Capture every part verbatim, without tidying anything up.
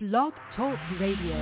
Blog Talk Radio.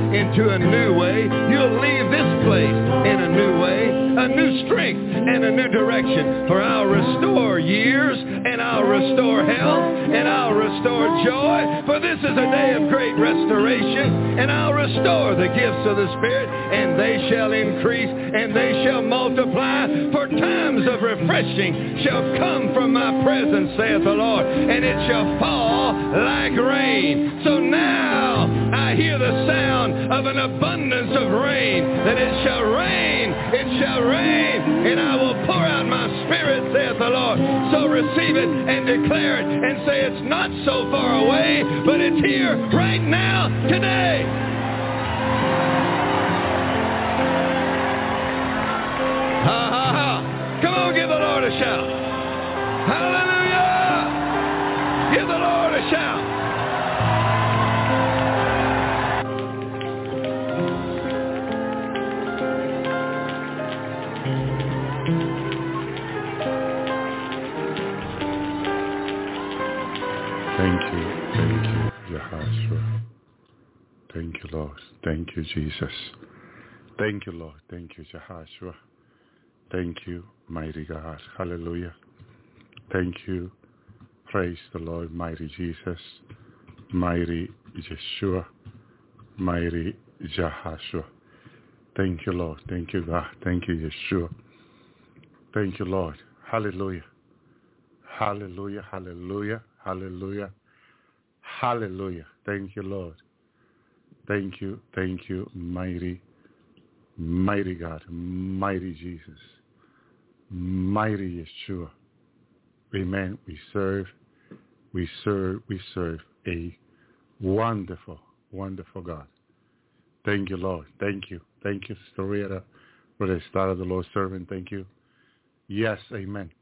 Into a new way, you'll leave this place in a new way, a new strength and a new direction. For I'll restore years, and I'll restore health, and I'll restore joy. For this is a day of great restoration, and I'll restore the gifts of the Spirit, and they shall increase, and they shall multiply. For times of refreshing shall come from my presence, saith the Lord, and it shall fall like rain. So now I hear the sound of an abundance of rain, that it shall rain, it shall rain, and I will pour out my Spirit, saith the Lord. So receive it and declare it and say it's not so far away, but it's here right now, today. Ha ha ha. Come on, give the Lord a shout. Hallelujah. Give the Lord a shout. Thank you, thank you, Yahashua. Thank you, Lord. Thank you, Jesus. Thank you, Lord. Thank you, Yahashua. Thank you, mighty God. Hallelujah. Thank you. Praise the Lord, mighty Jesus, mighty Yeshua, mighty Yahashua. Thank you, Lord. Thank you, God. Thank you, Yeshua. Thank you, Lord. Hallelujah. Hallelujah, hallelujah, hallelujah, hallelujah. Thank you, Lord. Thank you, thank you, mighty, mighty God, mighty Jesus, mighty Yeshua. Amen. We serve, we serve, we serve a wonderful, wonderful God. Thank you, Lord. Thank you. Thank you, Sister Rita, for the start of the Lord's servant. Thank you. Yes, amen.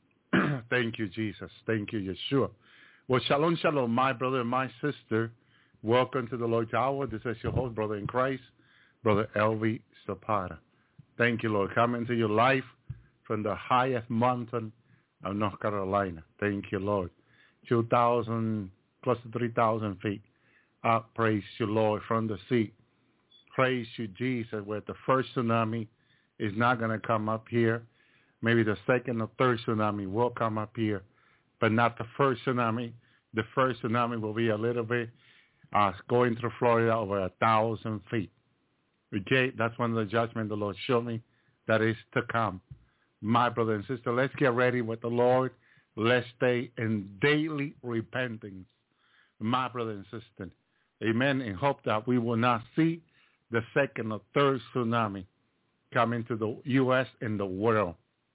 Thank you, Jesus. Thank you, Yeshua. Well, shalom, shalom, my brother and my sister. Welcome to the Lord's Hour. This is your host, brother in Christ, Brother Elvi Zapata. Thank you, Lord. Coming to your life from the highest mountain of North Carolina. Thank you, Lord. two thousand, close to three thousand feet up. Praise you, Lord, from the sea. Praise you, Jesus, where the first tsunami is not going to come up here. Maybe the second or third tsunami will come up here, but not the first tsunami. The first tsunami will be a little bit uh, going through Florida over a thousand feet. Okay, that's one of the judgments the Lord showed me that is to come. My brother and sister, let's get ready with the Lord. Let's stay in daily repentance, my brother and sister. Amen, and hope that we will not see the second or third tsunami come into the U S and the world.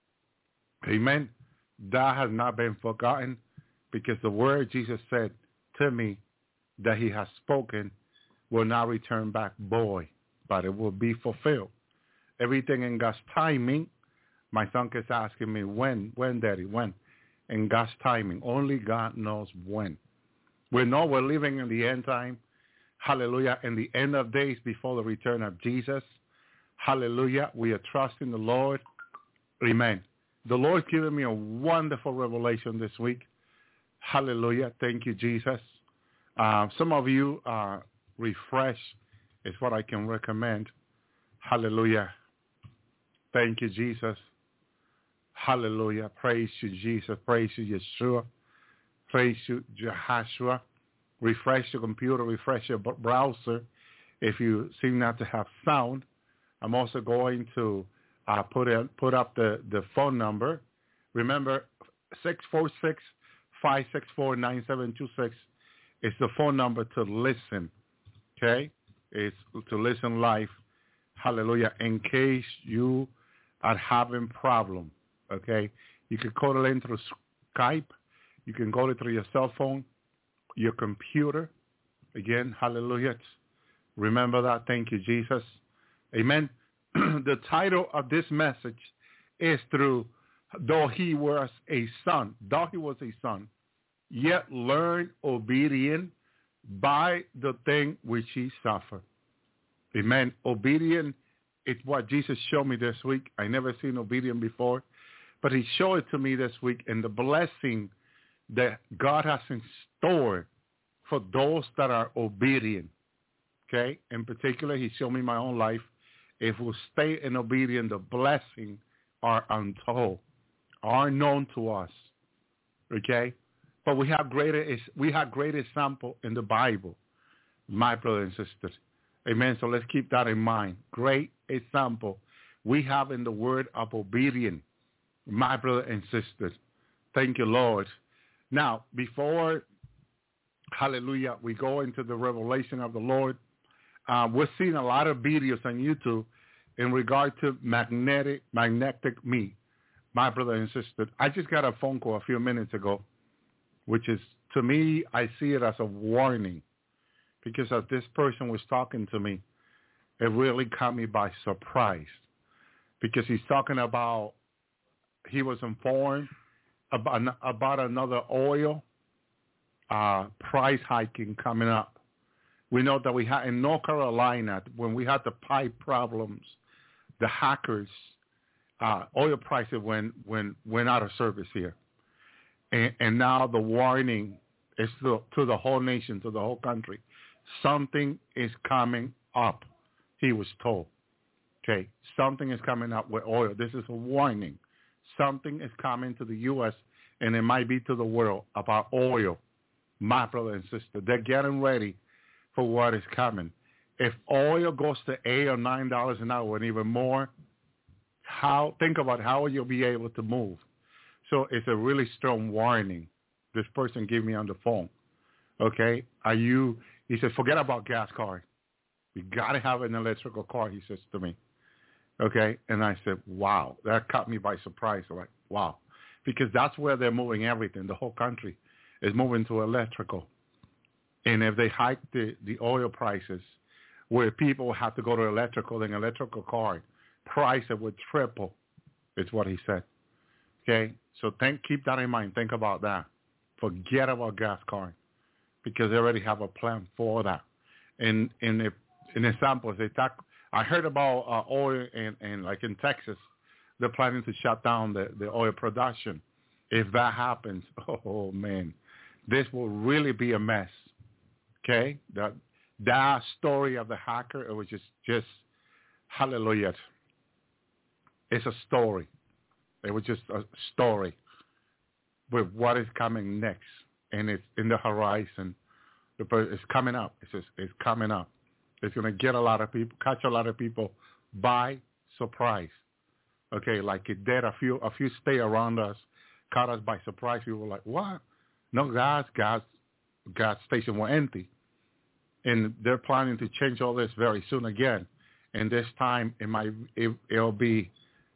Amen. That has not been forgotten, because the word Jesus said to me that he has spoken will not return back void, but it will be fulfilled. Everything in God's timing. My son is asking me, when, when, Daddy, when? In God's timing. Only God knows when. We know we're living in the end time. Hallelujah. In the end of days before the return of Jesus. Hallelujah. We are trusting the Lord. Amen. The Lord's given me a wonderful revelation this week. Hallelujah. Thank you, Jesus. Uh, some of you uh, refresh is what I can recommend. Hallelujah. Thank you, Jesus. Hallelujah. Praise you, Jesus. Praise you, Yeshua. Praise you, Jehoshua. Refresh your computer. Refresh your browser if you seem not to have sound. I'm also going to Uh, put in, put up the, the phone number. Remember, six four six, five six four, nine seven two six is the phone number to listen, okay? It's to listen live, hallelujah, in case you are having problem, okay? You can call it in through Skype. You can call it through your cell phone, your computer. Again, hallelujah. Remember that. Thank you, Jesus. Amen. The title of this message is through, though he was a son, though he was a son, yet learned obedience by the thing which he suffered. Amen. Obedience is what Jesus showed me this week. I never seen obedience before, but he showed it to me this week, and the blessing that God has in store for those that are obedient. Okay. In particular, he showed me my own life. If we stay in obedience, the blessings are untold. are known to us. Okay? But we have greater we have great example in the Bible, my brothers and sisters. Amen. So let's keep that in mind. Great example we have in the word of obedience, my brothers and sisters. Thank you, Lord. Now, before, hallelujah, we go into the revelation of the Lord, uh, we're seeing a lot of videos on YouTube in regard to magnetic magnetic meat, my brother and sister. I just got a phone call a few minutes ago, which is, to me, I see it as a warning, because as this person was talking to me, it really caught me by surprise, because he's talking about, he was informed about, about another oil uh, price hiking coming up. We know that we had in North Carolina, when we had the pipe problems, the hackers, uh, oil prices went, went, went out of service here. And, and now the warning is to, to the whole nation, to the whole country. Something is coming up, he was told. Okay, something is coming up with oil. This is a warning. Something is coming to the U S, and it might be to the world, about oil. My brother and sister, they're getting ready for what is coming. If oil goes to eight or nine dollars an hour and even more, how think about how you'll be able to move. So it's a really strong warning. This person gave me on the phone. Okay, are you? He said, forget about gas car. You got to have an electrical car, he says to me. Okay, and I said, wow, that caught me by surprise. I'm like, wow, because that's where they're moving everything. The whole country is moving to electrical. And if they hike the, the oil prices, where people have to go to electrical, then electrical car price it would triple, is what he said. Okay, so think, keep that in mind. Think about that. Forget about gas car, because they already have a plan for that. And in in, in examples, they talk. I heard about uh, oil in, in like in Texas, they're planning to shut down the, the oil production. If that happens, oh man, this will really be a mess. Okay, that that story of the hacker, it was just just hallelujah. It's a story. It was just a story with what is coming next, and it's in the horizon. It's coming up. It's just, it's coming up. It's going to get a lot of people, catch a lot of people by surprise. Okay, like it did a few a few states around us, caught us by surprise. People were like, what? No gas, gas, gas station were empty. And they're planning to change all this very soon again. And this time it might it, it'll be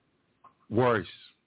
worse.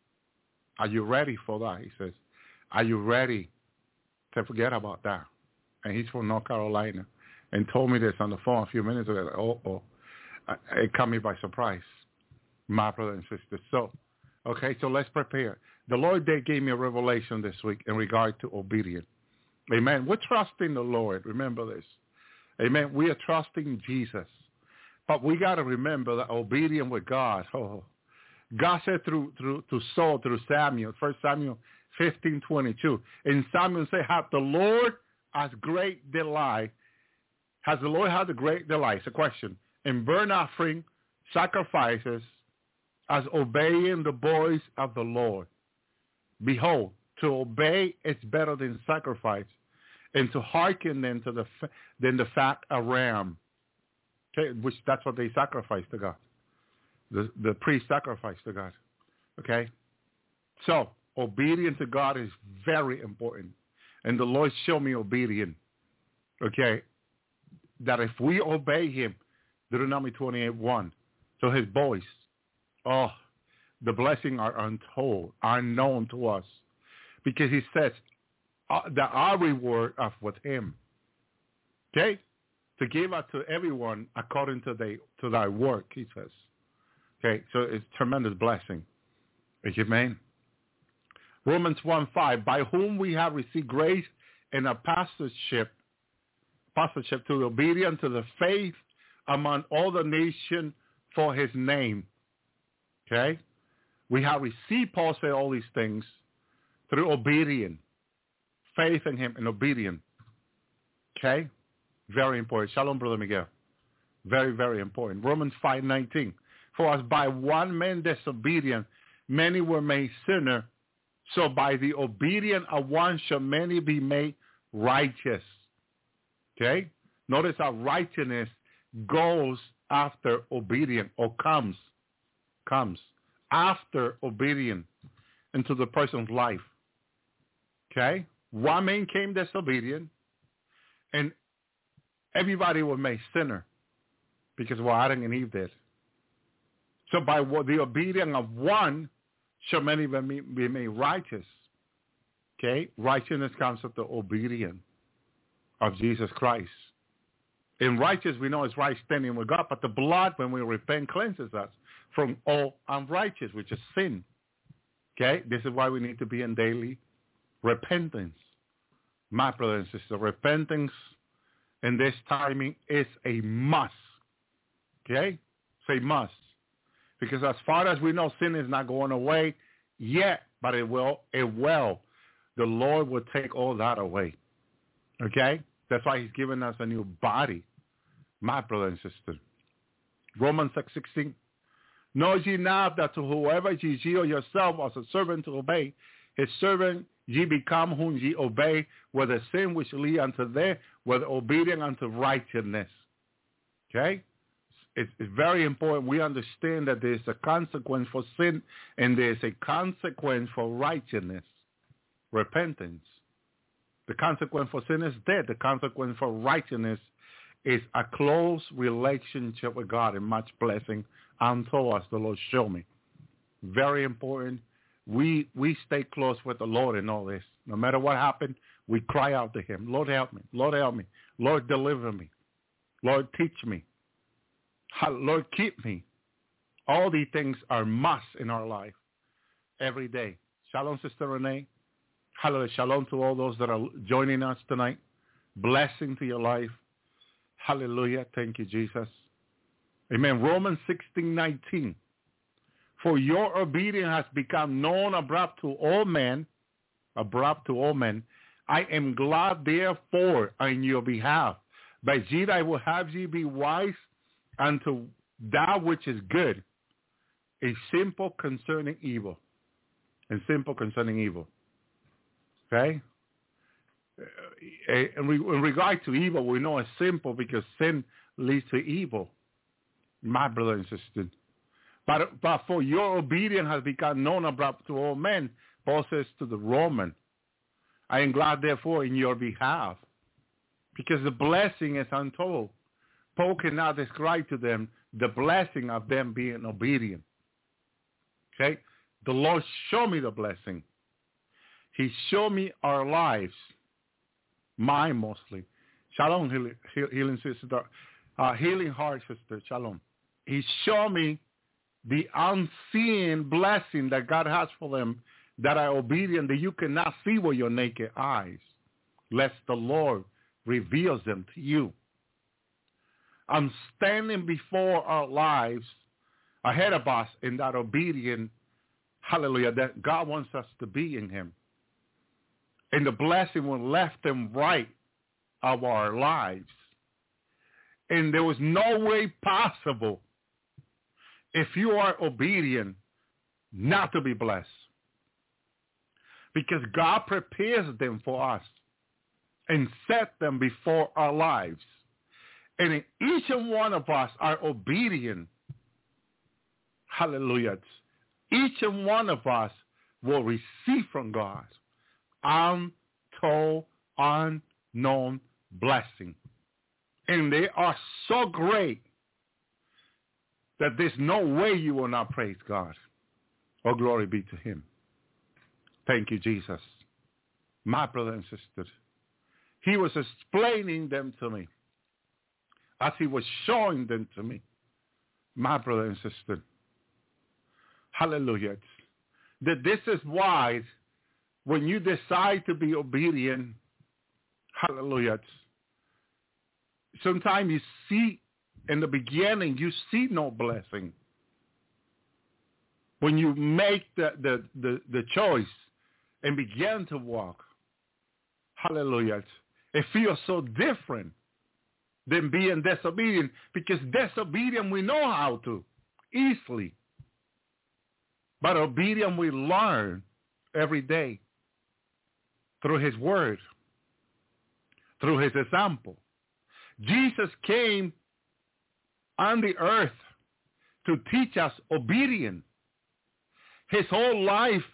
Are you ready for that? He says, are you ready to forget about that? And he's from North Carolina and told me this on the phone a few minutes ago. Oh, oh. It caught me by surprise, my brother and sister. So, okay, so let's prepare. The Lord they gave me a revelation this week in regard to obedience. Amen. We're trusting the Lord. Remember this. Amen. We are trusting Jesus. But we got to remember that obedience with God. Oh, God said through through to Saul, through Samuel, First Samuel fifteen twenty-two. And Samuel said, have the Lord as great delight. Has the Lord had a great delight? It's a question. In burnt offering, sacrifices, as obeying the voice of the Lord. Behold, to obey is better than sacrifice, and to hearken than to the than the fat of ram. Okay, which that's what they sacrifice to God. The the priest sacrifice to God. Okay, so obedience to God is very important, and the Lord showed me obedience. Okay, that if we obey Him, Deuteronomy twenty-eight one, to His voice, oh, the blessings are untold, are known to us, because He says uh, that our reward is with Him. Okay, to give out to everyone according to they to thy work, He says. Okay, so it's tremendous blessing. Amen. Romans one five, by whom we have received grace and apostleship, apostleship to the obedience to the faith among all the nations for His name. Okay, we have received, Paul said, all these things through obedience, faith in Him and obedience. Okay, very important. Shalom, Brother Miguel. Very, very important. Romans five nineteen. For as by one man disobedient, many were made sinner, So by the obedience of one shall many be made righteous. Okay? Notice how righteousness goes after obedience, or comes, comes after obedience into the person's life. Okay? One man came disobedient, and everybody was made sinner because of what Adam and Eve did. So by what the obedience of one shall many be made righteous. Okay? Righteousness comes of the obedience of Jesus Christ. In righteous, we know it's right standing with God, but the blood, when we repent, cleanses us from all unrighteous, which is sin. Okay? This is why we need to be in daily repentance. My brothers and sisters, repentance in this timing is a must. Okay? It's a must. Because as far as we know, sin is not going away yet, but it will. It will. The Lord will take all that away. Okay? That's why he's given us a new body. My brother and sister. Romans six sixteen. Know ye not that to whoever ye yield yourself as a servant to obey, his servant ye become whom ye obey, whether sin which lead unto death, whether obedient unto righteousness. Okay? It's, it's very important we understand that there's a consequence for sin and there's a consequence for righteousness, repentance. The consequence for sin is death. The consequence for righteousness is a close relationship with God and much blessing unto us, the Lord showed me. Very important. We we stay close with the Lord in all this. No matter what happened, we cry out to him. Lord, help me. Lord, help me. Lord, deliver me. Lord, teach me. Lord, keep me. All these things are must in our life every day. Shalom, Sister Renee. Hallelujah. Shalom to all those that are joining us tonight. Blessing to your life. Hallelujah. Thank you, Jesus. Amen. Romans sixteen nineteen. For your obedience has become known abroad to all men, abroad to all men. I am glad, therefore, on your behalf. By ye I will have ye be wise unto that which is good, a simple concerning evil, and simple concerning evil. Okay? In regard to evil, we know it's simple because sin leads to evil, my brother and sister. But, but for your obedience has become known abroad to all men, Paul says to the Roman, I am glad, therefore, in your behalf, because the blessing is untold. Paul cannot describe to them the blessing of them being obedient. Okay? The Lord showed me the blessing. He showed me our lives, mine mostly. Shalom, healing, healing sister, uh, healing heart sister, shalom. He showed me the unseen blessing that God has for them that are obedient, that you cannot see with your naked eyes, lest the Lord reveals them to you. I'm standing before our lives ahead of us in that obedient, hallelujah, that God wants us to be in him. And the blessing will left and right of our lives. And there was no way possible, if you are obedient, not to be blessed. Because God prepares them for us and set them before our lives. And in each and one of us are obedient. Hallelujah. Each and one of us will receive from God untold, unknown blessing. And they are so great that there's no way you will not praise God. Oh, glory be to him. Thank you, Jesus. My brother and sister, he was explaining them to me as he was showing them to me. My brother and sister, hallelujah. That this is why when you decide to be obedient, hallelujah, sometimes you see in the beginning, you see no blessing. When you make the, the, the, the choice and begin to walk, hallelujah, it feels so different than being disobedient, because disobedient we know how to easily. But obedient we learn every day through his word, through his example. Jesus came on the earth to teach us obedience. His whole life,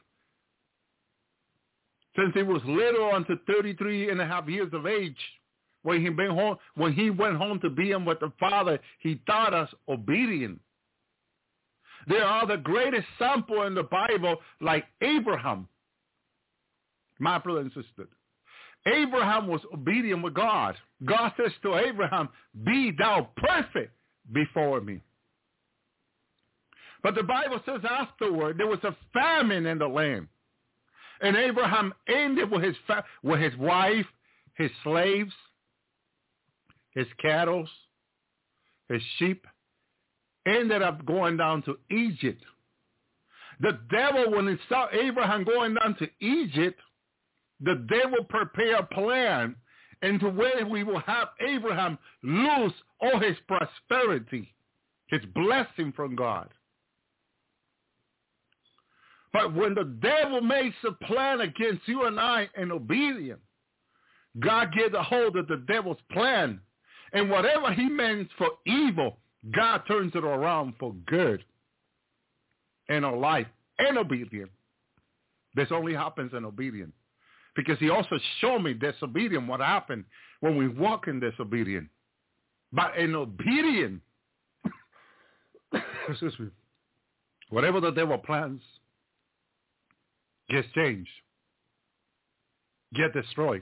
since he was little until thirty-three and a half years of age, when he went home, when he went home to be with the Father, he taught us obedience. There are the great examples in the Bible, like Abraham, my brother and sister. Abraham was obedient with God. God says to Abraham, be thou perfect before me. But the Bible says afterward, there was a famine in the land. And Abraham ended with his, fa- with his wife, his slaves, his cattle, his sheep, ended up going down to Egypt. The devil, when he saw Abraham going down to Egypt, the devil prepared a plan into where we will have Abraham lose all his prosperity, his blessing from God. But when the devil makes a plan against you and I in obedience, God gets a hold of the devil's plan. And whatever he meant for evil, God turns it around for good in our life and obedience. This only happens in obedience. Because he also showed me disobedience, what happened when we walk in disobedience. But in obedience, excuse me, whatever the devil plans gets changed, get destroyed.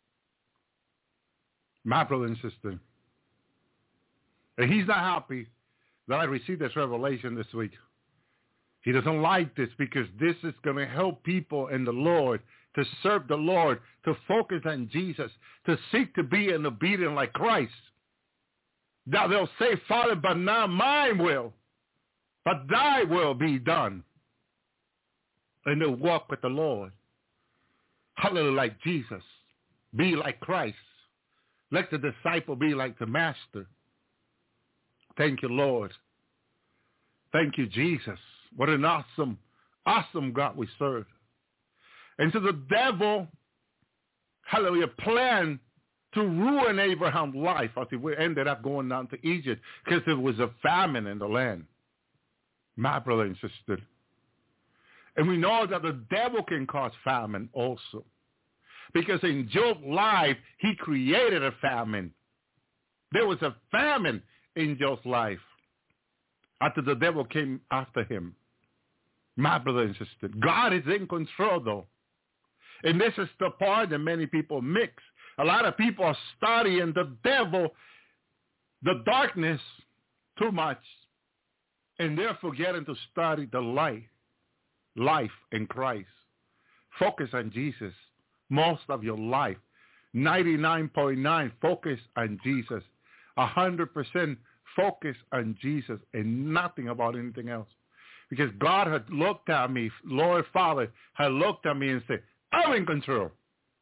My brother and sister. And he's not happy that I received this revelation this week. He doesn't like this because this is going to help people in the Lord to serve the Lord, to focus on Jesus, to seek to be an obedient like Christ. Now they'll say, Father, but not mine will, but thy will be done. And they'll walk with the Lord. Hallelujah, like Jesus. Be like Christ. Let the disciple be like the master. Thank you, Lord. Thank you, Jesus. What an awesome, awesome God we serve. And so the devil, hallelujah, planned to ruin Abraham's life as he ended up going down to Egypt because there was a famine in the land. My brother and sister. And we know that the devil can cause famine also. Because in Job's life, he created a famine. There was a famine in Job's life after the devil came after him. My brother and sister, God is in control though. And this is the part that many people mix. A lot of people are studying the devil, the darkness, too much. And they're forgetting to study the light, life in Christ. Focus on Jesus most of your life. ninety-nine point nine, focus on Jesus. one hundred percent focus on Jesus and nothing about anything else. Because God had looked at me, Lord Father had looked at me and said, I'm in control.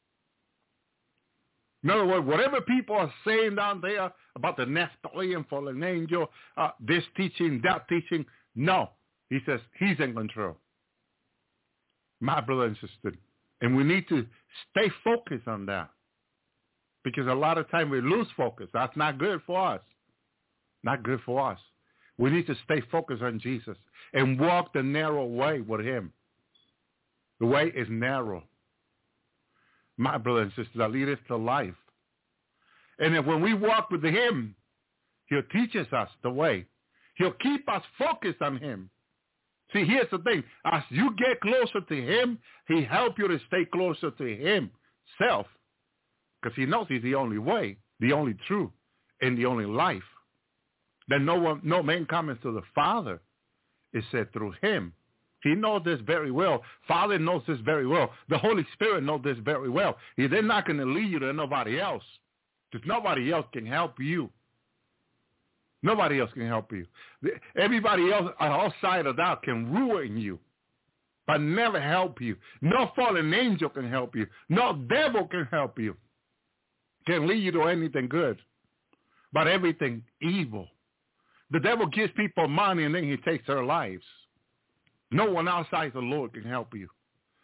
In other words, whatever people are saying down there about the Nephilim, fallen angel, uh, this teaching, that teaching, no. He says he's in control. My brother and sister. And we need to stay focused on that. Because a lot of time we lose focus. That's not good for us. Not good for us. We need to stay focused on Jesus and walk the narrow way with him. The way is narrow. My brother and sister, that leads us to life. And then when we walk with him, he'll teach us the way. He'll keep us focused on him. See, here's the thing. As you get closer to him, he helps you to stay closer to himself. Because he knows he's the only way, the only truth, and the only life. That no one, no man comes to the Father is said through him. He knows this very well. Father knows this very well. The Holy Spirit knows this very well. They're not going to lead you to nobody else. Because nobody else can help you. Nobody else can help you. Everybody else outside of that can ruin you, but never help you. No fallen angel can help you. No devil can help you. Can lead you to anything good, but everything evil. The devil gives people money and then he takes their lives. No one outside the Lord can help you.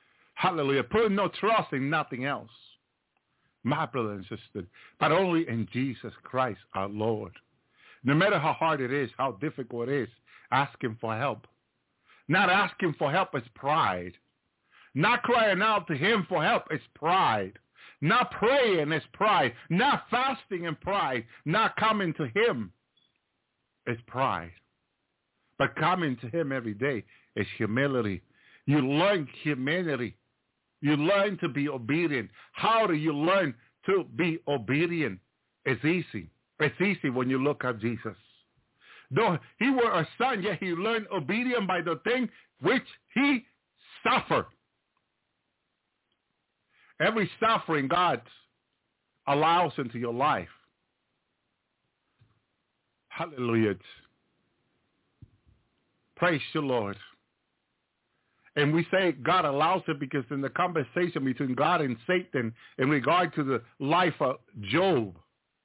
Hallelujah. Put no trust in nothing else, my brother and sister, but only in Jesus Christ our Lord. No matter how hard it is, how difficult it is, ask him for help. Not asking for help is pride. Not crying out to him for help is pride. Not praying is pride. Not fasting is pride. Not coming to him is pride. But coming to him every day is humility. You learn humility. You learn to be obedient. How do you learn to be obedient? It's easy. It's easy when you look at Jesus. Though he were a son, yet he learned obedience by the thing which he suffered. Every suffering God allows into your life. Hallelujah. Praise the Lord. And we say God allows it because in the conversation between God and Satan in regard to the life of Job,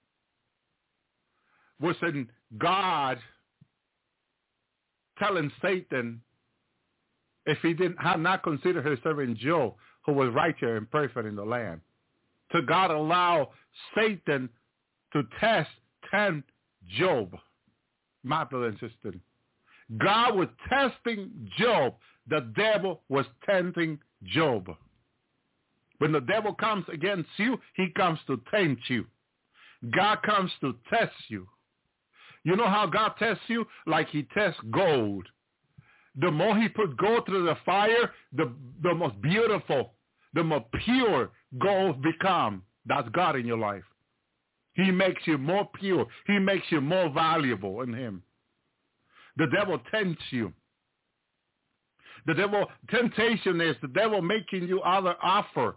was in God telling Satan if he didn't had not considered his servant Job, who was righteous and perfect in the land. To God allow Satan to test, tempt Job, my brother and sister. God was testing Job. The devil was tempting Job. When the devil comes against you, he comes to tempt you. God comes to test you. You know how God tests you? Like he tests gold. The more he puts gold through the fire, the, the most beautiful, the more pure gold become. That's God in your life. He makes you more pure. He makes you more valuable in him. The devil tempts you. The devil, temptation is the devil making you other offer.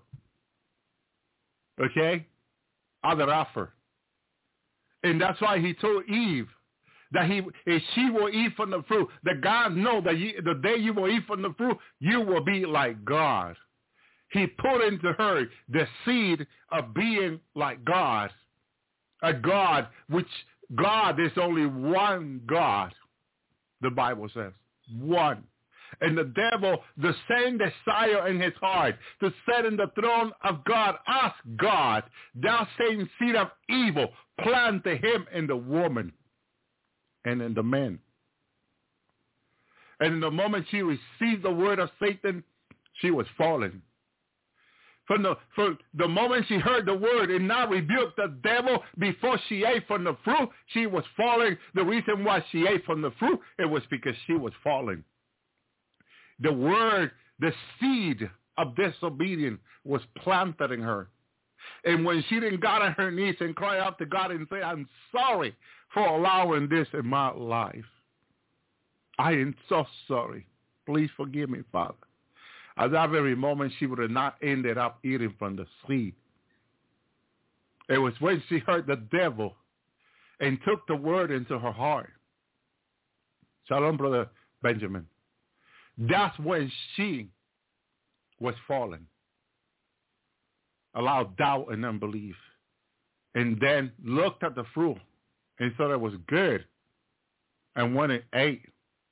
Okay? Other offer. And that's why he told Eve that he, if she will eat from the fruit, that God knows that you, the day you will eat from the fruit, you will be like God. He put into her the seed of being like God. A God, which God is only one God, the Bible says. One. And the devil, the same desire in his heart to sit in the throne of God, ask God, that same seed of evil, planted him in the woman and in the man. And in the moment she received the word of Satan, she was fallen. From the, from the moment she heard the word and not rebuked the devil before she ate from the fruit, she was falling. The reason why she ate from the fruit, it was because she was falling. The word, the seed of disobedience was planted in her. And when she didn't got on her knees and cry out to God and say, I'm sorry for allowing this in my life. I am so sorry. Please forgive me, Father. At that very moment, she would have not ended up eating from the seed. It was when she heard the devil and took the word into her heart. Shalom, Brother Benjamin. That's when she was fallen. Allowed doubt and unbelief. And then looked at the fruit and thought it was good. And when it ate,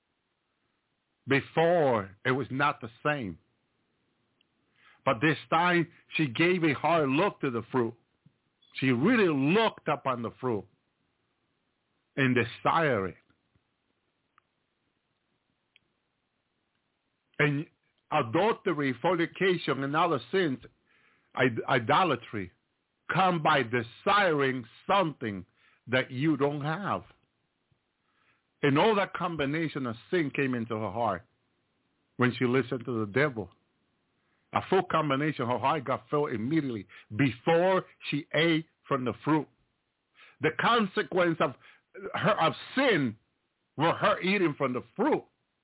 before it was not the same. But this time she gave a hard look to the fruit. She really looked up on the fruit and desired it. And adultery, fornication, and other sins, idolatry, come by desiring something that you don't have. And all that combination of sin came into her heart when she listened to the devil. A full combination, her heart got filled immediately before she ate from the fruit. The consequence of her of sin were her eating from the fruit.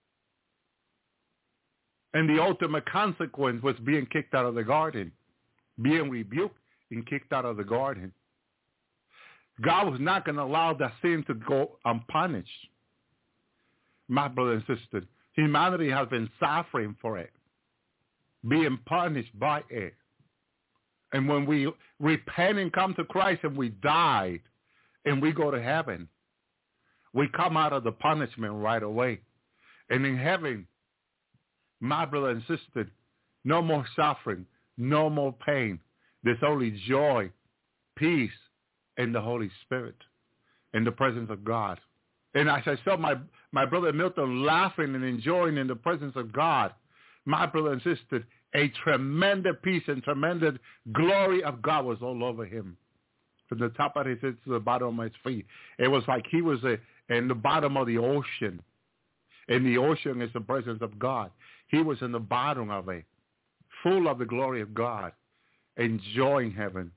And the ultimate consequence was being kicked out of the garden, being rebuked and kicked out of the garden. God was not going to allow that sin to go unpunished. My brother and sister, humanity has been suffering for it, being punished by it. And when we repent and come to Christ and we died and we go to heaven, we come out of the punishment right away. And in heaven, my brother and sister, No more suffering. No more pain. There's only joy, peace in the Holy Spirit, in the presence of God. And as I saw my, my brother Milton laughing and enjoying in the presence of God, my brother and sister, a tremendous peace and tremendous glory of God was all over him. From the top of his head to the bottom of his feet. It was like he was a, in the bottom of the ocean. And the ocean is the presence of God. He was in the bottom of it, full of the glory of God, enjoying heaven.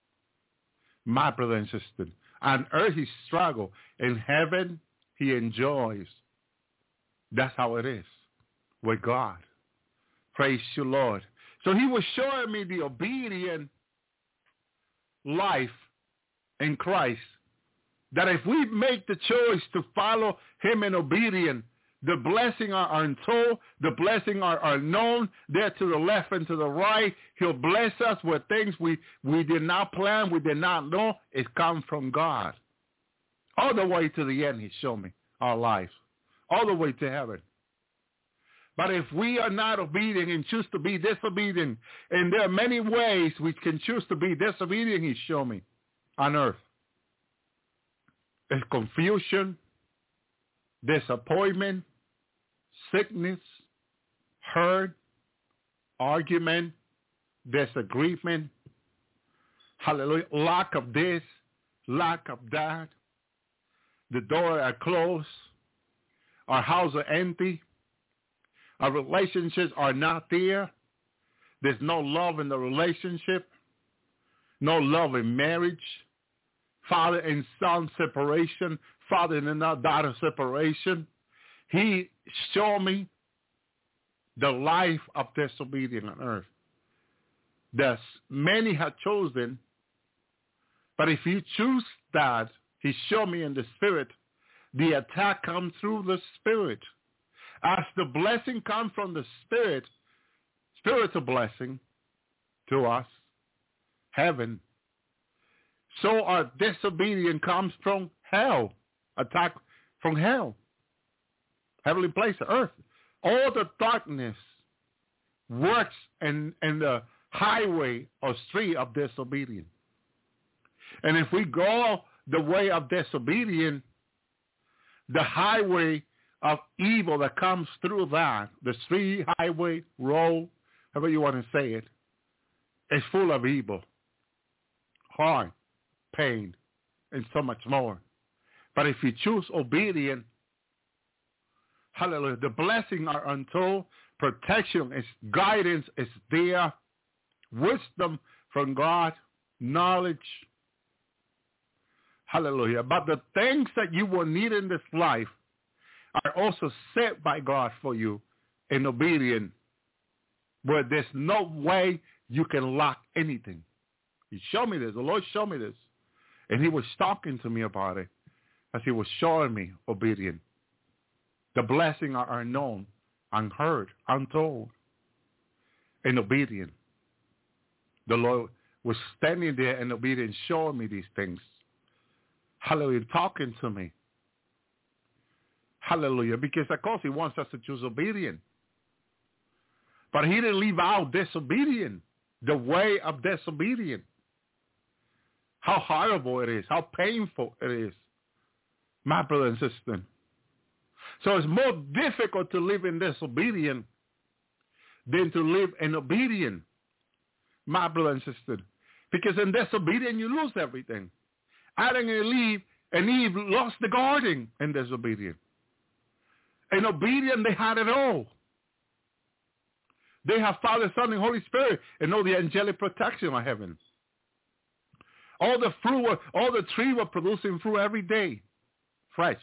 My brother and sister, on earth he struggled. In heaven he enjoys. That's how it is with God. Praise you, Lord. So he was showing me the obedient life in Christ, that if we make the choice to follow him in obedience, the blessing are untold, the blessing are, are known, there to the left and to the right. He'll bless us with things we, we did not plan, we did not know. It comes from God. All the way to the end, he showed me our life, all the way to heaven. But if we are not obedient and choose to be disobedient, and there are many ways we can choose to be disobedient, he showed me, on earth. It's confusion, disappointment, sickness, hurt, argument, disagreement, hallelujah, lack of this, lack of that. The doors are closed. Our houses are empty. Our relationships are not there. There's no love in the relationship. No love in marriage. Father and son separation. Father and daughter separation. He showed me the life of disobedience on earth. That many have chosen, but if you choose that, he showed me in the spirit, the attack comes through the spirit. As the blessing comes from the spirit, spiritual blessing to us, heaven, so our disobedience comes from hell, attack from hell, heavenly place, earth. All the darkness works in, in the highway or street of disobedience. And if we go the way of disobedience, the highway of evil that comes through that, the street, highway, road, however you want to say it, is full of evil, harm, pain, and so much more. But if you choose obedience, hallelujah, the blessings are untold, protection is, guidance is there, wisdom from God, knowledge, hallelujah. But the things that you will need in this life are also set by God for you in obedience, where there's no way you can lack anything. He showed me this. The Lord showed me this. And he was talking to me about it as he was showing me obedience. The blessings are unknown, unheard, untold, in obedience. The Lord was standing there in obedience, showing me these things. Hallelujah, talking to me. Hallelujah, because of course he wants us to choose obedience. But he didn't leave out disobedience, the way of disobedience. How horrible it is, how painful it is, my brother and sister. So it's more difficult to live in disobedience than to live in obedience, my brother and sister. Because in disobedience, you lose everything. Adam and Eve, and Eve lost the garden in disobedience. In obedience, they had it all. They have Father, Son, and Holy Spirit, and all the angelic protection of heaven. All the fruit, were, all the tree were producing fruit every day, fresh.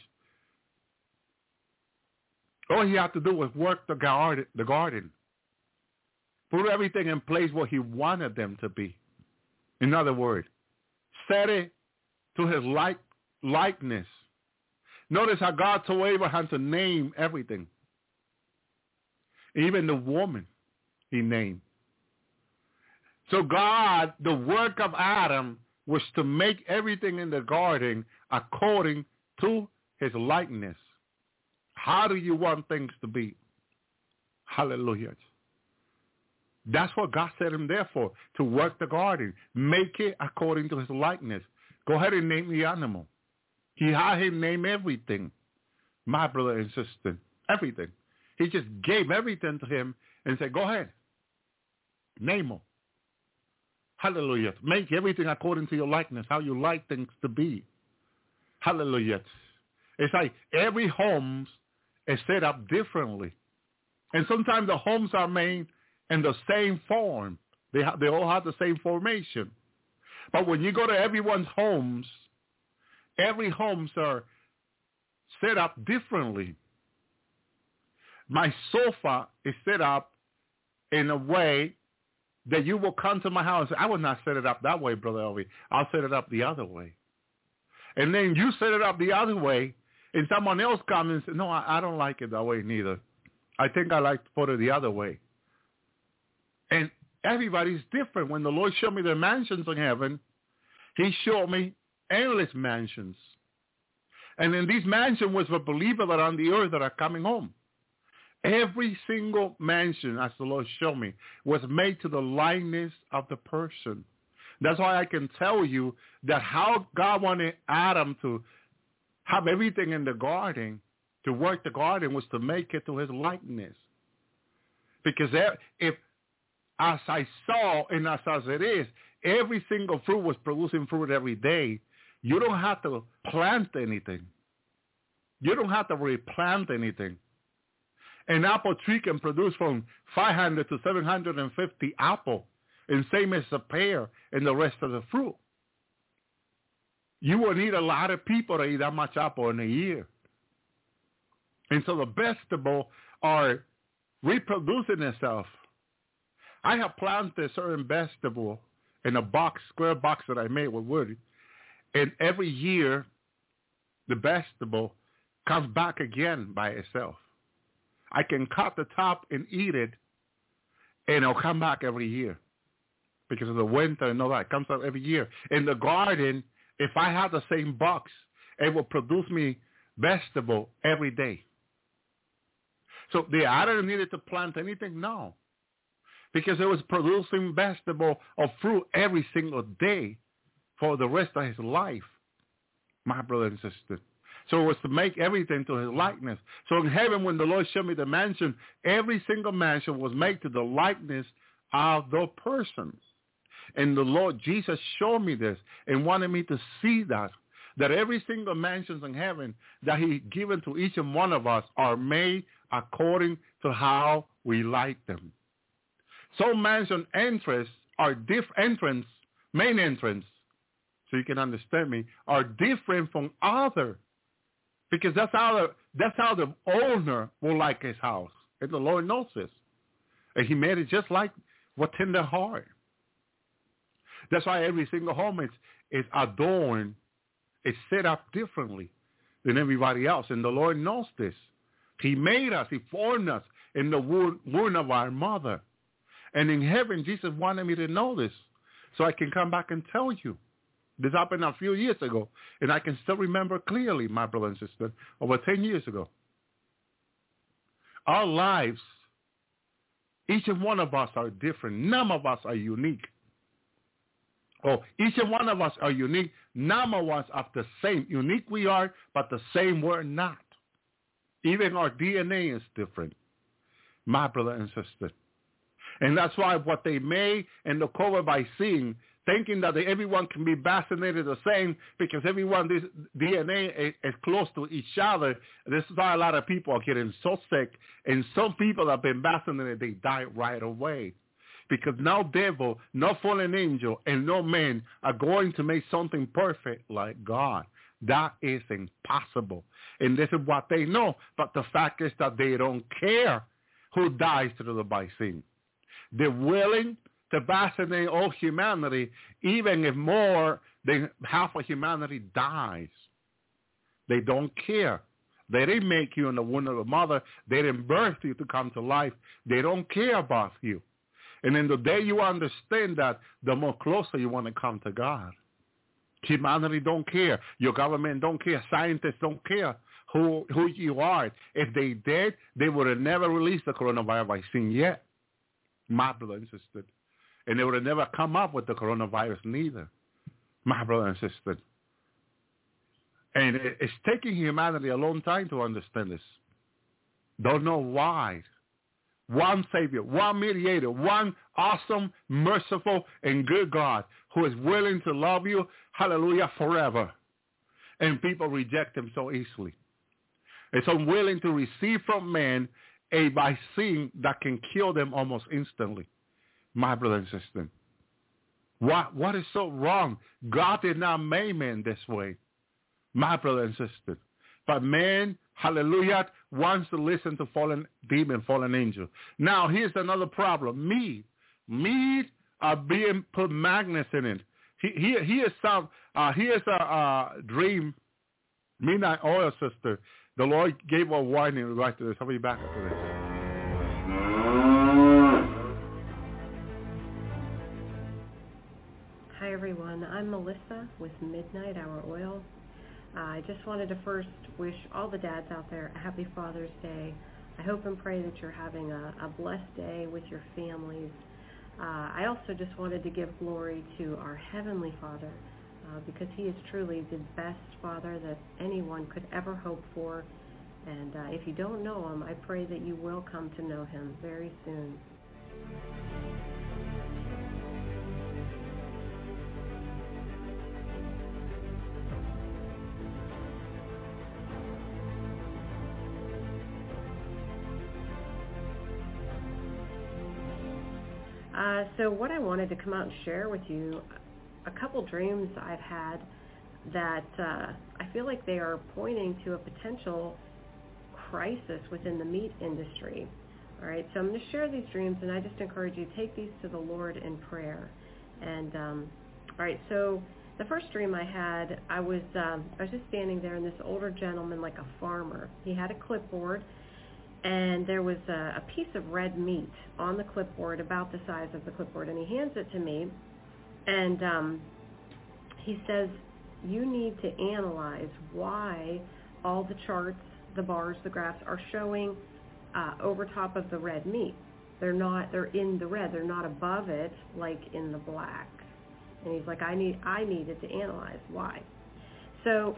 All he had to do was work the garden, the garden, put everything in place where he wanted them to be. In other words, set it to his like, likeness. Notice how God told Abraham to name everything. Even the woman he named. So God, the work of Adam was to make everything in the garden according to his likeness. How do you want things to be? Hallelujah. That's what God set him there for, to work the garden. Make it according to his likeness. Go ahead and name the animal. He had him name everything, my brother and sister, everything. He just gave everything to him and said, go ahead, name them. Hallelujah. Make everything according to your likeness, how you like things to be. Hallelujah. It's like every home is set up differently. And sometimes the homes are made in the same form. They, ha- they all have the same formation. But when you go to everyone's homes, every homes are set up differently. My sofa is set up in a way that you will come to my house. I will not set it up that way, Brother Elvi. I'll set it up the other way. And then you set it up the other way, and someone else comes and says, no, I, I don't like it that way neither. I think I like to put it the other way. And everybody's different. When the Lord showed me the mansions in heaven, he showed me endless mansions. And in these mansions was for believers that are on the earth that are coming home. Every single mansion, as the Lord showed me, was made to the likeness of the person. That's why I can tell you that how God wanted Adam to have everything in the garden, to work the garden, was to make it to his likeness. Because if, as I saw and as, as it is, every single fruit was producing fruit every day, you don't have to plant anything. You don't have to replant anything. An apple tree can produce from five hundred to seven hundred fifty apples, and same as a pear and the rest of the fruit. You will need a lot of people to eat that much apple in a year. And so the vegetables are reproducing itself. I have planted certain vegetable in a box, square box that I made with wood, and every year the vegetable comes back again by itself. I can cut the top and eat it, and it'll come back every year because of the winter and all that. It comes out every year. In the garden, if I had the same box, it will produce me vegetable every day. So the Adam needed to plant anything? No, because it was producing vegetable or fruit every single day for the rest of his life, my brother and sister. So it was to make everything to his likeness. So in heaven, when the Lord showed me the mansion, every single mansion was made to the likeness of the person. And the Lord Jesus showed me this and wanted me to see that, that every single mansion in heaven that he given to each and one of us are made according to how we like them. Some mansion entrance are different entrance, main entrance, so you can understand me, are different from other. Because that's how the, that's how the owner will like his house. And the Lord knows this. And he made it just like what's in their heart. That's why every single home is, is adorned, is set up differently than everybody else. And the Lord knows this. He made us. He formed us in the womb, womb of our mother. And in heaven, Jesus wanted me to know this so I can come back and tell you. This happened a few years ago, and I can still remember clearly, my brother and sister, over ten years ago. Our lives, each and one of us are different. None of us are unique. Oh, each and one of us are unique. None of us are the same. Unique we are, but the same we're not. Even our D N A is different, my brother and sister. And that's why what they made in the COVID vaccine, thinking that they, everyone can be vaccinated the same because everyone, this D N A is, is close to each other. This is why a lot of people are getting so sick. And some people that have been vaccinated, they die right away. Because no devil, no fallen angel, and no man are going to make something perfect like God. That is impossible. And this is what they know. But the fact is that they don't care who dies through the vaccine. They're willing to vaccinate all humanity, even if more than half of humanity dies. They don't care. They didn't make you in the womb of the mother. They didn't birth you to come to life. They don't care about you. And in the day you understand that, the more closer you want to come to God. Humanity don't care. Your government don't care. Scientists don't care who who you are. If they did, they would have never released the coronavirus vaccine yet. my brother and sister. And they would have never come up with the coronavirus neither, my brother and sister. And it's taking humanity a long time to understand this. Don't know why. One Savior, one mediator, one awesome, merciful, and good God who is willing to love you, hallelujah, forever. And people reject him so easily. It's unwilling to receive from man a vaccine that can kill them almost instantly, my brother and sister. What, what is so wrong? God did not make man this way, my brother and sister. But man, hallelujah, wants to listen to fallen demon, fallen angel. Now, here's another problem. Meat. Meat are being put magnets in it. Here, here's some, uh, here's a, a dream, midnight oil, sister. The Lord gave a warning in regards to this. I'll be back after this. Hi, everyone. I'm Melissa with Midnight Hour Oil. Uh, I just wanted to first wish all the dads out there a happy Father's Day. I hope and pray that you're having a, a blessed day with your families. Uh, I also just wanted to give glory to our Heavenly Father uh, because He is truly the best Father that anyone could ever hope for. And uh, if you don't know Him, I pray that you will come to know Him very soon. Uh, so what I wanted to come out and share with you, a couple dreams I've had that uh, I feel like they are pointing to a potential crisis within the meat industry. All right, so I'm going to share these dreams, and I just encourage you to take these to the Lord in prayer. And um, all right, so the first dream I had, I was um, I was just standing there, and this older gentleman, like a farmer, he had a clipboard. And there was a, a piece of red meat on the clipboard, about the size of the clipboard, and he hands it to me, and um, he says, you need to analyze why all the charts, the bars, the graphs are showing uh, over top of the red meat. They're not, they're in the red, they're not above it like in the black. And he's like, I need, I needed to analyze why. So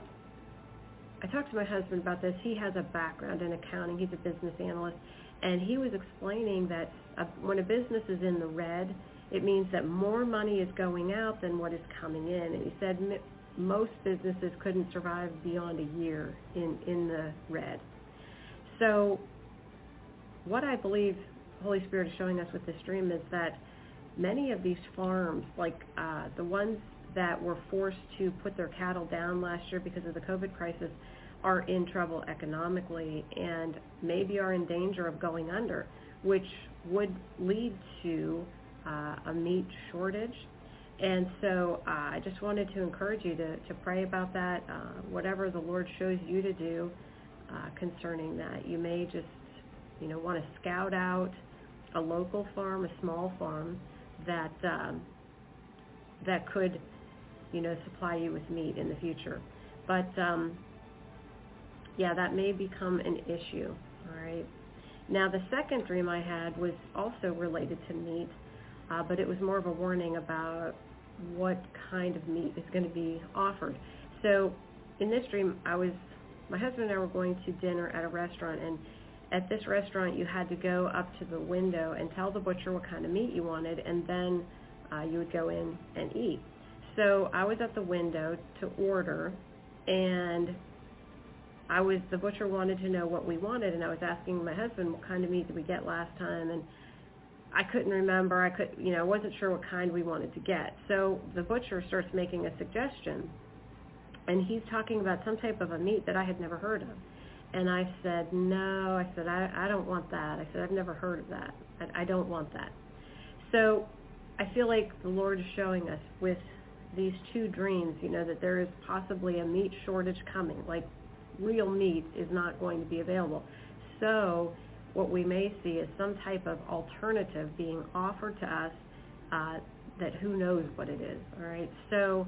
I talked to my husband about this. He has a background in accounting. He's a business analyst. And he was explaining that uh, when a business is in the red, it means that more money is going out than what is coming in. And he said m- most businesses couldn't survive beyond a year in, in the red. So what I believe Holy Spirit is showing us with this dream is that many of these farms, like uh, the ones that were forced to put their cattle down last year because of the COVID crisis, are in trouble economically and maybe are in danger of going under, which would lead to uh, a meat shortage. And so uh, I just wanted to encourage you to, to pray about that, uh, whatever the Lord shows you to do uh, concerning that. You may just, you know, want to scout out a local farm, a small farm that um, that could, you know, supply you with meat in the future. But um, yeah, that may become an issue, all right? Now, the second dream I had was also related to meat, uh, but it was more of a warning about what kind of meat is going to be offered. So in this dream, I was, my husband and I were going to dinner at a restaurant, and at this restaurant, you had to go up to the window and tell the butcher what kind of meat you wanted, and then uh, you would go in and eat. So I was at the window to order, and I was, the butcher wanted to know what we wanted, and I was asking my husband what kind of meat did we get last time, and I couldn't remember. I could, you know, I wasn't sure what kind we wanted to get. So the butcher starts making a suggestion, and he's talking about some type of a meat that I had never heard of. And I said, no, I said, I, I don't want that. I said, I've never heard of that. I, I don't want that. So I feel like the Lord is showing us with these two dreams, you know, that there is possibly a meat shortage coming, like real meat is not going to be available. So what we may see is some type of alternative being offered to us uh, that who knows what it is, all right? So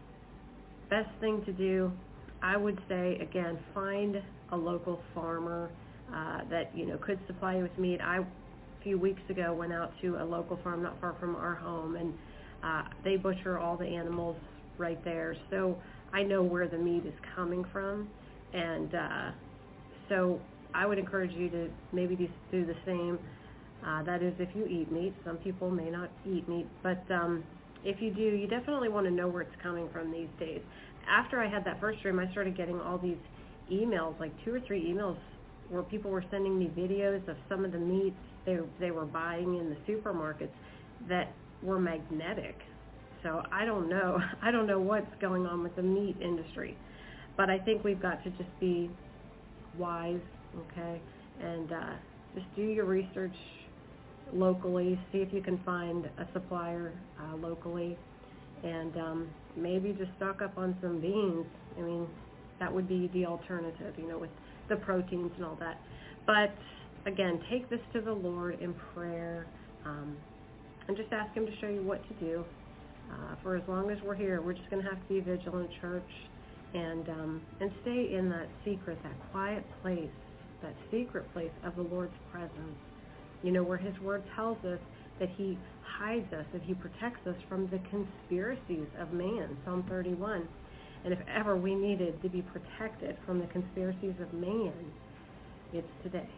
best thing to do, I would say, again, find a local farmer uh, that, you know, could supply you with meat. I few weeks ago went out to a local farm not far from our home, and uh, they butcher all the animals right there. So I know where the meat is coming from, and uh, so I would encourage you to maybe do the same. Uh, that is, if you eat meat. Some people may not eat meat, but um, if you do, you definitely want to know where it's coming from these days. After I had that first dream, I started getting all these emails, like two or three emails, where people were sending me videos of some of the meats they they were buying in the supermarkets that were magnetic. So I don't know. I don't know what's going on with the meat industry, but I think we've got to just be wise, okay, and uh, just do your research locally. See if you can find a supplier uh, locally, and um, maybe just stock up on some beans. I mean, that would be the alternative, you know, with the proteins and all that. But again, take this to the Lord in prayer, um, and just ask Him to show you what to do. Uh, for as long as we're here, we're just going to have to be vigilant, church, and um, and stay in that secret, that quiet place, that secret place of the Lord's presence. You know, where His Word tells us that He hides us, that He protects us from the conspiracies of man, Psalm thirty-one. And if ever we needed to be protected from the conspiracies of man, it's today.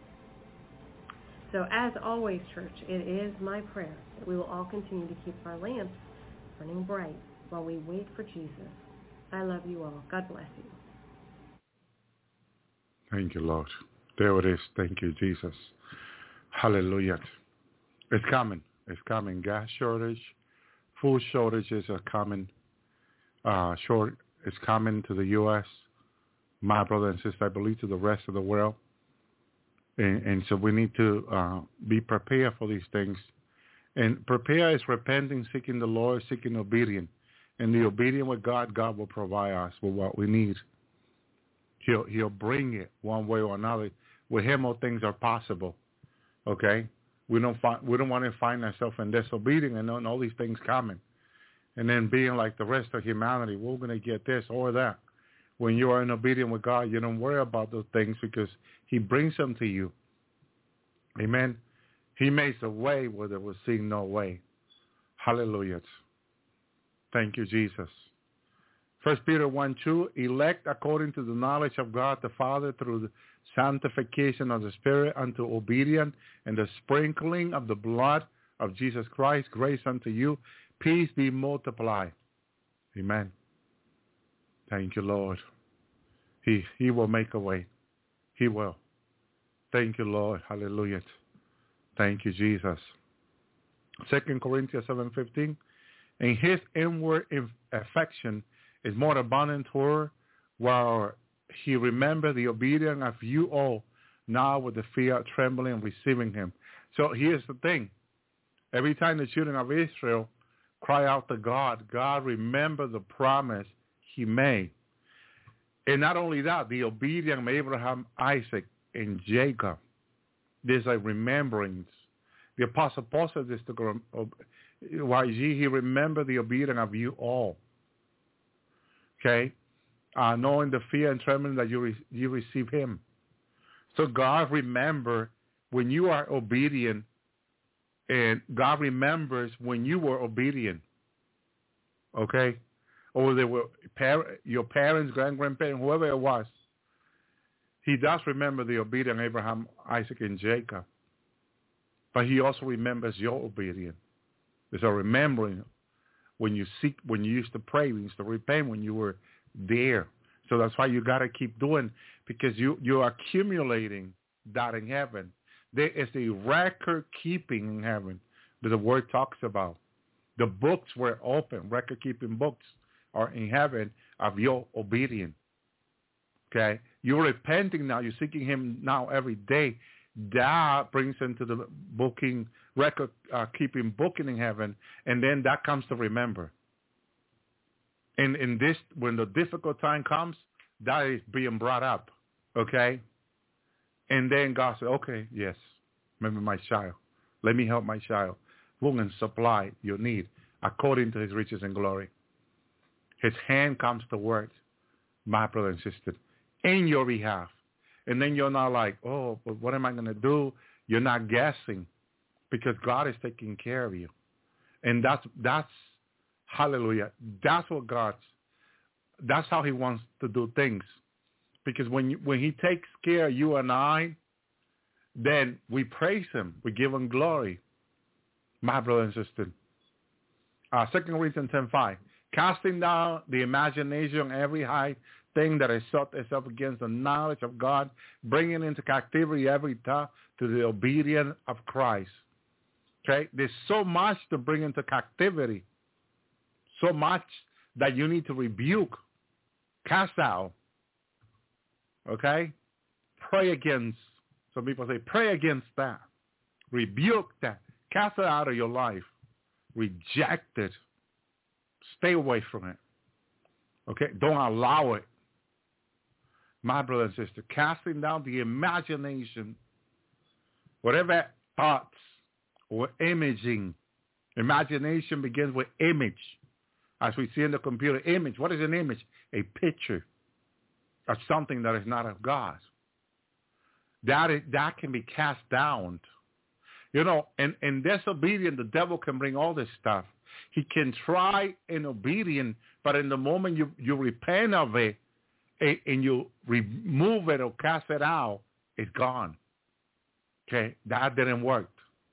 So as always, church, it is my prayer that we will all continue to keep our lamps burning bright while we wait for Jesus. I love you all. God bless you. Thank you, Lord. There it is. Thank you, Jesus. Hallelujah. It's coming. It's coming. Gas shortage, food shortages are coming. Uh, short is coming to the U S, my brother and sister, I believe to the rest of the world. And, and so we need to uh, be prepared for these things. And prepare is repenting, seeking the Lord, seeking obedience. And the obedience with God, God will provide us with what we need. He'll, he'll bring it one way or another. With Him, all things are possible. Okay? We don't, find, we don't want to find ourselves in disobedience and all these things coming. And then being like the rest of humanity, we're going to get this or that. When you are in obedience with God, you don't worry about those things because He brings them to you. Amen. He makes a way where there was seem no way. Hallelujah. Thank you, Jesus. First Peter one two, elect according to the knowledge of God the Father through the sanctification of the Spirit unto obedience and the sprinkling of the blood of Jesus Christ, grace unto you. Peace be multiplied. Amen. Thank you, Lord. He He will make a way. He will. Thank you, Lord. Hallelujah. Thank you, Jesus. Second Corinthians seven fifteen. And His inward affection is more abundant toward, while He remembered the obedience of you all, now with the fear, trembling, receiving Him. So here's the thing. Every time the children of Israel cry out to God, God remember the promise He made. And not only that, the obedience of Abraham, Isaac, and Jacob. There's a remembrance. The Apostle Paul said this to Y G, he remembered the obedience of you all. Okay? Uh, knowing the fear and trembling that you, re- you receive Him. So God remember when you are obedient, and God remembers when you were obedient, okay? Or they were par- your parents, grand-grandparents, whoever it was. He does remember the obedience of Abraham, Isaac, and Jacob. But He also remembers your obedience. There's a remembering when you seek, when you used to pray, when you used to repent, when you were there. So that's why you got to keep doing, because you, you're accumulating that in heaven. There is a record keeping in heaven that the Word talks about. The books were open. Record keeping books are in heaven of your obedience. Okay? You're repenting now. You're seeking Him now every day. That brings into the booking, record uh, keeping booking in heaven. And then that comes to remember. And in this, when the difficult time comes, that is being brought up. Okay? And then God said, okay, yes, remember my child. Let me help my child. We're going to supply your need according to His riches and glory. His hand comes to work, my brother and sister, in your behalf. And then you're not like, oh, but what am I going to do? You're not guessing. because God is taking care of you. And that's, that's, hallelujah, that's what God's, that's how he wants to do things. Because when you, when he takes care of you and I, then we praise him. We give him glory. My brother and sister. Uh, Second Corinthians ten five. Casting down the imagination, every high thing that has sought itself against the knowledge of God, bringing into captivity every thought to the obedience of Christ. Okay? There's so much to bring into captivity. So much that you need to rebuke, cast out. Okay? Pray against. Some people say, pray against that. Rebuke that. Cast it out of your life. Reject it. Stay away from it. Okay? Don't allow it. My brother and sister, casting down the imagination, whatever thoughts or imaging. Imagination begins with image. As we see in the computer, image. What is an image? A picture of something that is not of God. That is, that can be cast down. You know, and in disobedience, the devil can bring all this stuff. He can try in obedience, but in the moment you, you repent of it and you remove it or cast it out, it's gone. Okay? That didn't work.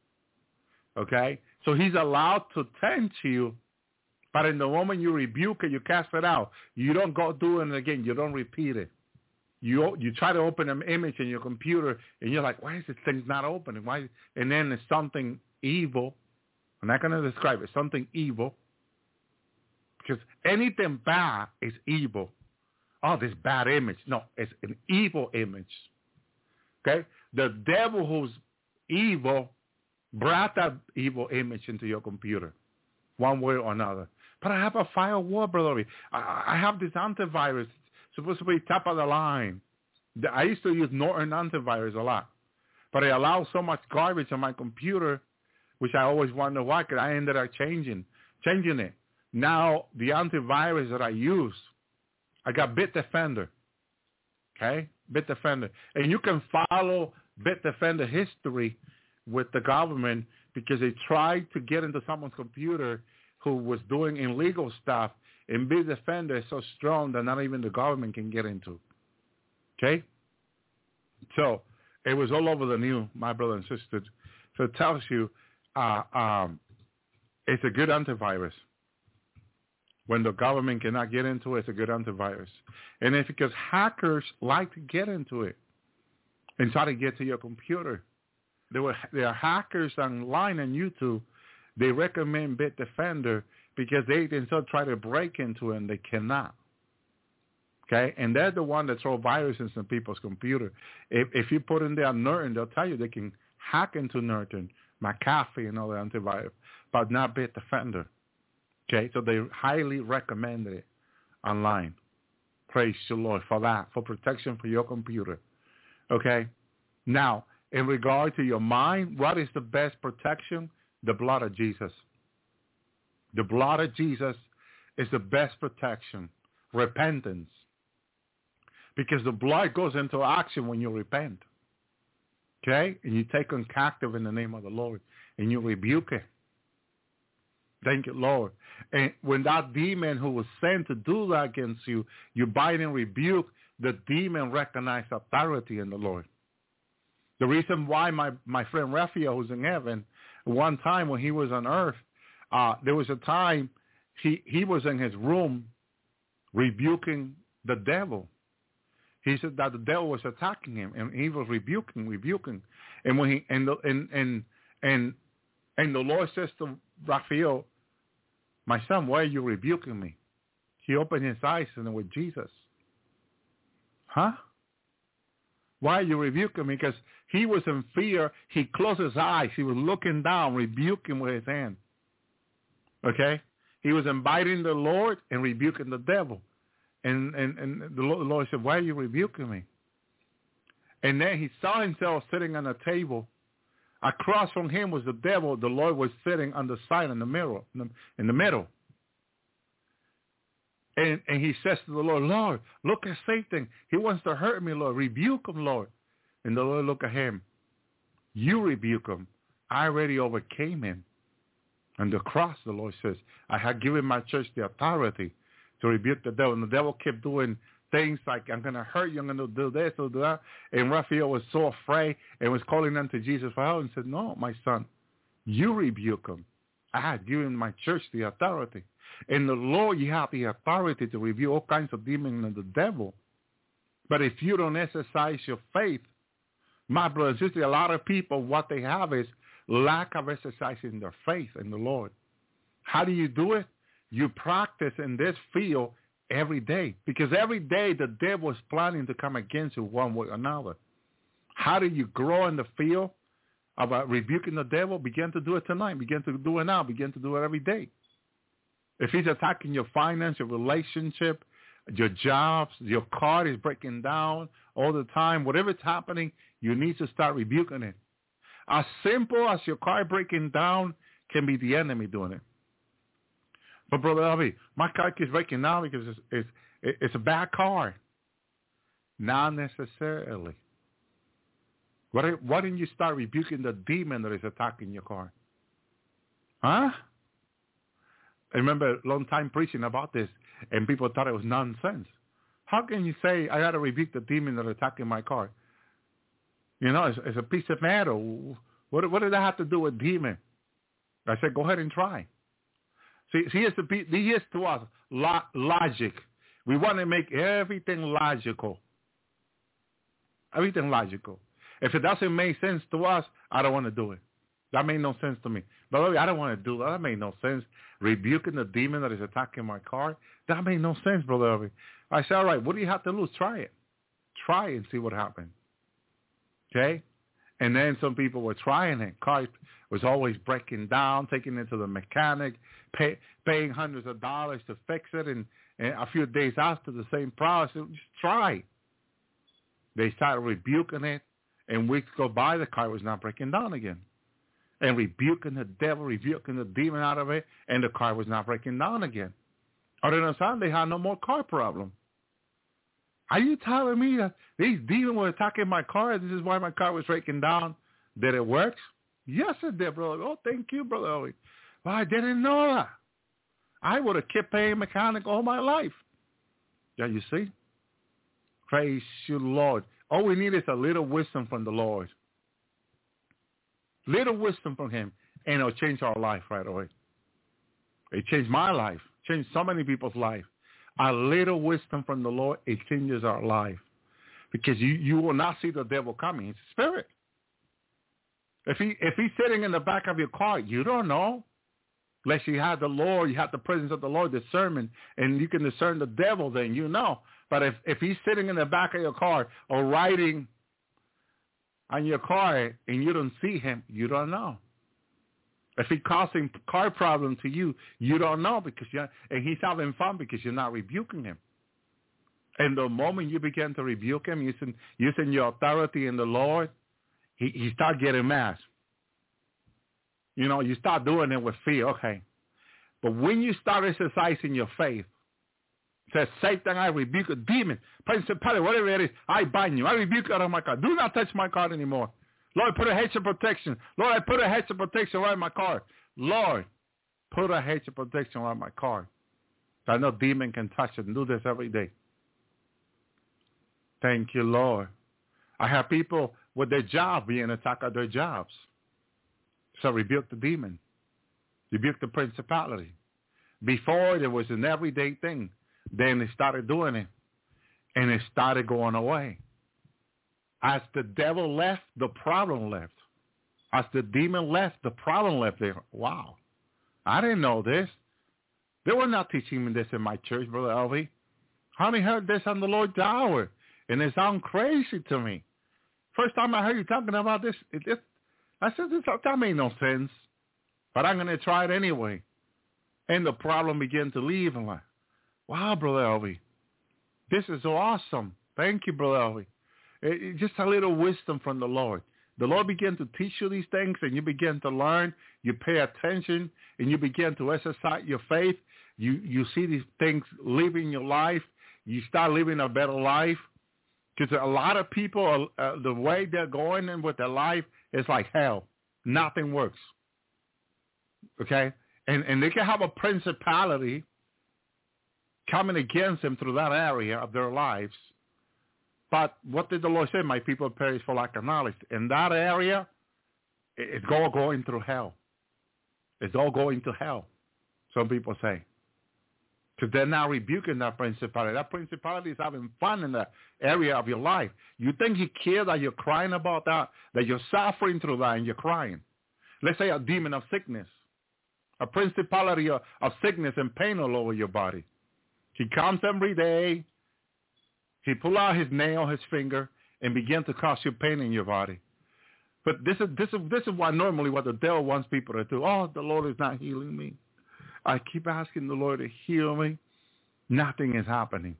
Okay? So he's allowed to tempt you, but in the moment you rebuke it, you cast it out. You don't go do it again. You don't repeat it. You you try to open an image in your computer, and you're like, why is this thing not opening? Why? And then it's something evil. I'm not going to describe it. Something evil. Because anything bad is evil. Oh, this bad image. No, it's an evil image. Okay? The devil who's evil brought that evil image into your computer, one way or another. But I have a firewall, brother. I, I have this antivirus. Supposed to be top of the line. I used to use Norton antivirus a lot, but it allows so much garbage on my computer, which I always wonder why, because I ended up changing, changing it. Now, the antivirus that I use, I got Bitdefender, okay? Bitdefender. And you can follow Bitdefender history with the government because they tried to get into someone's computer who was doing illegal stuff. And Bitdefender is so strong that not even the government can get into. Okay? So it was all over the news, my brother and sister. So it tells you uh, um, it's a good antivirus. When the government cannot get into it, it's a good antivirus. And it's because hackers like to get into it and try to get to your computer. There were there are hackers online on YouTube. They recommend Bitdefender because they themselves try to break into it and they cannot. Okay? And they're the one that throw viruses in people's computer. If, if you put in there Norton, they'll tell you they can hack into Norton, McAfee, and all the antivirus, but not Bitdefender. Okay? So they highly recommend it online. Praise the Lord for that, for protection for your computer. Okay? Now, in regard to your mind, what is the best protection? The blood of Jesus. The blood of Jesus is the best protection. Repentance. Because the blood goes into action when you repent. Okay? And you take them captive in the name of the Lord. And you rebuke it. Thank you, Lord. And when that demon who was sent to do that against you, you bind and rebuke, the demon recognizes authority in the Lord. The reason why my, my friend Raphael, who's in heaven, one time when he was on earth, uh, there was a time he, he was in his room rebuking the devil. He said that the devil was attacking him, and he was rebuking, rebuking. And when he and the, and and and and the Lord says to Raphael, "My son, why are you rebuking me?" He opened his eyes and it was Jesus. Huh? Why are you rebuking me? Because he was in fear. He closed his eyes. He was looking down, rebuking with his hand. Okay? He was inviting the Lord and rebuking the devil. And, and, and the Lord said, why are you rebuking me? And then he saw himself sitting on a table. Across from him was the devil. The Lord was sitting on the side in the mirror, in the, in the middle. And, and he says to the Lord, Lord, look at Satan. He wants to hurt me, Lord. Rebuke him, Lord. And the Lord looked at him. You rebuke him. I already overcame him. On the cross, the Lord says, I have given my church the authority to rebuke the devil. And the devil kept doing things like, I'm going to hurt you, I'm going to do this or do that. And Raphael was so afraid and was calling unto Jesus for help and said, no, my son, you rebuke him. I have given my church the authority. In the Lord, you have the authority to rebuke all kinds of demons and the devil. But if you don't exercise your faith, my brothers and sisters, a lot of people, what they have is lack of exercising their faith in the Lord. How do you do it? You practice in this field every day, because every day the devil is planning to come against you one way or another. How do you grow in the field about rebuking the devil? Begin to do it tonight. Begin to do it now. Begin to do it every day. If he's attacking your finance, your relationship, your jobs, your car is breaking down all the time, whatever's happening, you need to start rebuking it. As simple as your car breaking down can be the enemy doing it. But Brother Elvi, my car keeps breaking down because it's, it's, it's a bad car. Not necessarily. Why, why didn't you start rebuking the demon that is attacking your car? Huh? I remember a long time preaching about this, and people thought it was nonsense. How can you say, I got to rebuke the demon that is attacking my car? You know, it's, it's a piece of metal. What, what did that have to do with demon? I said, go ahead and try. See, see here's, the, here's to us lo- logic. We want to make everything logical. Everything logical. If it doesn't make sense to us, I don't want to do it. That made no sense to me. But I don't want to do that. That made no sense. Rebuking the demon that is attacking my car, that made no sense, Brother Elvi. I said, all right, what do you have to lose? Try it. Try it and see what happens. Okay? And then some people were trying it. Car was always breaking down, taking it to the mechanic, pay, paying hundreds of dollars to fix it, and, and a few days after the same process, just try it. They started rebuking it, and weeks go by, the car was not breaking down again. And rebuking the devil, rebuking the demon out of it, and the car was not breaking down again. Or then on Sunday, they had no more car problem. Are you telling me that these demons were attacking my car? This is why my car was breaking down. Did it work? Yes, it did, brother. Oh, thank you, brother. Well, I didn't know that. I would have kept paying mechanic all my life. Yeah, you see? Praise you, Lord. All we need is a little wisdom from the Lord. Little wisdom from him, and it'll change our life right away. It changed my life, changed so many people's life. A little wisdom from the Lord, it changes our life. Because you, you will not see the devil coming. It's a spirit. If he if he's sitting in the back of your car, you don't know. Unless you have the Lord, you have the presence of the Lord, discernment, and you can discern the devil, then you know. But if, if he's sitting in the back of your car or riding on your car and you don't see him, you don't know. If he's causing car problem to you, you don't know, because you're, and he's having fun because you're not rebuking him. And the moment you begin to rebuke him, using, using your authority in the Lord, he, he start getting mad. You know, you start doing it with fear, okay. But when you start exercising your faith, says, Satan, I rebuke a demon, principality, whatever it is, I bind you. I rebuke you out of my car. Do not touch my car anymore. Lord, put a hedge of protection. Lord, I put a hedge of protection around my car. Lord, put a hedge of protection around my car. I know demon can touch it, and do this every day. Thank you, Lord. I have people with their job being attacked at their jobs. So rebuke the demon. Rebuke the principality. Before, there was an everyday thing. Then they started doing it, and it started going away. As the devil left, the problem left. As the demon left, the problem left. There. Wow, I didn't know this. They were not teaching me this in my church, Brother Elvi. I only heard this on the Lord's hour, and it sounds crazy to me. First time I heard you talking about this, it, it, I said, this, that made no sense, but I'm going to try it anyway. And the problem began to leave. I'm like, wow, Brother Elvi, this is so awesome. Thank you, Brother Elvi. It, it, just a little wisdom from the Lord. The Lord began to teach you these things, and you begin to learn. You pay attention, and you begin to exercise your faith. You you see these things living your life. You start living a better life. Because a lot of people, uh, the way they're going in with their life is like hell. nothing works. Okay? And, and they can have a principality coming against them through that area of their lives. But what did the Lord say? My people perish for lack of knowledge. In that area, it's all going through hell. It's all going to hell, some people say. Because they're now rebuking that principality. That principality is having fun in that area of your life. You think he cares that you're crying about that, that you're suffering through that and you're crying. Let's say a demon of sickness, a principality of, of sickness and pain all over your body. He comes every day. He pull out his nail, his finger, and begin to cause you pain in your body. But this is this is this is why normally what the devil wants people to do. Oh, the Lord is not healing me. I keep asking the Lord to heal me. Nothing is happening.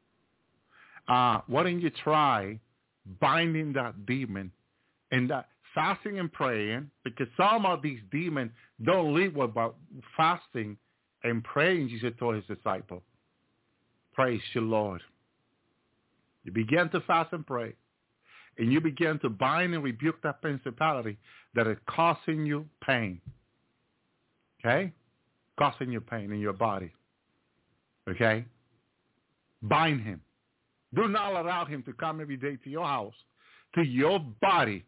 Uh, why don't you try binding that demon and that fasting and praying? Because some of these demons don't live without fasting and praying, Jesus told his disciple. Praise you, Lord. You begin to fast and pray. And you begin to bind and rebuke that principality that is causing you pain. Okay? Causing you pain in your body. Okay? Bind him. Do not allow him to come every day to your house, to your body.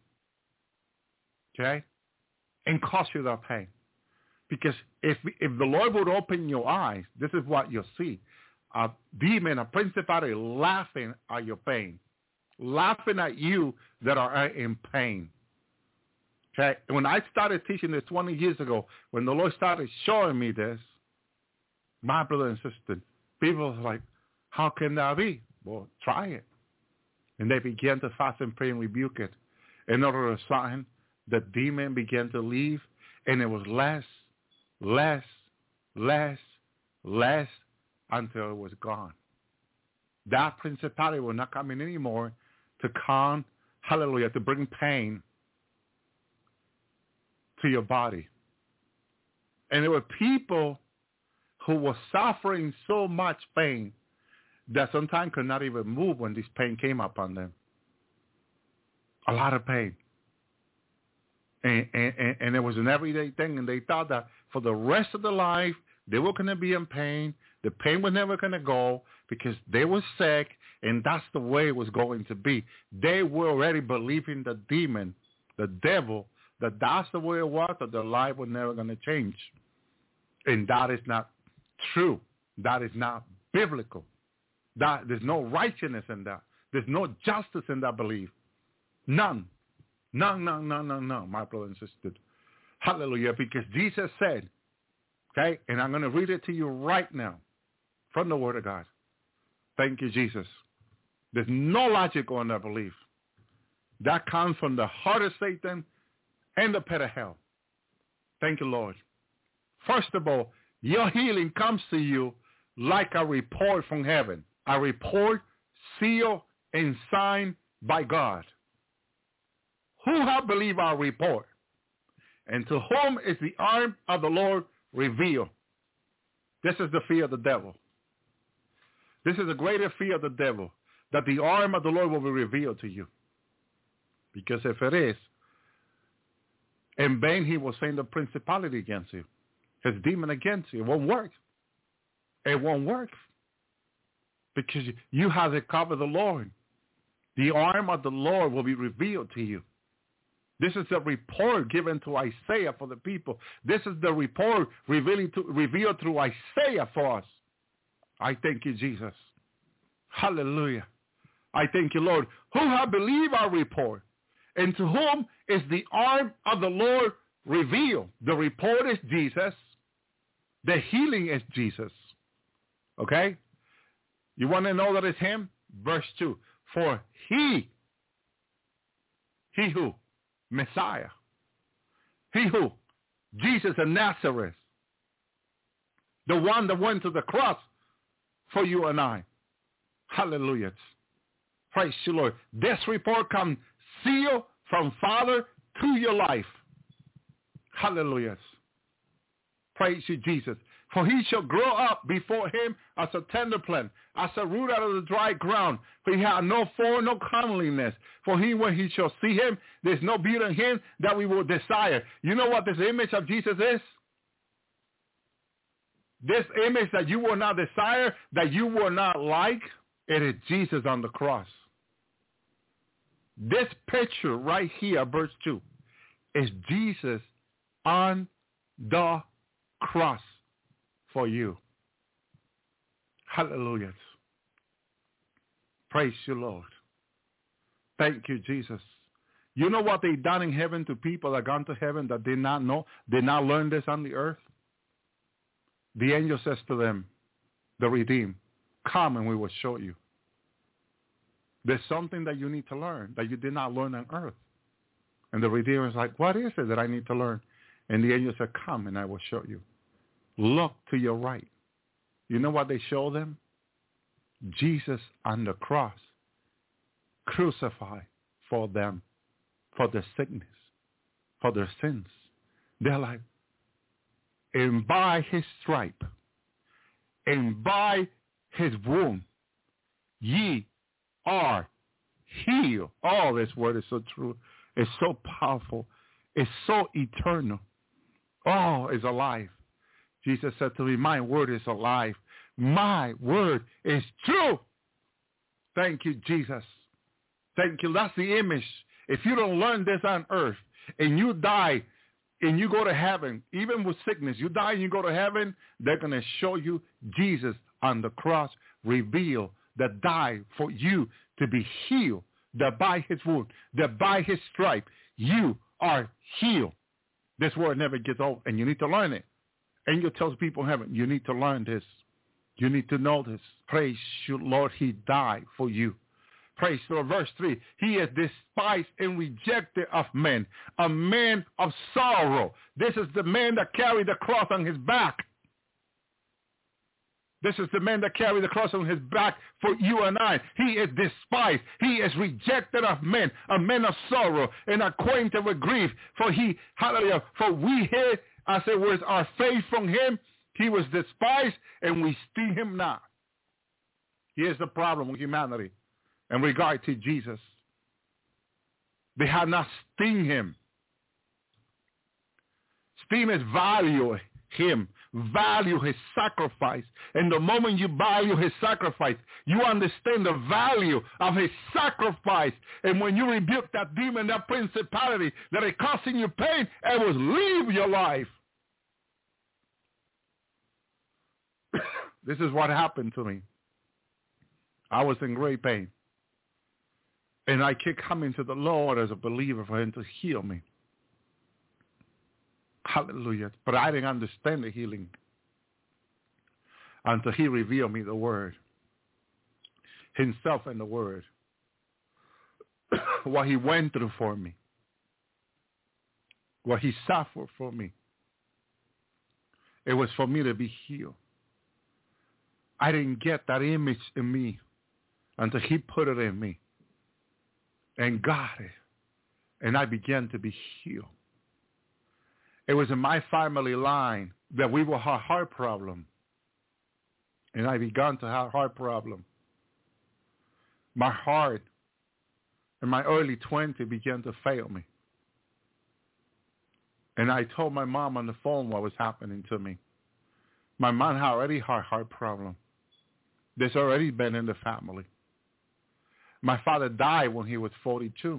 Okay? And cause you that pain. Because if if the Lord would open your eyes, this is what you'll see. A demon, a principality laughing at your pain. Laughing at you that are in pain. Okay? When I started teaching this twenty years ago, when the Lord started showing me this, my brother and sister, people were like, how can that be? Well, try it. And they began to fast and pray and rebuke it. In order to sign, the demon began to leave, and it was less, less, less, less, until it was gone. That principality will not come in anymore to con, hallelujah, to bring pain to your body. And there were people who were suffering so much pain that sometimes could not even move when this pain came upon them. A lot of pain. And, and, and it was an everyday thing, and they thought that for the rest of their life, they were going to be in pain. The pain was never going to go because they were sick, and that's the way it was going to be. They were already believing the demon, the devil, that that's the way it was, that their life was never going to change. And that is not true. That is not biblical. That there's no righteousness in that. There's no justice in that belief. None. None, none, none, none, none, my brother and sister. Hallelujah. Because Jesus said, okay, and I'm going to read it to you right now from the Word of God. Thank you, Jesus. There's no logic on that belief. That comes from the heart of Satan and the pit of hell. Thank you, Lord. First of all, your healing comes to you like a report from heaven. A report sealed and signed by God. Who have believed our report? And to whom is the arm of the Lord revealed? This is the fear of the devil. This is the greater fear of the devil, that the arm of the Lord will be revealed to you. Because if it is, in vain he will send the principality against you, his demon against you. It won't work. It won't work. Because you have the cover of the Lord. The arm of the Lord will be revealed to you. This is a report given to Isaiah for the people. This is the report revealed, to, revealed through Isaiah for us. I thank you, Jesus. Hallelujah. I thank you, Lord. Who have believed our report? And to whom is the arm of the Lord revealed? The report is Jesus. The healing is Jesus. Okay? You want to know that it's him? Verse two. For he, he who? Messiah. He who? Jesus of Nazareth. The one that went to the cross for you and I. Hallelujah. Praise you, Lord. This report comes sealed from Father to your life. Hallelujah. Praise you, Jesus. For he shall grow up before him as a tender plant, as a root out of the dry ground. For he hath no form, no comeliness. For he, when he shall see him, there's no beauty in him that we will desire. You know what this image of Jesus is? This image that you will not desire, that you will not like, it is Jesus on the cross. This picture right here, verse two, is Jesus on the cross for you. Hallelujah. Praise you, Lord. Thank you, Jesus. You know what they done in heaven to people that gone to heaven that did not know, did not learn this on the earth? The angel says to them, the redeemed, come and we will show you. There's something that you need to learn that you did not learn on earth. And the Redeemer is like, what is it that I need to learn? And the angel said, come and I will show you. Look to your right. You know what they show them? Jesus on the cross, crucified for them, for their sickness, for their sins. They're like, and by his stripe, and by his wound, ye are healed. Oh, this word is so true. It's so powerful. It's so eternal. Oh, it's alive. Jesus said to me, my word is alive. My word is true. Thank you, Jesus. Thank you. That's the image. If you don't learn this on earth and you die and you go to heaven, even with sickness, you die and you go to heaven, they're going to show you Jesus on the cross, revealed, that died for you to be healed, that by his wound, that by his stripe, you are healed. This word never gets old, and you need to learn it. Angel tells people in heaven, you need to learn this. You need to know this. Praise you, Lord, he died for you. Praise the Lord. Verse three, he is despised and rejected of men, a man of sorrow. This is the man that carried the cross on his back. This is the man that carried the cross on his back for you and I. He is despised. He is rejected of men, a man of sorrow and acquainted with grief. For he, hallelujah, for we hid, as it was our faith from him. He was despised and we esteem him not. Here's the problem with humanity in regard to Jesus. They have not esteemed him. Esteem is value him. Value his sacrifice. And the moment you value his sacrifice, you understand the value of his sacrifice. And when you rebuke that demon, that principality that is causing you pain, it will leave your life. This is what happened to me. I was in great pain. And I kept coming to the Lord as a believer for him to heal me. Hallelujah. But I didn't understand the healing until he revealed me the word. Himself and the word. What he went through for me. What he suffered for me. It was for me to be healed. I didn't get that image in me until he put it in me. And got it. And I began to be healed. It was in my family line that we will have heart problem. And I began to have heart problem. My heart in my early twenties began to fail me. And I told my mom on the phone what was happening to me. My mom had already had heart problem. There's already been in the family. My father died when he was forty-two.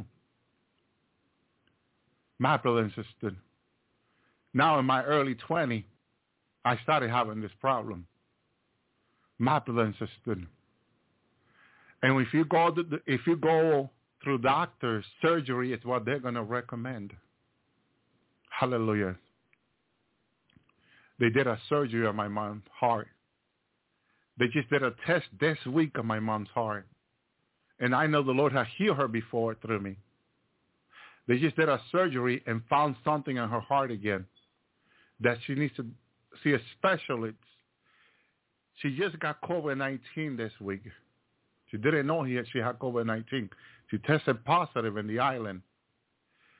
My brother and sister. Now in my early twenties, I started having this problem. My brother and sister. And if you go to the, if you go through doctors, surgery is what they're going to recommend. Hallelujah. They did a surgery on my mom's heart. They just did a test this week on my mom's heart. And I know the Lord has healed her before through me. They just did a surgery and found something in her heart again that she needs to see a specialist. She just got COVID nineteen this week. She didn't know he had, she had COVID nineteen. She tested positive in the island. Went to the doctor, and they did a check on her heart.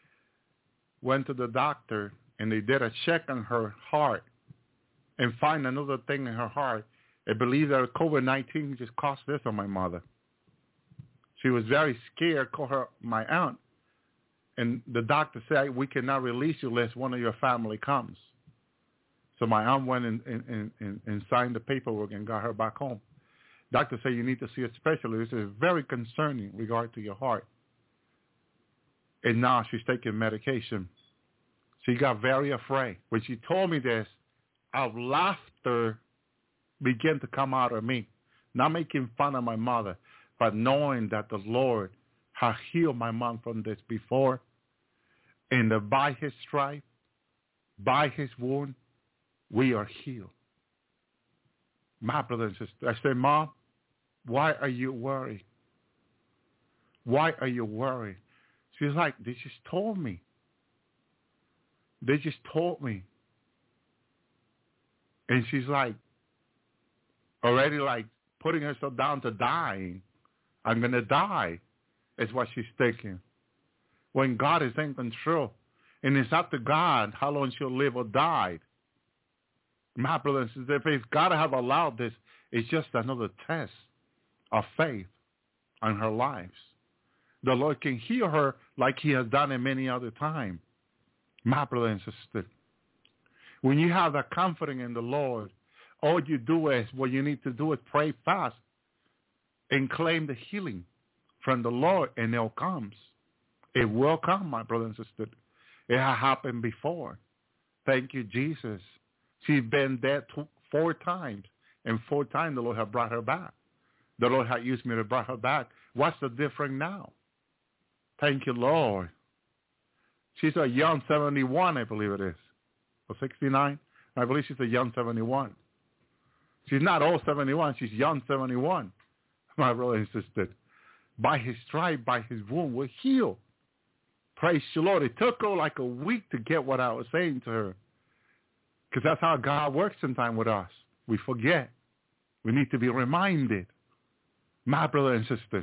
and find another thing in her heart and believe that COVID nineteen just caused this on my mother. She was very scared, called her my aunt, and the doctor said, we cannot release you unless one of your family comes. So my aunt went and, and, and, and signed the paperwork and got her back home. Doctor said, you need to see a specialist. This is very concerning in regard to your heart. And now she's taking medication. She got very afraid. When she told me this, our laughter began to come out of me. Not making fun of my mother, but knowing that the Lord had healed my mom from this before. And that by his stripe, by his wound, we are healed. My brother and sister, I said, Mom, why are you worried? Why are you worried? She's like, they just told me. They just told me. And she's like, already like putting herself down to dying. I'm going to die, is what she's thinking. When God is in control, and it's up to God how long she'll live or die. My brothers and sisters, if God have allowed this, it's just another test of faith on her lives. The Lord can heal her like he has done it many other times. My brother and sister, when you have that confidence in the Lord, all you do is, what you need to do is pray fast and claim the healing from the Lord, and it comes. It will come, my brother and sister. It has happened before. Thank you, Jesus. She's been dead two, four times, and four times the Lord has brought her back. The Lord has used me to bring her back. What's the difference now? Thank you, Lord. She's a young seventy-one, I believe it is, or sixty-nine. I believe she's a young seventy-one. She's not old seventy-one. She's young seventy-one, my brother and sister. By his stripe, by his wound, we're healed. Praise the Lord. It took her like a week to get what I was saying to her, because that's how God works sometimes with us. We forget. We need to be reminded. My brother and sister,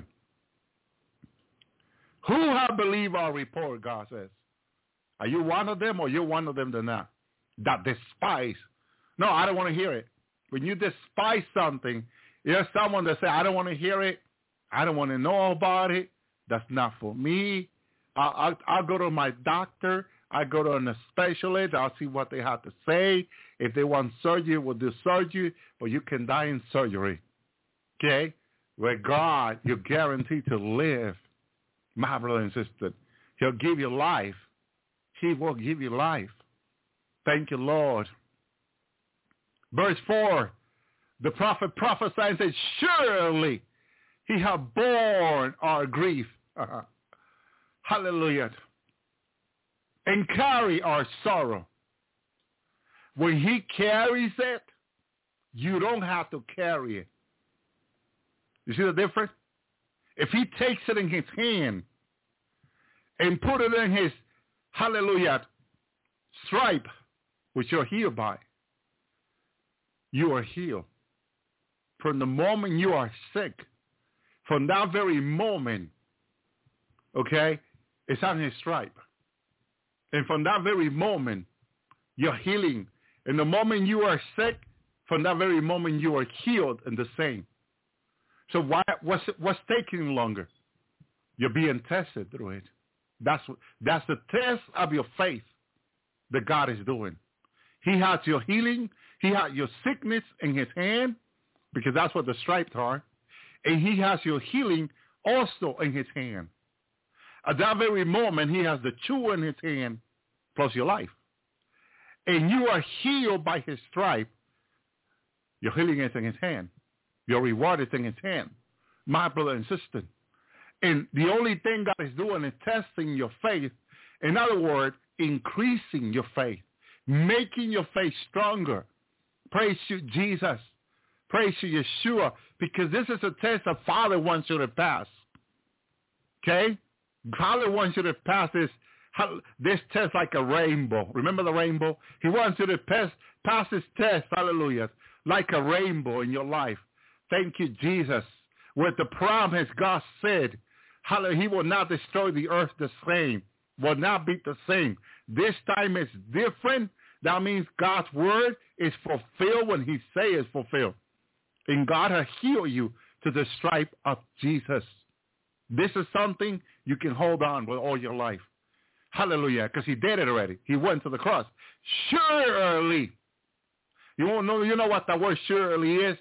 who have believed our report, God says? Are you one of them, or you're one of them that not? That despise. No, I don't want to hear it. When you despise something, there's someone that says, I don't want to hear it. I don't want to know about it. That's not for me. I'll, I'll, I'll go to my doctor. I go to a specialist. I'll see what they have to say. If they want surgery, we'll do surgery, but you can die in surgery. Okay? With God, you're guaranteed to live. My brother and sister, he'll give you life. He will give you life. Thank you, Lord. Verse four, the prophet prophesied and said, surely he has borne our grief. Hallelujah. And carry our sorrow. When he carries it, you don't have to carry it. You see the difference? If he takes it in his hand and put it in his, hallelujah, stripe, which you're healed by, you are healed. From the moment you are sick, from that very moment, okay, it's on his stripe. And from that very moment, you're healing. And the moment you are sick, from that very moment you are healed in the same. So why, what's, what's taking longer? You're being tested through it. That's, that's the test of your faith that God is doing. He has your healing. He has your sickness in his hand, because that's what the stripes are. And he has your healing also in his hand. At that very moment, he has the tool in his hand, plus your life. And you are healed by his stripe. Your healing is in his hand. Your reward is in his hand. My brother and sister. And the only thing God is doing is testing your faith. In other words, increasing your faith. Making your faith stronger. Praise you, Jesus. Praise you, Yeshua. Because this is a test that Father wants you to pass. Okay? Father wants you to pass this, this test like a rainbow. Remember the rainbow? He wants you to pass, pass this test, hallelujah, like a rainbow in your life. Thank you, Jesus. With the promise God said, hallelujah, he will not destroy the earth the same, will not be the same. This time is different. That means God's word is fulfilled when he says it's fulfilled. And God has healed you to the stripe of Jesus. This is something you can hold on with all your life. Hallelujah, because he did it already. He went to the cross. Surely. You won't know, you know what the word surely is?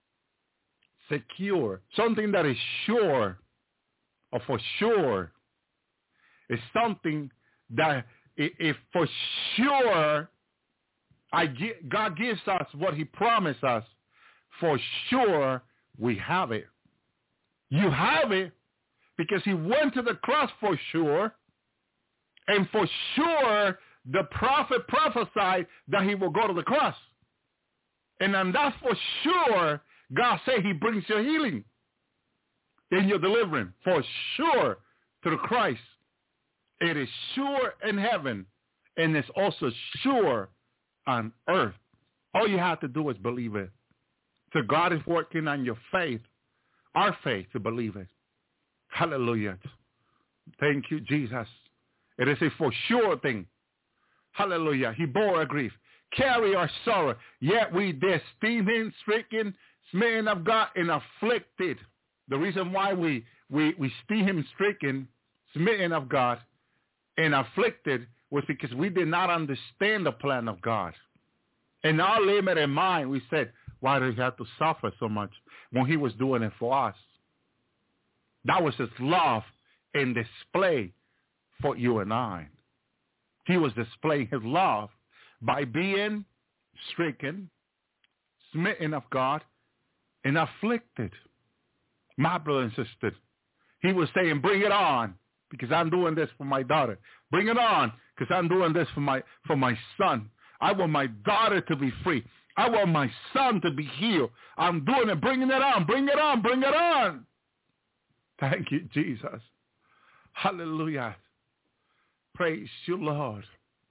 Secure. Something that is sure or for sure. It's something that if for sure I God gives us what he promised us, for sure we have it. You have it because he went to the cross for sure, and for sure the prophet prophesied that he will go to the cross. And then that's for sure God said he brings your healing and your deliverance. For sure through Christ. It is sure in heaven, and it's also sure on earth. All you have to do is believe it. So God is working on your faith, our faith, to believe it. Hallelujah. Thank you, Jesus. It is a for sure thing. Hallelujah. He bore our grief, carry our sorrow, yet we did esteem him stricken, smitten of God, and afflicted. The reason why we, we, we esteem him stricken, smitten of God, and afflicted was because we did not understand the plan of God. In our limited mind, we said, why did he have to suffer so much when he was doing it for us? That was his love and display for you and I. He was displaying his love by being stricken, smitten of God, and afflicted. My brother and sister, he was saying, bring it on, because I'm doing this for my daughter. Bring it on, because I'm doing this for my for my son. I want my daughter to be free. I want my son to be healed. I'm doing it, bringing it on, bring it on, bring it on. Thank you, Jesus. Hallelujah. Praise you, Lord.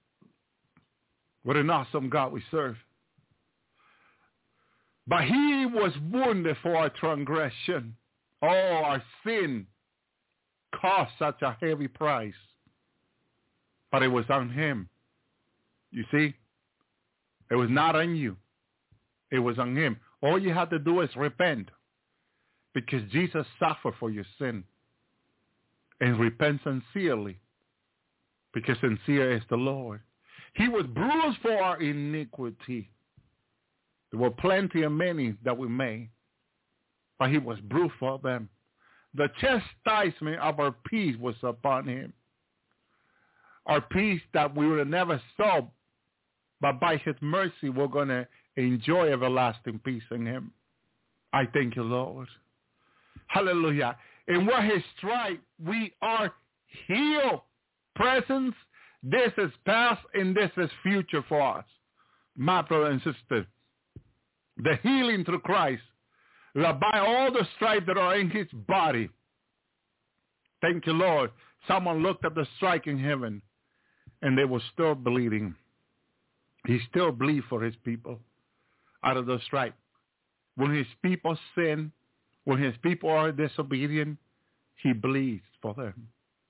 What an awesome God we serve. But he was wounded for our transgression. Oh, our sin cost such a heavy price. But it was on him. You see? It was not on you. It was on him. All you have to do is repent. Because Jesus suffered for your sin. And repent sincerely. Because sincere is the Lord. He was bruised for our iniquity. There were plenty and many that we made. But he was bruised for them. The chastisement of our peace was upon him. Our peace that we would have never saw. But by his mercy, we're going to enjoy everlasting peace in him. I thank you, Lord. Hallelujah. And where his stripe, we are healed. Presence, this is past, and this is future for us. My brother and sister, the healing through Christ, that by all the stripes that are in his body. Thank you, Lord. Someone looked at the strike in heaven, and they were still bleeding. He still bleeds for his people out of the stripe. When his people sin, when his people are disobedient, he bleeds for them.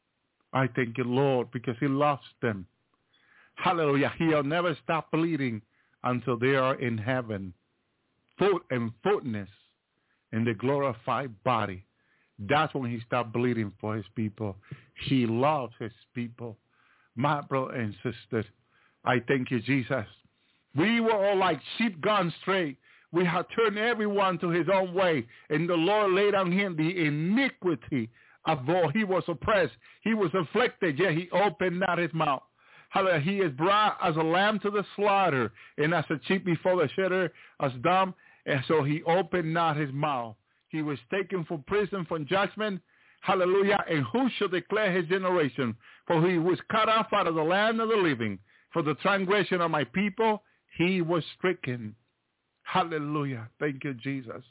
I thank you, Lord, because he loves them. Hallelujah. He'll never stop bleeding until they are in heaven. Foot and fullness in the glorified body. That's when he stopped bleeding for his people. He loves his people. My brother and sister, I thank you, Jesus. We were all like sheep gone astray. We have turned everyone to his own way. And the Lord laid on him the iniquity of all. He was oppressed. He was afflicted, yet he opened not his mouth. Hallelujah. He is brought as a lamb to the slaughter, and as a sheep before the shearer, as dumb. And so he opened not his mouth. He was taken from prison, from judgment. Hallelujah. And who shall declare his generation? For he was cut off out of the land of the living. For the transgression of my people, he was stricken. Hallelujah. Thank you, Jesus.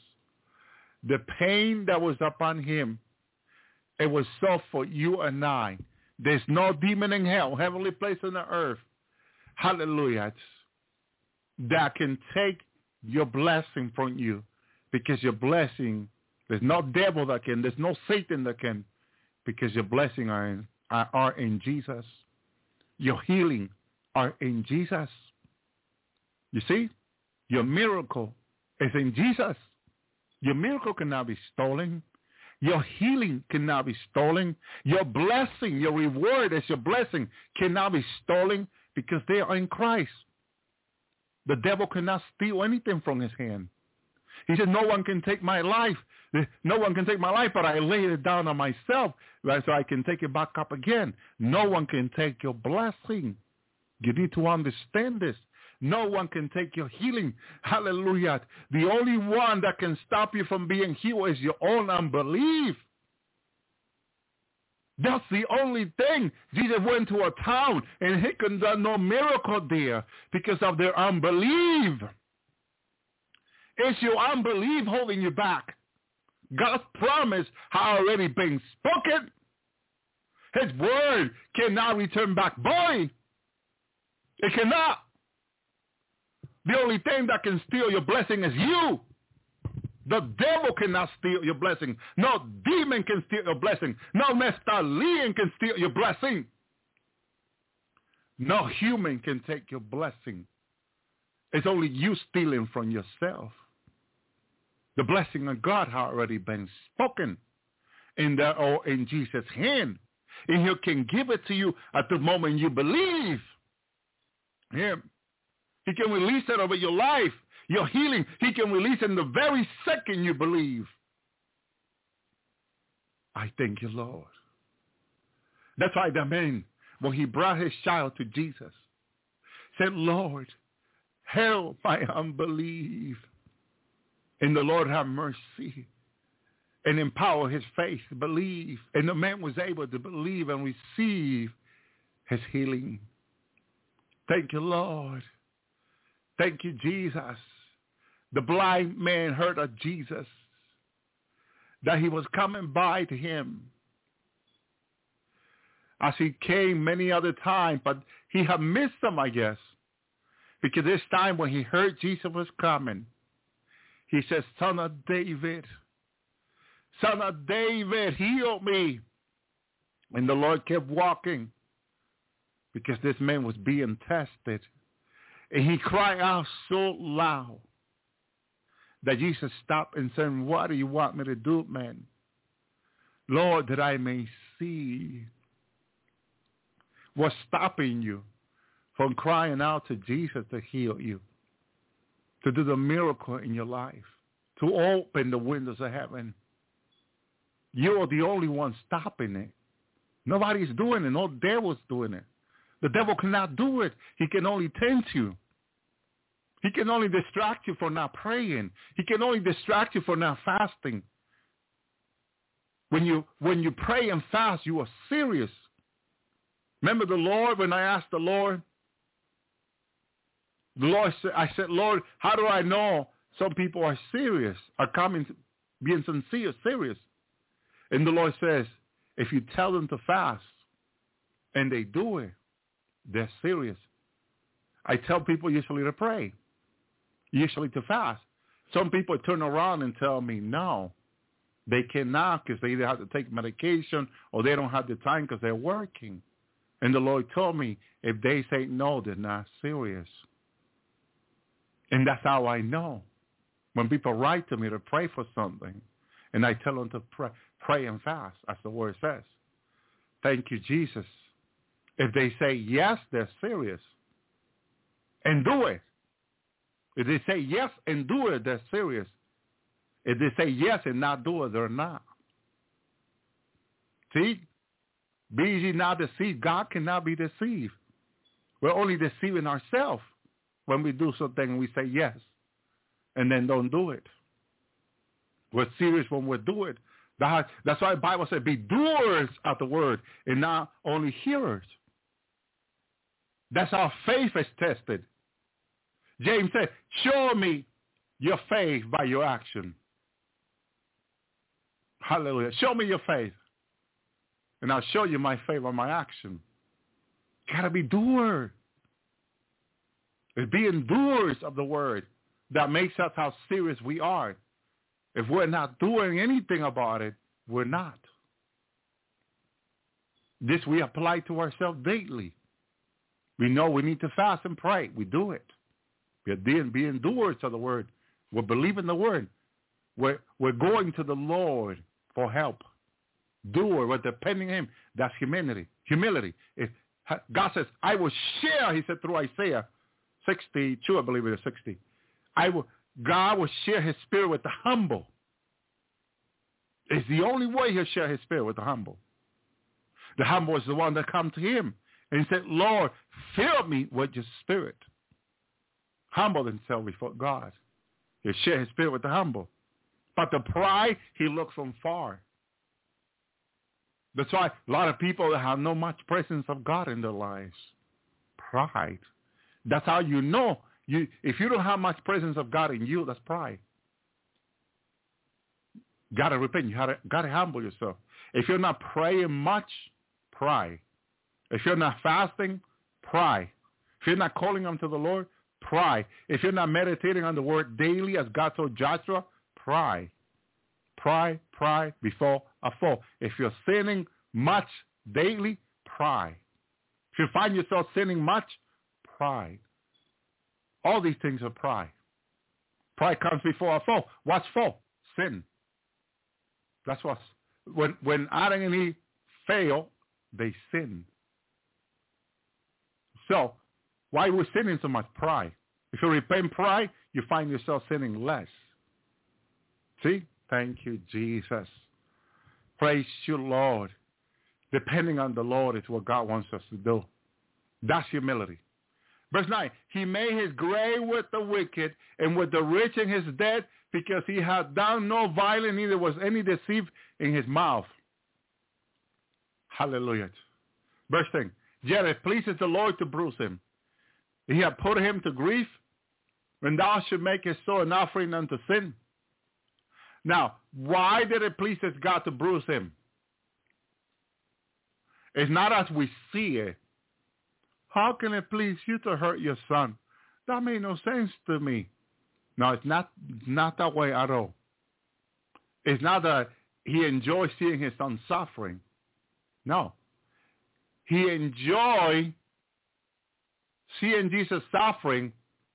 The pain that was upon him, it was so for you and I. There's no demon in hell, heavenly place on the earth. Hallelujah. That can take your blessing from you. Because your blessing, there's no devil that can, there's no Satan that can. Because your blessing are in, are, are in Jesus. Your healing are in Jesus. You see, your miracle is in Jesus. Your miracle cannot be stolen. Your healing cannot be stolen. Your blessing, your reward as your blessing cannot be stolen because they are in Christ. The devil cannot steal anything from his hand. He said, no one can take my life. No one can take my life, but I laid it down on myself so I can take it back up again. No one can take your blessing. You need to understand this. No one can take your healing. Hallelujah. The only one that can stop you from being healed is your own unbelief. That's the only thing. Jesus went to a town and he could do no miracle there because of their unbelief. It's your unbelief holding you back. God's promise has already been spoken. His word cannot return back void. It cannot. The only thing that can steal your blessing is you. The devil cannot steal your blessing. No demon can steal your blessing. No Nephilim can steal your blessing. No human can take your blessing. It's only you stealing from yourself. The blessing of God has already been spoken in the, or in Jesus' hand. And he can give it to you at the moment you believe him. He can release it over your life, your healing. He can release it in the very second you believe. I thank you, Lord. That's why the man, when he brought his child to Jesus, said, Lord, help my unbelief. And the Lord have mercy and empower his faith to believe. And the man was able to believe and receive his healing. Thank you, Lord. Thank you, Jesus. The blind man heard of Jesus, that he was coming by to him. As he came many other times, but he had missed them, I guess. Because this time when he heard Jesus was coming, he says, Son of David, Son of David, heal me. And the Lord kept walking because this man was being tested. And he cried out so loud that Jesus stopped and said, what do you want me to do, man? Lord, that I may see. What's stopping you from crying out to Jesus to heal you, to do the miracle in your life, to open the windows of heaven? You are the only one stopping it. Nobody's doing it. No devil's doing it. The devil cannot do it. He can only tempt you. He can only distract you from not praying. He can only distract you from not fasting. When you when you pray and fast, you are serious. Remember the Lord, when I asked the Lord, the Lord said, I said, Lord, how do I know some people are serious, are coming, to, being sincere, serious? And the Lord says, if you tell them to fast and they do it, they're serious. I tell people usually to pray, usually to fast. Some people turn around and tell me no, they cannot because they either have to take medication or they don't have the time because they're working. And the Lord told me, if they say no, they're not serious. And that's how I know. When people write to me to pray for something, and I tell them to pray, pray and fast, as the word says. Thank you, Jesus. If they say yes, they're serious. And do it. If they say yes and do it, they're serious. If they say yes and not do it, they're not. See? Be ye not deceived. God cannot be deceived. We're only deceiving ourselves when we do something and we say yes and then don't do it. We're serious when we do it. That's why the Bible said, be doers of the word and not only hearers. That's how faith is tested. James said, show me your faith by your action. Hallelujah. Show me your faith, and I'll show you my faith by my action. Got to be doers. It's being doers of the word that makes us how serious we are. If we're not doing anything about it, we're not. This we apply to ourselves daily. We know we need to fast and pray. We do it. We're being, being doers of the word. We're believing the word. We're, we're going to the Lord for help. Doer, we're depending on him. That's humility. Humility. If God says, I will share, he said through Isaiah sixty-two, I believe it is sixty. I will, God will share his spirit with the humble. It's the only way he'll share his spirit with the humble. The humble is the one that come to him. And he said, Lord, fill me with your spirit. Humble himself before God. He'll share his spirit with the humble. But the pride, he looks from far. That's why a lot of people have no much presence of God in their lives. Pride. That's how you know. You, if you don't have much presence of God in you, that's pride. Got to repent. You got to humble yourself. If you're not praying much, pride. If you're not fasting, pride. If you're not calling unto the Lord, pride. If you're not meditating on the word daily as God told Joshua, pride. Pride, pride before a fall. If you're sinning much daily, pride. If you find yourself sinning much, pride. All these things are pride. Pride comes before a fall. What's fall? Sin. That's what, when, when Adam and Eve fail, they sin. So, why are we sinning so much? Pride. If you repent pride, you find yourself sinning less. See? Thank you, Jesus. Praise you, Lord. Depending on the Lord is what God wants us to do. That's humility. Verse nine, he made his grave with the wicked and with the rich in his debt, because he had done no violence, neither was any deceit in his mouth. Hallelujah. Verse ten, yet it pleases the Lord to bruise him. He had put him to grief, when thou should make his soul an offering unto sin. Now, why did it please God to bruise him? It's not as we see it. How can it please you to hurt your son? That made no sense to me. No, it's not, it's not that way at all. It's not that he enjoys seeing his son suffering. No. He enjoyed seeing Jesus suffering,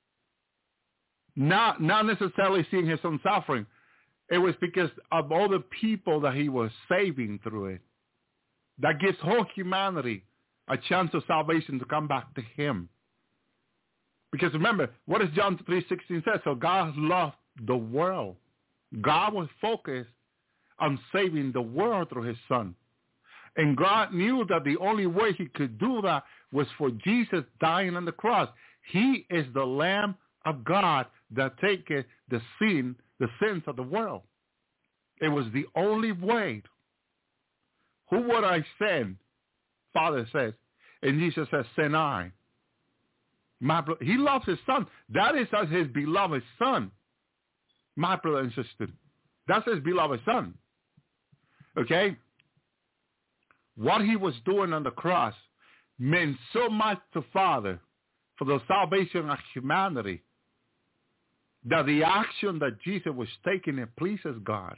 not, not necessarily seeing his son suffering. It was because of all the people that he was saving through it. That gives whole humanity a chance of salvation to come back to him. Because remember, what does John three sixteen say? So God loved the world. God was focused on saving the world through his son. And God knew that the only way he could do that was for Jesus dying on the cross. He is the Lamb of God that taketh the sin, the sins of the world. It was the only way. Who would I send? Father says. And Jesus says, send I. My bro- he loves his son. That is his beloved son. My brother and sister. That's his beloved son. Okay? What he was doing on the cross meant so much to Father for the salvation of humanity that the action that Jesus was taking, it pleases God.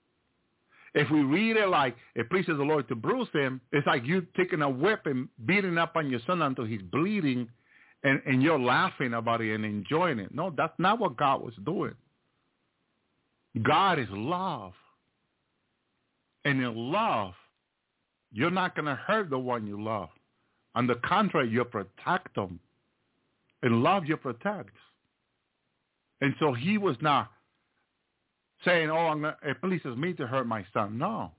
If we read it like it pleases the Lord to bruise him, it's like you taking a whip and beating up on your son until he's bleeding, and, and you're laughing about it and enjoying it. No, that's not what God was doing. God is love. And in love, you're not going to hurt the one you love. On the contrary, you protect them. In love, you protect. And so he was not saying, oh, I'm not, it pleases me to hurt my son. No.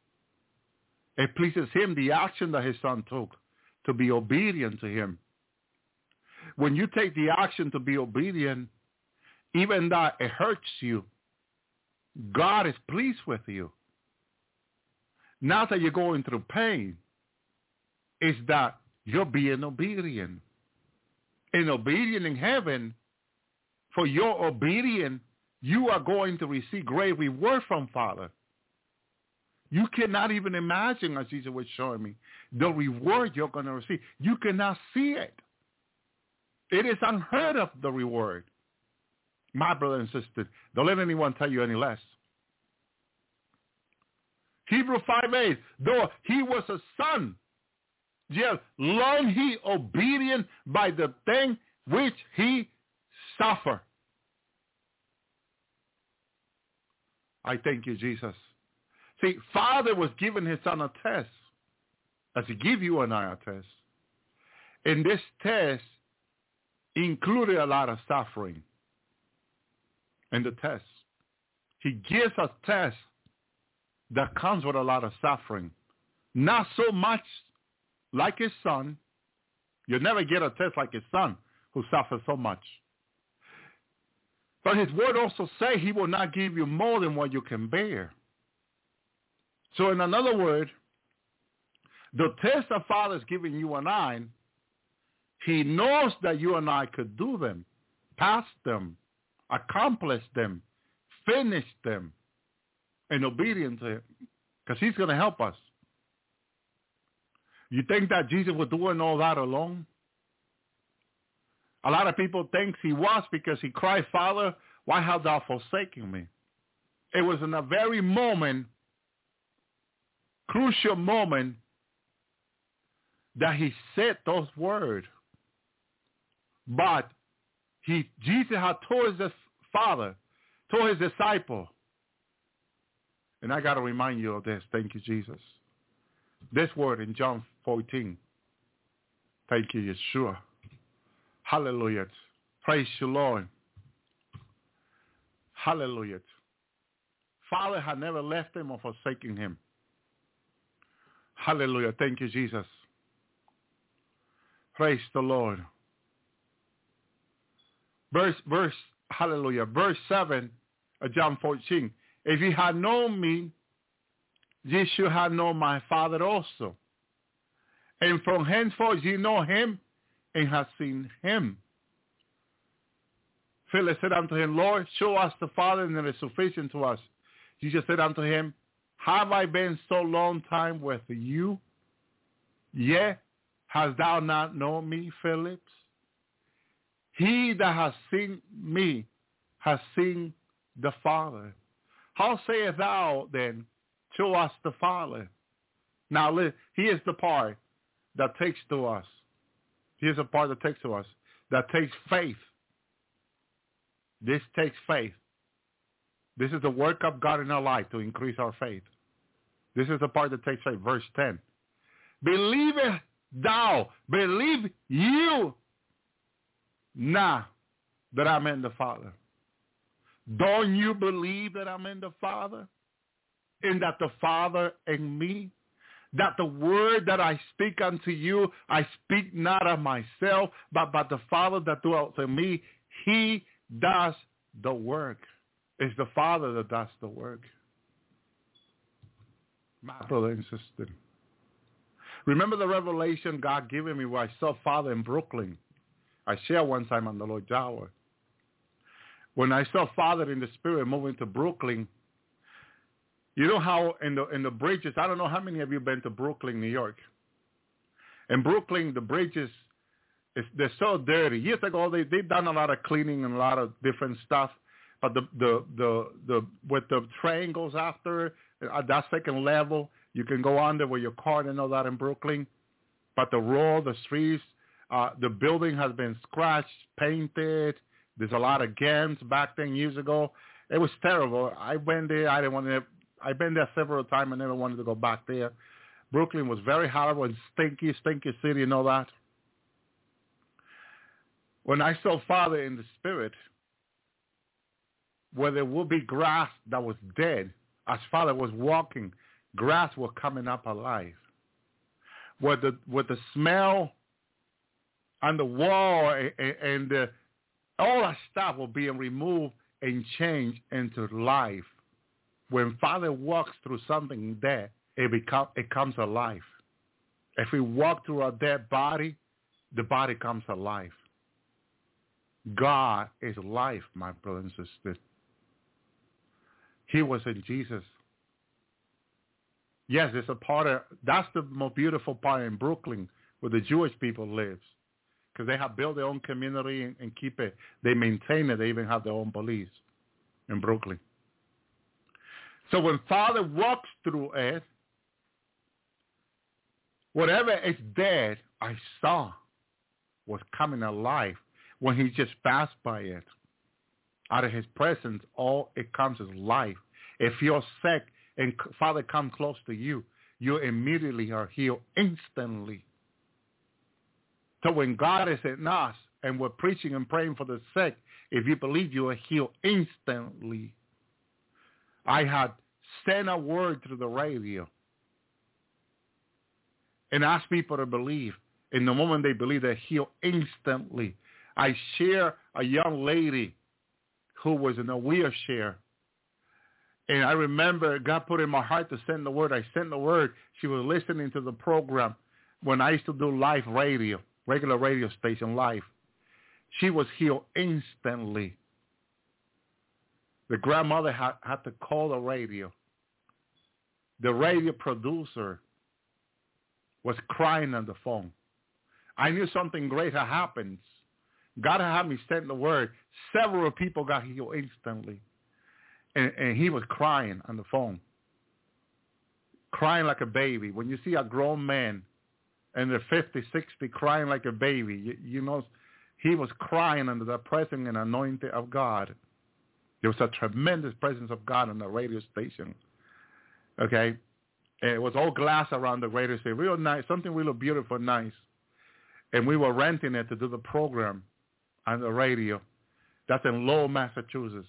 It pleases him, the action that his son took, to be obedient to him. When you take the action to be obedient, even that it hurts you, God is pleased with you. Not that you're going through pain. It's that you're being obedient. And obedient in heaven, for your obedience, you are going to receive great reward from Father. You cannot even imagine, as Jesus was showing me, the reward you're going to receive. You cannot see it. It is unheard of, the reward. My brother and sister, don't let anyone tell you any less. Hebrews five eight, though he was a son, yet long he obedient by the thing which he suffer. I thank you, Jesus. See, Father was giving his son a test, as he give you and I a test. And this test included a lot of suffering in the test. He gives a test that comes with a lot of suffering. Not so much like his son. You'll never get a test like his son who suffers so much. But his word also say he will not give you more than what you can bear. So in another word, the test the Father is giving you and I, he knows that you and I could do them, pass them, accomplish them, finish them in obedience to him, because he's going to help us. You think that Jesus was doing all that alone? A lot of people think he was because he cried, Father, why hast thou forsaken me? It was in a very moment, crucial moment, that he said those words. But he, Jesus had told his Father, told his disciple, and I got to remind you of this. Thank you, Jesus. This word in John fourteen. Thank you, Yeshua. Hallelujah. Praise you, Lord. Hallelujah. Father had never left him or forsaken him. Hallelujah. Thank you, Jesus. Praise the Lord. Verse, verse, hallelujah. Verse seven of John fourteen. If ye had known me, ye should have known my Father also. And from henceforth ye know him and have seen him. Philip said unto him, Lord, show us the Father, and it is sufficient to us. Jesus said unto him, have I been so long time with you? Yet hast thou not known me, Philip? He that has seen me has seen the Father. How sayest thou then, show us the Father? Now, here's the part that takes to us. Here's the part that takes to us. That takes faith. This takes faith. This is the work of God in our life to increase our faith. This is the part that takes faith. Verse ten. Believe thou, believe you now that I'm in the Father. Don't you believe that I'm in the Father? And that the Father in me? That the word that I speak unto you, I speak not of myself, but by the Father that dwells in me. He does the work. It's the Father that does the work. My brother and sister. Remember the revelation God gave me where I saw Father in Brooklyn. I shared one time on the Lord Tower. When I saw Father in the Spirit moving to Brooklyn, you know how in the in the bridges, I don't know how many of you have been to Brooklyn, New York. In Brooklyn, the bridges, it's, they're so dirty. Years ago, they, they've done a lot of cleaning and a lot of different stuff. But the, the, the, the with the train goes after, at that second level, you can go under with your car and all that in Brooklyn. But the road, the streets, uh, the building has been scratched, painted. There's a lot of gangs back then years ago. It was terrible. I went there. I didn't want to. I've been there several times. I never wanted to go back there. Brooklyn was very horrible and stinky, stinky city and all that. When I saw Father in the Spirit, where there would be grass that was dead, as Father was walking, grass was coming up alive. Where the, where the smell on the wall and, and the, all that stuff was being removed and changed into life. When Father walks through something dead, it become it comes alive. If we walk through a dead body, the body comes alive. God is life, my brothers and sisters. He was in Jesus. Yes, it's a part of, that's the most beautiful part in Brooklyn where the Jewish people lives. Because they have built their own community and, and keep it. They maintain it. They even have their own police in Brooklyn. So when Father walks through it, whatever is dead, I saw was coming alive. when he just passed by it. Out of his presence, all it comes is life. If you're sick and Father comes close to you, you immediately are healed instantly. So when God is in us and we're preaching and praying for the sick, if you believe, you are healed instantly. I had sent a word through the radio and asked people to believe. And the moment they believe, they're healed instantly. I share a young lady who was in a wheelchair. And I remember God put in my heart to send the word. I sent the word. She was listening to the program when I used to do live radio, regular radio station live. She was healed instantly. The grandmother had, had to call the radio. The radio producer was crying on the phone. I knew something great had happened. God had me send the word. Several people got healed instantly. And, and he was crying on the phone. Crying like a baby. When you see a grown man and they're fifty, sixty crying like a baby, you, you know, he was crying under the presence and anointing of God. There was a tremendous presence of God on the radio station. Okay? And it was all glass around the radio station. Real nice, something really beautiful, nice. And we were renting it to do the program on the radio. That's in Lowell, Massachusetts.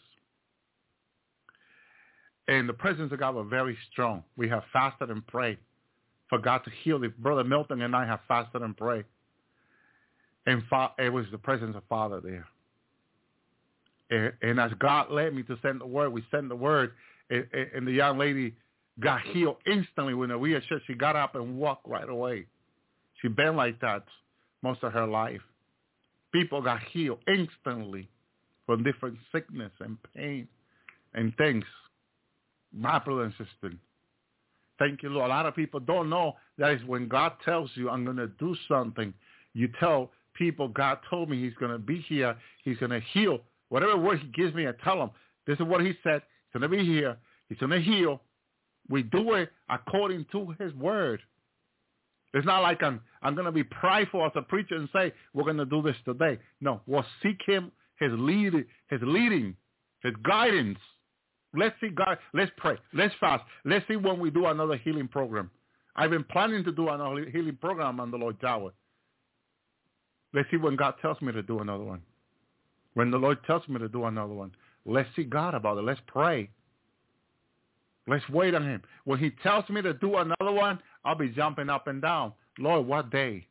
And the presence of God was very strong. We have fasted and prayed for God to heal. Brother Milton and I have fasted and prayed. And it was the presence of Father there. And, and as God led me to send the word, we sent the word. And, and the young lady got healed instantly when the wheelchair. She got up and walked right away. She'd been like that most of her life. People got healed instantly from different sickness and pain and things. My brother and sister, thank you, Lord. A lot of people don't know that is when God tells you, I'm going to do something. You tell people, God told me he's going to be here. He's going to heal. Whatever word he gives me, I tell him, this is what he said. He's going to be here. He's going to heal. We do it according to his word. It's not like I'm, I'm going to be prideful as a preacher and say, we're going to do this today. No, we'll seek him, his, lead, his leading, his guidance. Let's see God. Let's pray. Let's fast. Let's see when we do another healing program. I've been planning to do another healing program on the Lord Tower. Let's see when God tells me to do another one. When the Lord tells me to do another one, let's see God about it. Let's pray. Let's wait on him. When he tells me to do another one, I'll be jumping up and down. Lord, what day?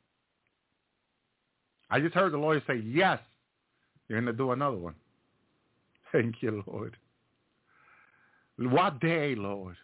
I just heard the Lord say, yes, you're going to do another one. Thank you, Lord. What day, Lord?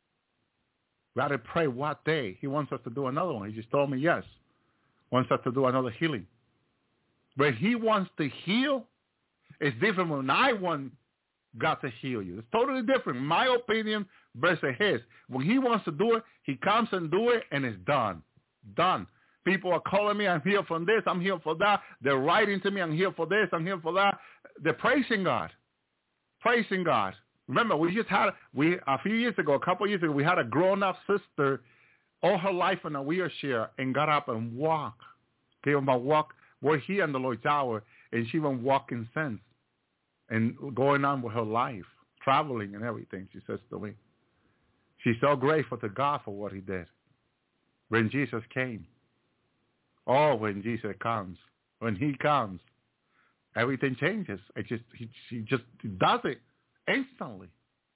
We got to pray what day. He wants us to do another one. He just told me yes. Wants us to do another healing. When he wants to heal, it's different when I want God to heal you. It's totally different. My opinion versus his. When he wants to do it, he comes and do it, and it's done. Done. People are calling me, I'm here for this, I'm here for that. They're writing to me, I'm here for this, I'm here for that. They're praising God. Praising God. Remember, we just had, we a few years ago, a couple of years ago, we had a grown-up sister all her life in a wheelchair and got up and walked. Gave him a walk. We're here in the Lord's Tower, and she went walking since and going on with her life, traveling and everything, she says to me. She's so grateful to God for what he did. When Jesus came, oh, when Jesus comes, when he comes, everything changes. It just, he, she just does it instantly.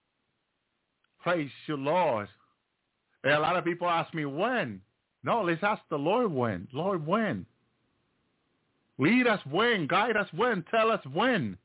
Praise you, Lord. And a lot of people ask me, when? No, let's ask the Lord when. Lord, when? Lead us when. Guide us when. Tell us when.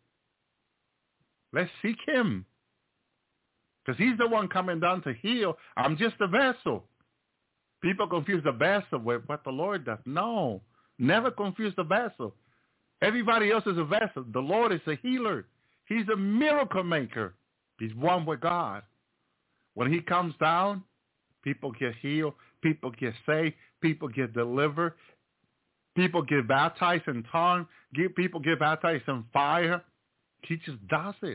Let's seek him. Because he's the one coming down to heal. I'm just a vessel. People confuse the vessel with what the Lord does. No. Never confuse the vessel. Everybody else is a vessel. The Lord is a healer. He's a miracle maker. He's one with God. When he comes down, people get healed. People get saved. People get delivered. People get baptized in tongues. People get baptized in fire. He just does it.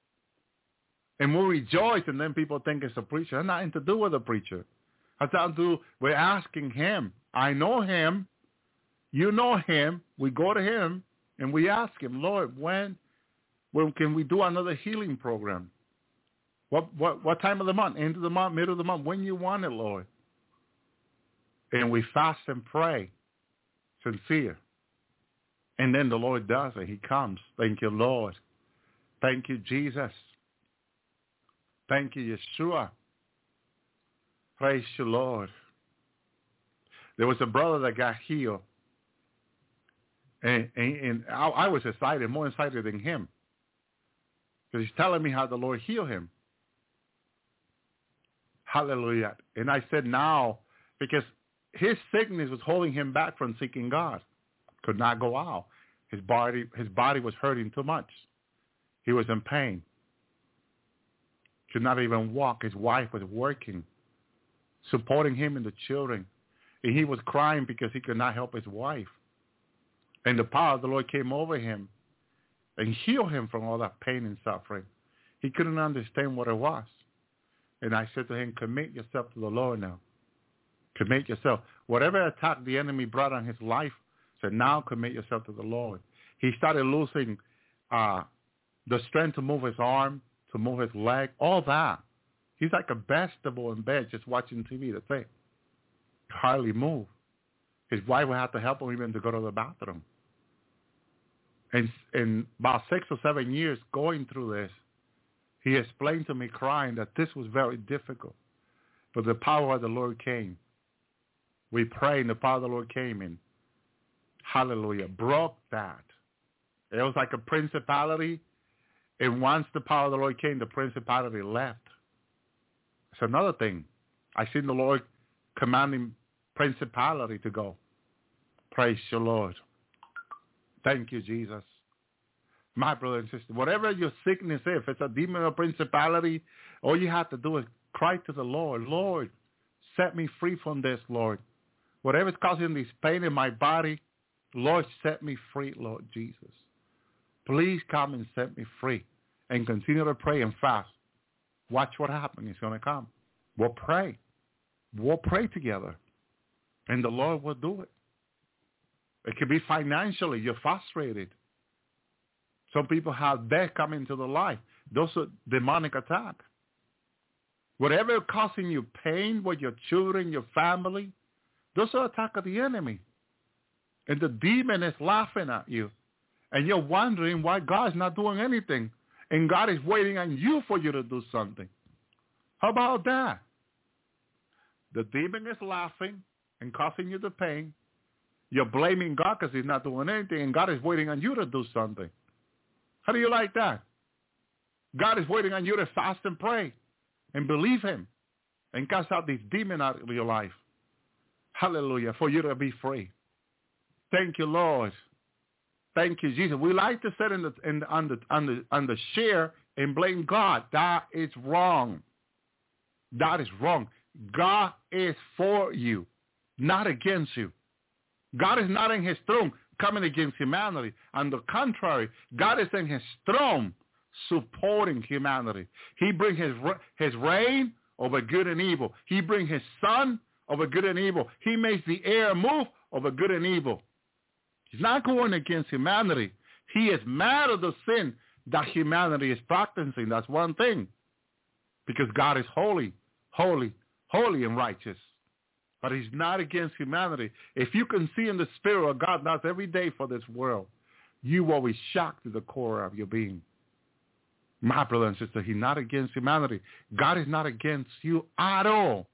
And we rejoice, and then people think it's a preacher. It's nothing to do with a preacher. It's nothing to do, we're asking him. I know him. You know him. We go to him. And we ask him, Lord, when, when can we do another healing program? What, what, what time of the month? End of the month, middle of the month? When you want it, Lord. And we fast and pray, sincere. And then the Lord does it. He comes. Thank you, Lord. Thank you, Jesus. Thank you, Yeshua. Praise you, Lord. There was a brother that got healed. And, and, and I, I was excited, more excited than him. Because he's telling me how the Lord healed him. Hallelujah. And I said now, because his sickness was holding him back from seeking God. Could not go out. His body, his body was hurting too much. He was in pain. Could not even walk. His wife was working, supporting him and the children. And he was crying because he could not help his wife. And the power of the Lord came over him and healed him from all that pain and suffering. He couldn't understand what it was. And I said to him, commit yourself to the Lord now. Commit yourself. Whatever attack the enemy brought on his life, said, now commit yourself to the Lord. He started losing uh, the strength to move his arm, to move his leg, all that. He's like a vegetable in bed just watching T V, that's it. Hardly move. His wife would have to help him even to go to the bathroom. And in about six or seven years going through this, he explained to me crying that this was very difficult. But the power of the Lord came. We prayed and the power of the Lord came in. Hallelujah. Broke that. It was like a principality. And once the power of the Lord came, the principality left. It's another thing. I seen the Lord commanding principality to go. Praise the Lord. Thank you, Jesus. My brother and sister, whatever your sickness is, if it's a demon or principality, all you have to do is cry to the Lord. Lord, set me free from this, Lord. Whatever is causing this pain in my body, Lord, set me free, Lord Jesus. Please come and set me free. And continue to pray and fast. Watch what happens. It's going to come. We'll pray. We'll pray together. And the Lord will do it. It could be financially. You're frustrated. Some people have death come into their life. Those are demonic attacks. Whatever is causing you pain with your children, your family, those are attacks of the enemy. And the demon is laughing at you. And you're wondering why God is not doing anything. And God is waiting on you for you to do something. How about that? The demon is laughing and causing you the pain. You're blaming God because he's not doing anything. And God is waiting on you to do something. How do you like that? God is waiting on you to fast and pray and believe him and cast out this demon out of your life. Hallelujah. For you to be free. Thank you, Lord. Thank you, Jesus. We like to sit in the, in the, on, the, on, the, on the chair and blame God. That is wrong. That is wrong. God is for you, not against you. God is not in his throne coming against humanity. On the contrary, God is in his throne supporting humanity. He brings his, his reign over good and evil. He brings his sun over good and evil. He makes the air move over good and evil. He's not going against humanity. He is mad at the sin that humanity is practicing. That's one thing. Because God is holy, holy, holy and righteous. But he's not against humanity. If you can see in the spirit what God does every day for this world, you will be shocked to the core of your being. My brother and sister, he's not against humanity. God is not against you at all.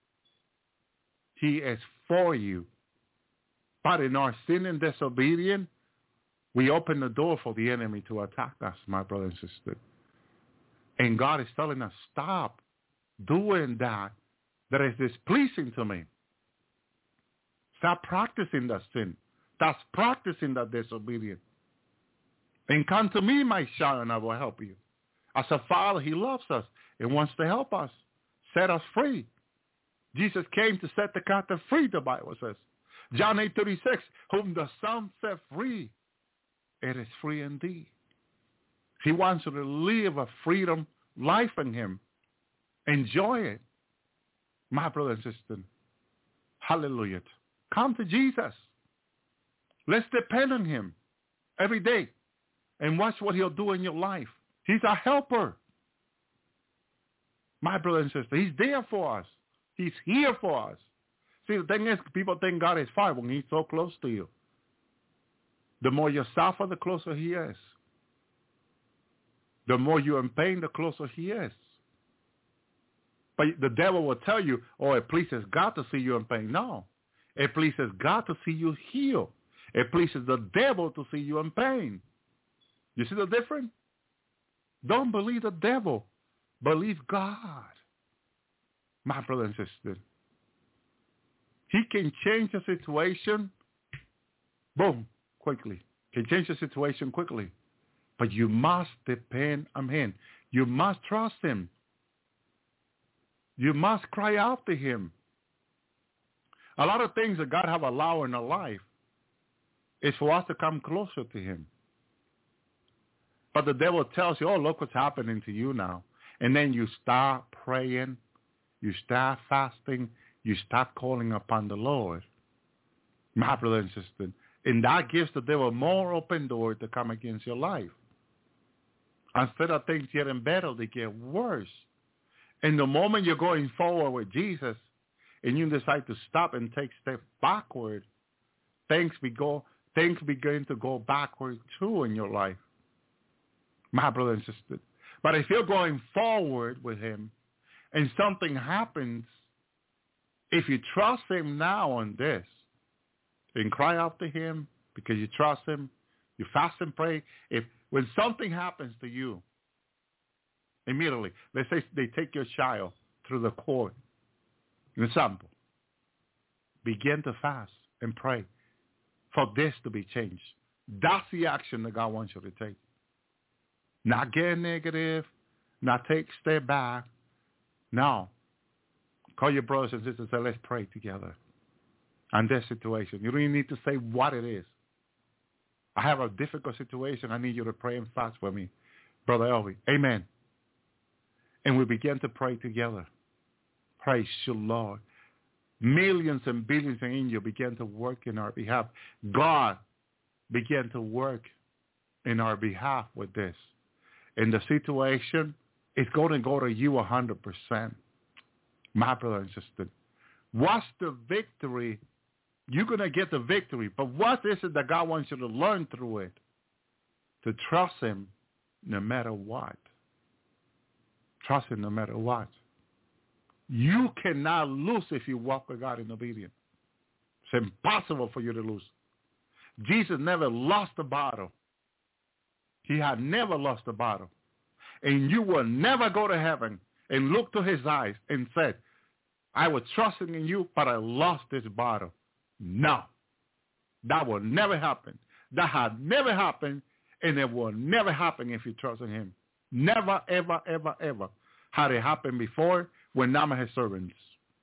He is for you. But in our sin and disobedience, we open the door for the enemy to attack us, my brother and sister. And God is telling us, stop doing that that is displeasing to me. Stop practicing that sin. Stop practicing that disobedience. And come to me, my child, and I will help you. As a father, he loves us and wants to help us, set us free. Jesus came to set the captive free, the Bible says. John eight thirty-six, whom the Son set free, it is free indeed. He wants you to live a freedom life in him. Enjoy it. My brother and sister, hallelujah. Come to Jesus. Let's depend on him. every day and watch what he'll do in your life. He's a helper. My brother and sister, he's there for us. He's here for us. See, the thing is, people think God is far when he's so close to you. The more you suffer, the closer he is. The more you're in pain, the closer he is. But the devil will tell you, oh, it pleases God to see you in pain. No. It pleases God to see you healed. It pleases the devil to see you in pain. You see the difference? Don't believe the devil. Believe God. My brother and sister. He can change the situation, boom, quickly. Can change the situation quickly. But you must depend on him. You must trust him. You must cry out to him. A lot of things that God have allowed in our life is for us to come closer to him. But the devil tells you, oh, look what's happening to you now. And then you start praying. You start fasting. You start calling upon the Lord. My brother and sister. And that gives the devil more open door to come against your life. Instead of things getting better, they get worse. And the moment you're going forward with Jesus and you decide to stop and take a step backward, things, be go, things begin to go backward too in your life. My brother and sister. But if you're going forward with him and something happens, if you trust him now on this and cry out to him because you trust him, you fast and pray. If when something happens to you, immediately, let's say they take your child through the court, an example, begin to fast and pray for this to be changed. That's the action that God wants you to take. Not get negative, not take a step back. No. Call your brothers and sisters and say, let's pray together on this situation. You don't even need to say what it is. I have a difficult situation. I need you to pray and fast for me. Brother Elvi. Amen. And we begin to pray together. Praise you, Lord. Millions and billions of angels begin to work in our behalf. God began to work in our behalf with this. And the situation is going to go to you one hundred percent. My brother and sister. What's the victory? You're going to get the victory. But what is it that God wants you to learn through it? To trust him no matter what. Trust him no matter what. You cannot lose if you walk with God in obedience. It's impossible for you to lose. Jesus never lost a battle. He had never lost a battle. And you will never go to heaven and look to his eyes and say, I was trusting in you, but I lost this battle. No. That will never happen. That had never happened, and it will never happen if you trust in him. Never, ever, ever, ever had it happened before when none of his servants.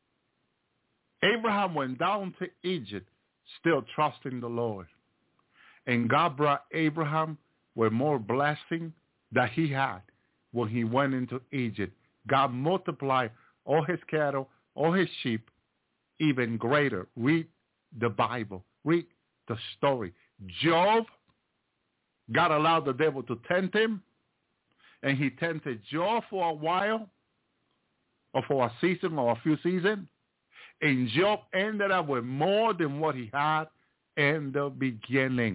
Abraham went down to Egypt still trusting the Lord. And God brought Abraham with more blessing that he had when he went into Egypt. God multiplied all his cattle, all his sheep, even greater. Read the Bible. Read the story. Job, God allowed the devil to tempt him, and he tempted Job for a while, or for a season or a few seasons, and Job ended up with more than what he had in the beginning.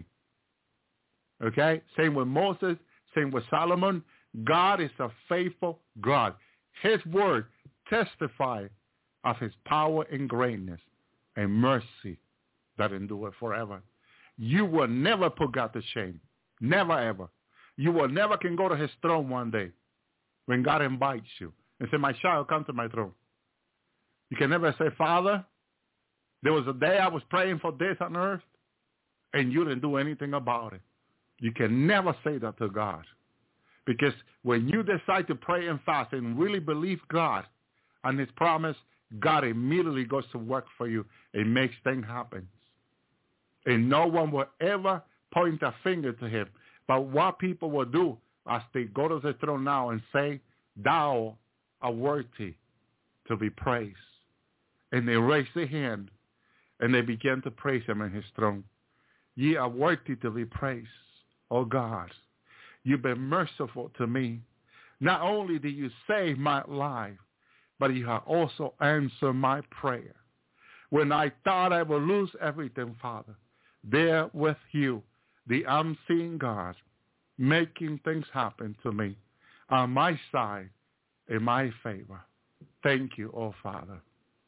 Okay? Same with Moses, same with Solomon. God is a faithful God. His word testifies of his power and greatness and mercy that endure forever. You will never put God to shame. Never, ever. You will never can go to his throne one day when God invites you and say, my child, come to my throne. You can never say, Father, there was a day I was praying for this on earth, and you didn't do anything about it. You can never say that to God. Because when you decide to pray and fast and really believe God and his promise, God immediately goes to work for you and makes things happen. And no one will ever point a finger to him. But what people will do as they go to the throne now and say, thou art worthy to be praised. And they raise their hand and they begin to praise him in his throne. Ye are worthy to be praised. oh God, you've been merciful to me. Not only did you save my life, but you have also answered my prayer. When I thought I would lose everything, Father, there with you, the unseen God, making things happen to me on my side, in my favor. Thank you, oh Father.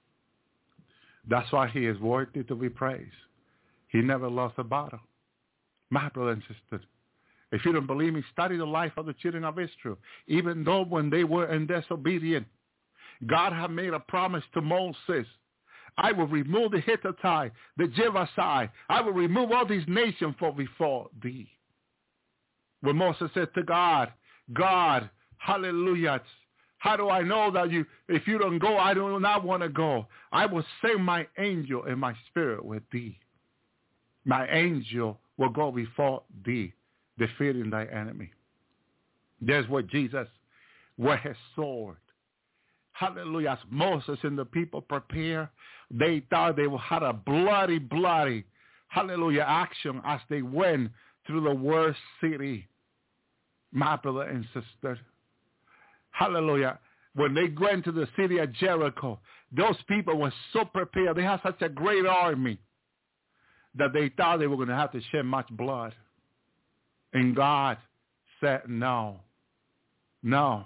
That's why he is worthy to be praised. He never lost a battle. My brother and sister, if you don't believe me, study the life of the children of Israel. Even though when they were in disobedience, God had made a promise to Moses. I will remove the Hittite, the Jebusite. I will remove all these nations from before thee. When Moses said to God, God, hallelujah, how do I know that you, if you don't go, I do not want to go. I will send my angel and my spirit with thee. My angel will go before thee, defeating thy enemy. There's where Jesus, where his sword. Hallelujah. As Moses and the people prepare, they thought they had a bloody, bloody, hallelujah, action as they went through the worst city. My brother and sister. Hallelujah. When they went to the city of Jericho, those people were so prepared. They had such a great army that they thought they were going to have to shed much blood. And God said, no, no.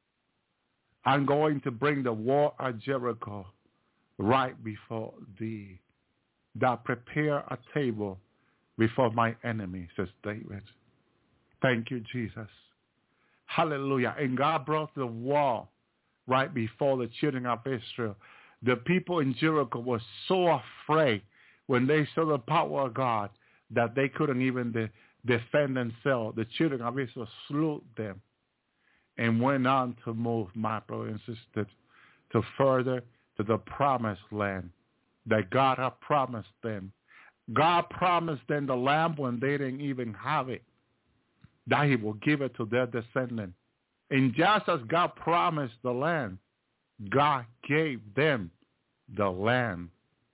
I'm going to bring the wall of Jericho right before thee. Thou prepare a table before my enemy, says David. Thank you, Jesus. Hallelujah. And God brought the wall right before the children of Israel. The people in Jericho were so afraid when they saw the power of God that they couldn't even de- defend themselves. The children of Israel slew them and went on to move, my brother and sister, to further to the promised land that God had promised them. God promised them the land when they didn't even have it, that he will give it to their descendants. And just as God promised the land, God gave them the land.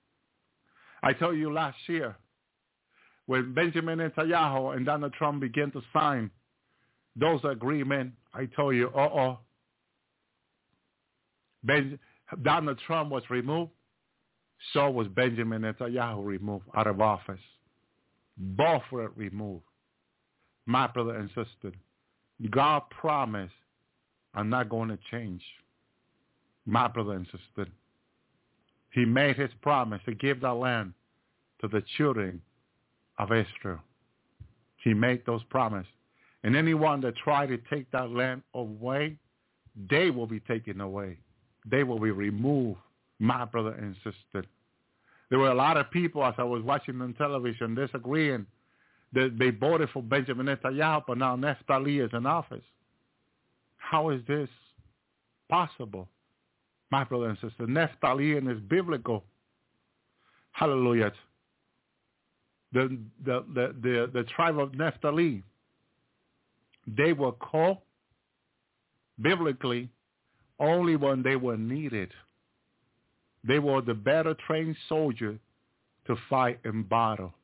I told you last year, when Benjamin Netanyahu and Donald Trump began to sign those agreements, I told you, uh-oh, ben- Donald Trump was removed, so was Benjamin Netanyahu removed out of office. Both were removed. My brother and sister, God promised, I'm not going to change. My brother and sister, he made his promise to give that land to the children of Israel. He made those promises. And anyone that tried to take that land away, they will be taken away. They will be removed, my brother and sister. There were a lot of people, as I was watching on television, disagreeing that they voted for Benjamin Netanyahu, but now Naphtali is in office. How is this possible? My brother and sister, Naphtali is biblical. Hallelujah. The, the, the, the, the tribe of Naphtali, they were called biblically only when they were needed. They were the better trained soldier to fight in battle.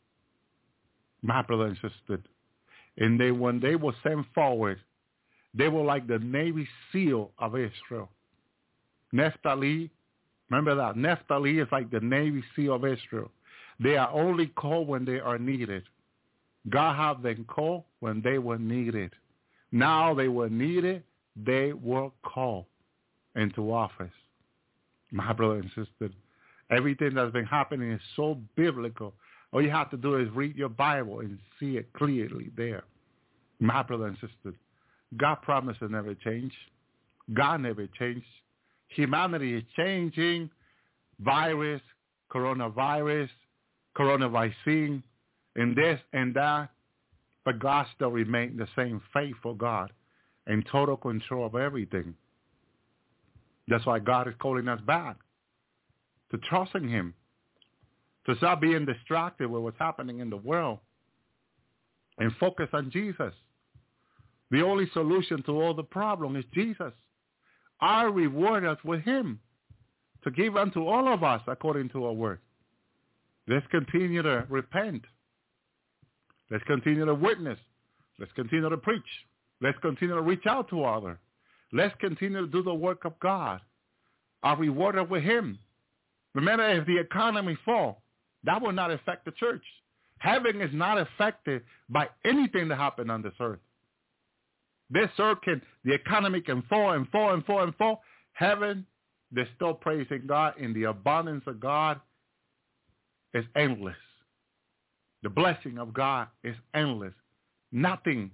My brother and sister. And they, when they were sent forward, they were like the Navy SEAL of Israel. Naphtali, remember that? Naphtali is like the Navy SEAL of Israel. They are only called when they are needed. God had them called when they were needed. Now they were needed, they were called into office. My brother and sister, everything that's been happening is so biblical. All you have to do is read your Bible and see it clearly there. My brother and sister, God promised to never change. God never changed. Humanity is changing. Virus, coronavirus, coronavirus, and this and that. But God still remains the same faithful God in total control of everything. That's why God is calling us back to trusting him, to stop being distracted with what's happening in the world and focus on Jesus. The only solution to all the problem is Jesus. Our reward is with him to give unto all of us according to our word. Let's continue to repent. Let's continue to witness Let's continue to preach. Let's continue to reach out to others. Let's continue to do the work of God. Our reward are with him. Remember, if the economy fall, that will not affect the church. Heaven is not affected by anything that happened on this earth. This earth can, the economy can fall and fall and fall and fall. Heaven, they're still praising God, and the abundance of God is endless. The blessing of God is endless. Nothing,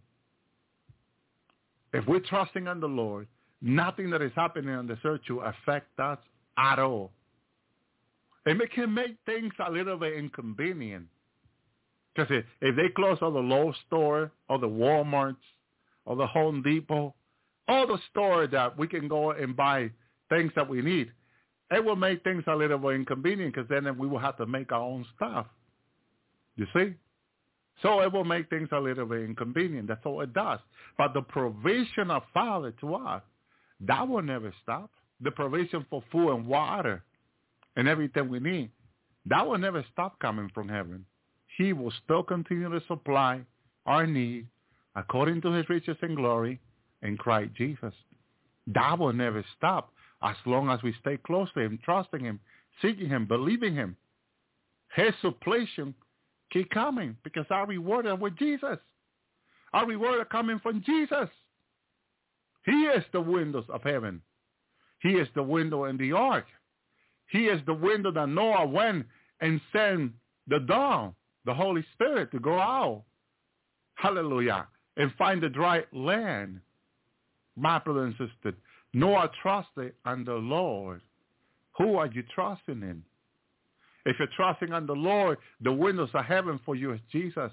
if we're trusting in the Lord, nothing that is happening on this earth will affect us at all. And it can make things a little bit inconvenient. Because if, if they close all the Lowe's store, or the Walmarts, or the Home Depot, all the stores that we can go and buy things that we need, it will make things a little bit inconvenient, because then we will have to make our own stuff. You see? So it will make things a little bit inconvenient. That's all it does. But the provision of Father to us, that will never stop. The provision for food and water and everything we need, that will never stop coming from heaven. He will still continue to supply our need according to his riches and glory in Christ Jesus. That will never stop as long as we stay close to him, trusting him, seeking him, believing him. His suppletion keep coming because our reward is with Jesus. Our reward is coming from Jesus. He is the windows of heaven. He is the window in the ark. He is the window that Noah went and sent the dawn, the Holy Spirit, to go out. Hallelujah. And find the dry land. My brother and sister, Noah trusted in the Lord. Who are you trusting in? If you're trusting in the Lord, the windows of heaven for you is Jesus.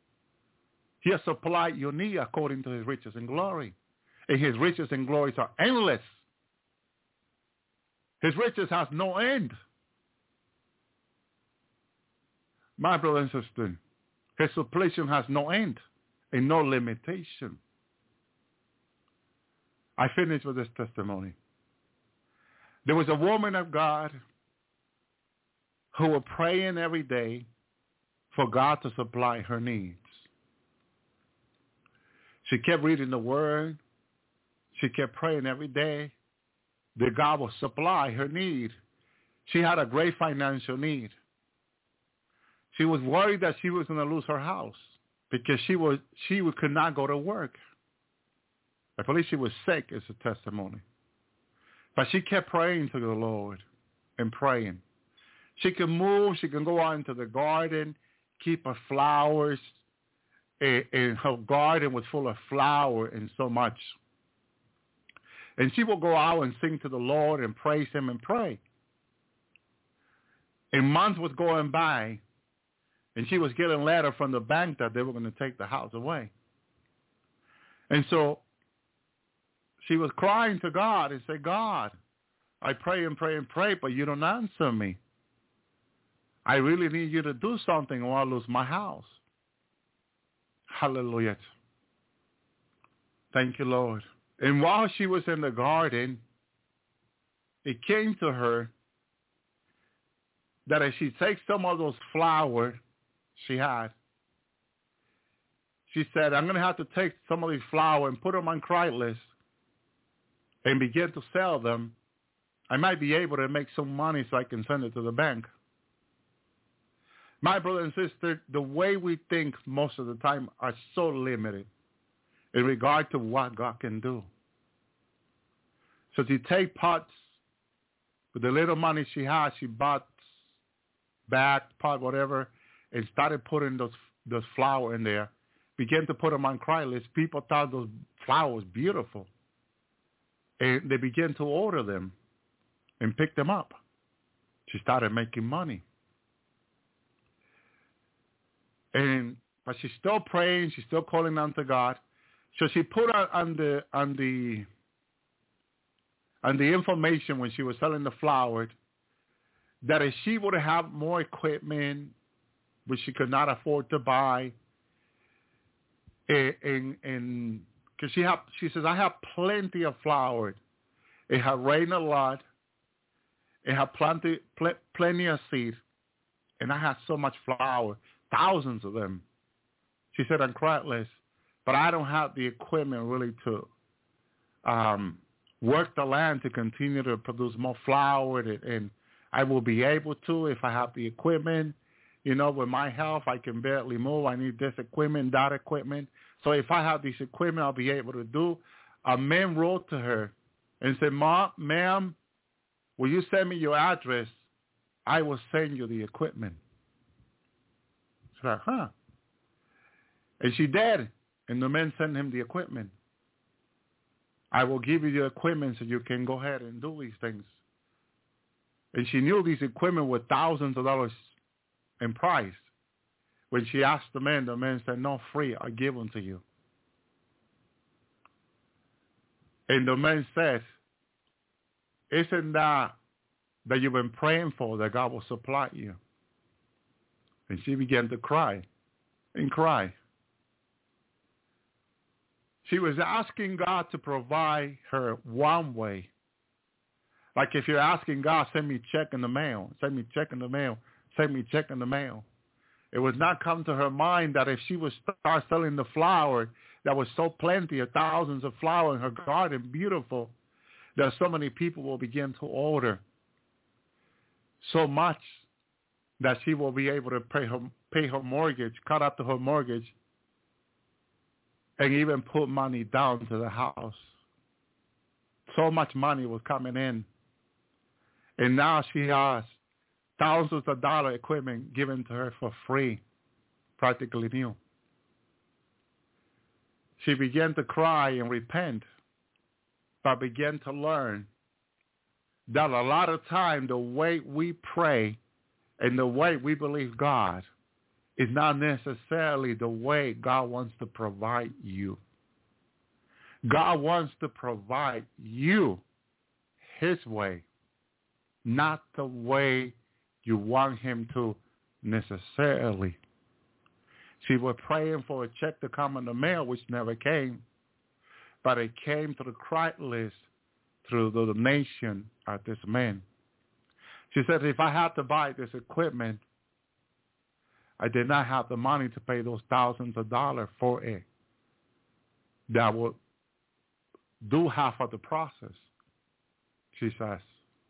He has supplied your need according to his riches and glory. And his riches and glories are endless. His riches has no end. My brother and sister, his suppletion has no end and no limitation. I finish with this testimony. There was a woman of God who was praying every day for God to supply her needs. She kept reading the word. She kept praying every day that God will supply her need. She had a great financial need. She was worried that she was going to lose her house because she was she could not go to work. I believe she was sick, is a testimony. But she kept praying to the Lord and praying. She can move. She can go out into the garden, keep her flowers, and, and her garden was full of flower and so much. And she will go out and sing to the Lord and praise him and pray. And months was going by, and she was getting a letter from the bank that they were going to take the house away. And so she was crying to God and said, God, I pray and pray and pray, but you don't answer me. I really need you to do something or I'll lose my house. Hallelujah. Thank you, Lord. And while she was in the garden, it came to her that if she takes some of those flowers she had, she said, I'm going to have to take some of these flowers and put them on Craigslist and begin to sell them. I might be able to make some money so I can send it to the bank. My brother and sister, the way we think most of the time are so limited in regard to what God can do. So to take pots with the little money she had, she bought bag, pot, whatever, and started putting those those flowers in there. Began to put them on Craigslist. People thought those flowers beautiful. And they began to order them and pick them up. She started making money. And but she's still praying, she's still calling out to God. So she put on, on the on the on the information when she was selling the flowers that if she would have more equipment which she could not afford to buy, and and because she have she says I have plenty of flowers. It had rained a lot. It had plenty pl- plenty of seed, and I had so much flour, thousands of them. She said on Craigslist, but I don't have the equipment really to um, work the land to continue to produce more flour, and, and I will be able to if I have the equipment. You know, with my health, I can barely move. I need this equipment, that equipment. So if I have this equipment, I'll be able to do. A man wrote to her and said, Ma, ma'am, will you send me your address? I will send you the equipment. She's like, huh? And she did. And the man sent him the equipment. I will give you the equipment so you can go ahead and do these things. And she knew these equipment were thousands of dollars in price. When she asked the man, the man said, no, free, I give them to you. And the man said, isn't that that you've been praying for, that God will supply you? And she began to cry and cry. She was asking God to provide her one way. Like if you're asking God, send me a check in the mail, send me a check in the mail, send me a check in the mail. It would not come to her mind that if she would start selling the flower that was so plenty of thousands of flowers in her garden, beautiful, that so many people will begin to order so much that she will be able to pay her, pay her mortgage, cut up to her mortgage, and even put money down to the house. So much money was coming in. And now she has thousands of dollar equipment given to her for free, practically new. She began to cry and repent, but began to learn that a lot of time the way we pray and the way we believe God is not necessarily the way God wants to provide you. God wants to provide you his way, not the way you want him to necessarily. She was praying for a check to come in the mail, which never came, but it came to the Craigslist through the donation of this man. She said, if I had to buy this equipment, I did not have the money to pay those thousands of dollars for it. That would do half of the process, she says.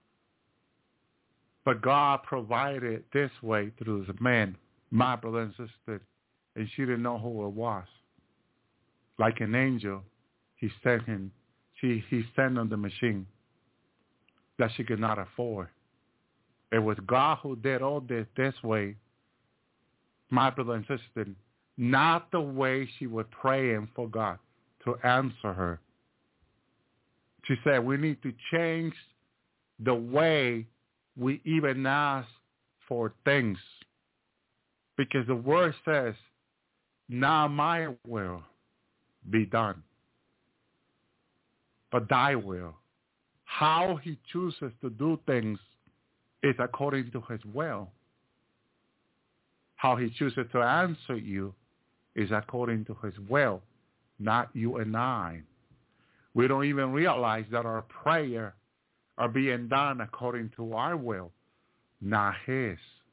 But God provided this way through this man, my brother and sister, and she didn't know who it was. Like an angel, he sent him. She, he sent on the machine that she could not afford. It was God who did all this this way, my brother and sister, not the way she was praying for God to answer her. She said we need to change the way we even ask for things. Because the word says, not my will be done, but thy will. How he chooses to do things is according to his will. How he chooses to answer you is according to his will, not you and I. We don't even realize that our prayer are being done according to our will, not his.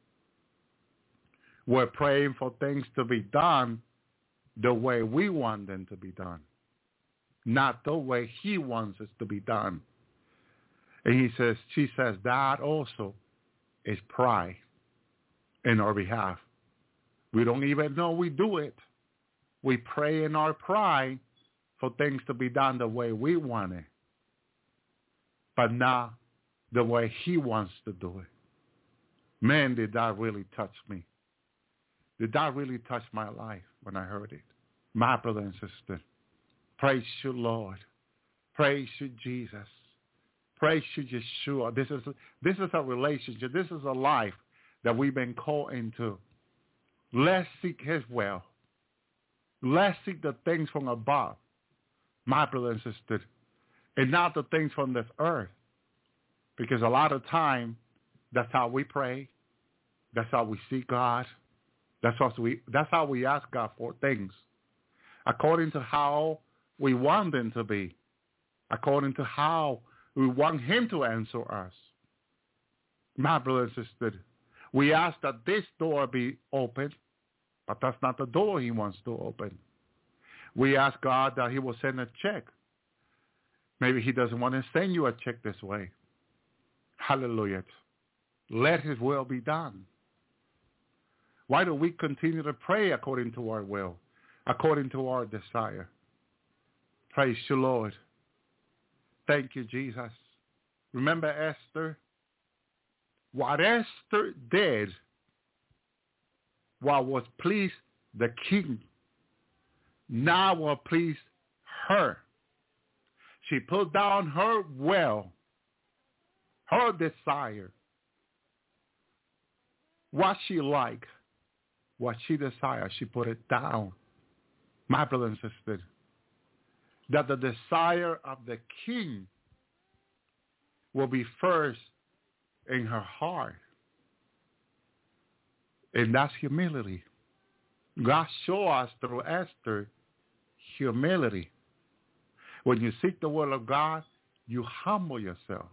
We're praying for things to be done the way we want them to be done, not the way he wants it to be done. And he says, she says, that also is pride in our behalf. We don't even know we do it. We pray in our pride for things to be done the way we want it, but not the way he wants to do it. Man, did that really touch me. Did that really touch my life when I heard it? My brother and sister, praise you, Lord. Praise you, Jesus. Praise you, Yeshua. This is, this is a relationship. This is a life that we've been called into. Let's seek his will. Let's seek the things from above, my brother and sister, and not the things from this earth. Because a lot of time, that's how we pray. That's how we seek God. That's how we, that's how we ask God for things, according to how we want them to be, according to how we want him to answer us. My brother and sister, we ask that this door be open, but that's not the door he wants to open. We ask God that he will send a check. Maybe he doesn't want to send you a check this way. Hallelujah. Let his will be done. Why don't we continue to pray according to our will, according to our desire? Praise you, Lord. Thank you, Jesus. Remember Esther? What Esther did, what was pleased the king, now will please her. She put down her will, her desire, what she liked, what she desired, she put it down. My brother and sister, that the desire of the king will be first in her heart. And that's humility. God showed us through Esther humility. When you seek the will of God, you humble yourself.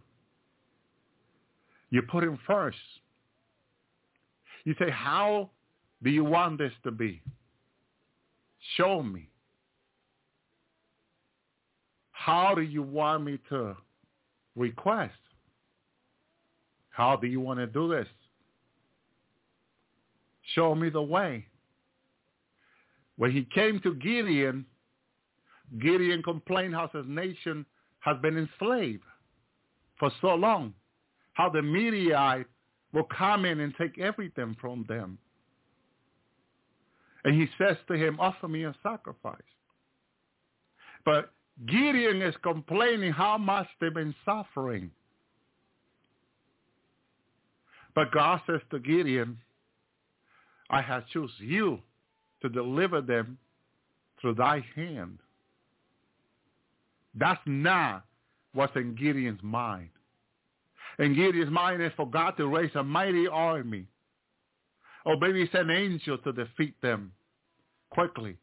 You put him first. You say, how do you want this to be? Show me. How do you want me to request? How do you want to do this? Show me the way. When he came to Gideon, Gideon complained how his nation has been enslaved for so long, how the Midianites will come in and take everything from them. And he says to him, offer me a sacrifice. But Gideon is complaining how much they've been suffering. But God says to Gideon, I have chosen you to deliver them through thy hand. That's not what's in Gideon's mind. In Gideon's mind is for God to raise a mighty army. Or maybe send angels to defeat them quickly.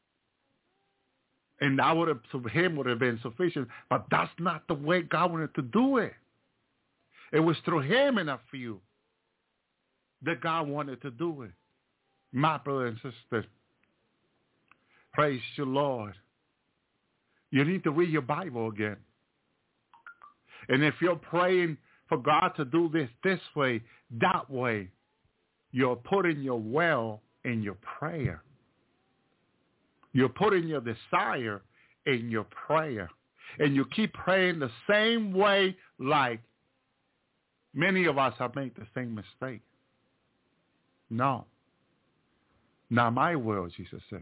And that would have, to him would have been sufficient. But that's not the way God wanted to do it. It was through him and a few that God wanted to do it. My brother and sister, praise you, Lord. You need to read your Bible again. And if you're praying for God to do this this way, that way, you're putting your will in your prayer. You're putting your desire in your prayer. And you keep praying the same way, like many of us have made the same mistake. No. Not my will, Jesus said.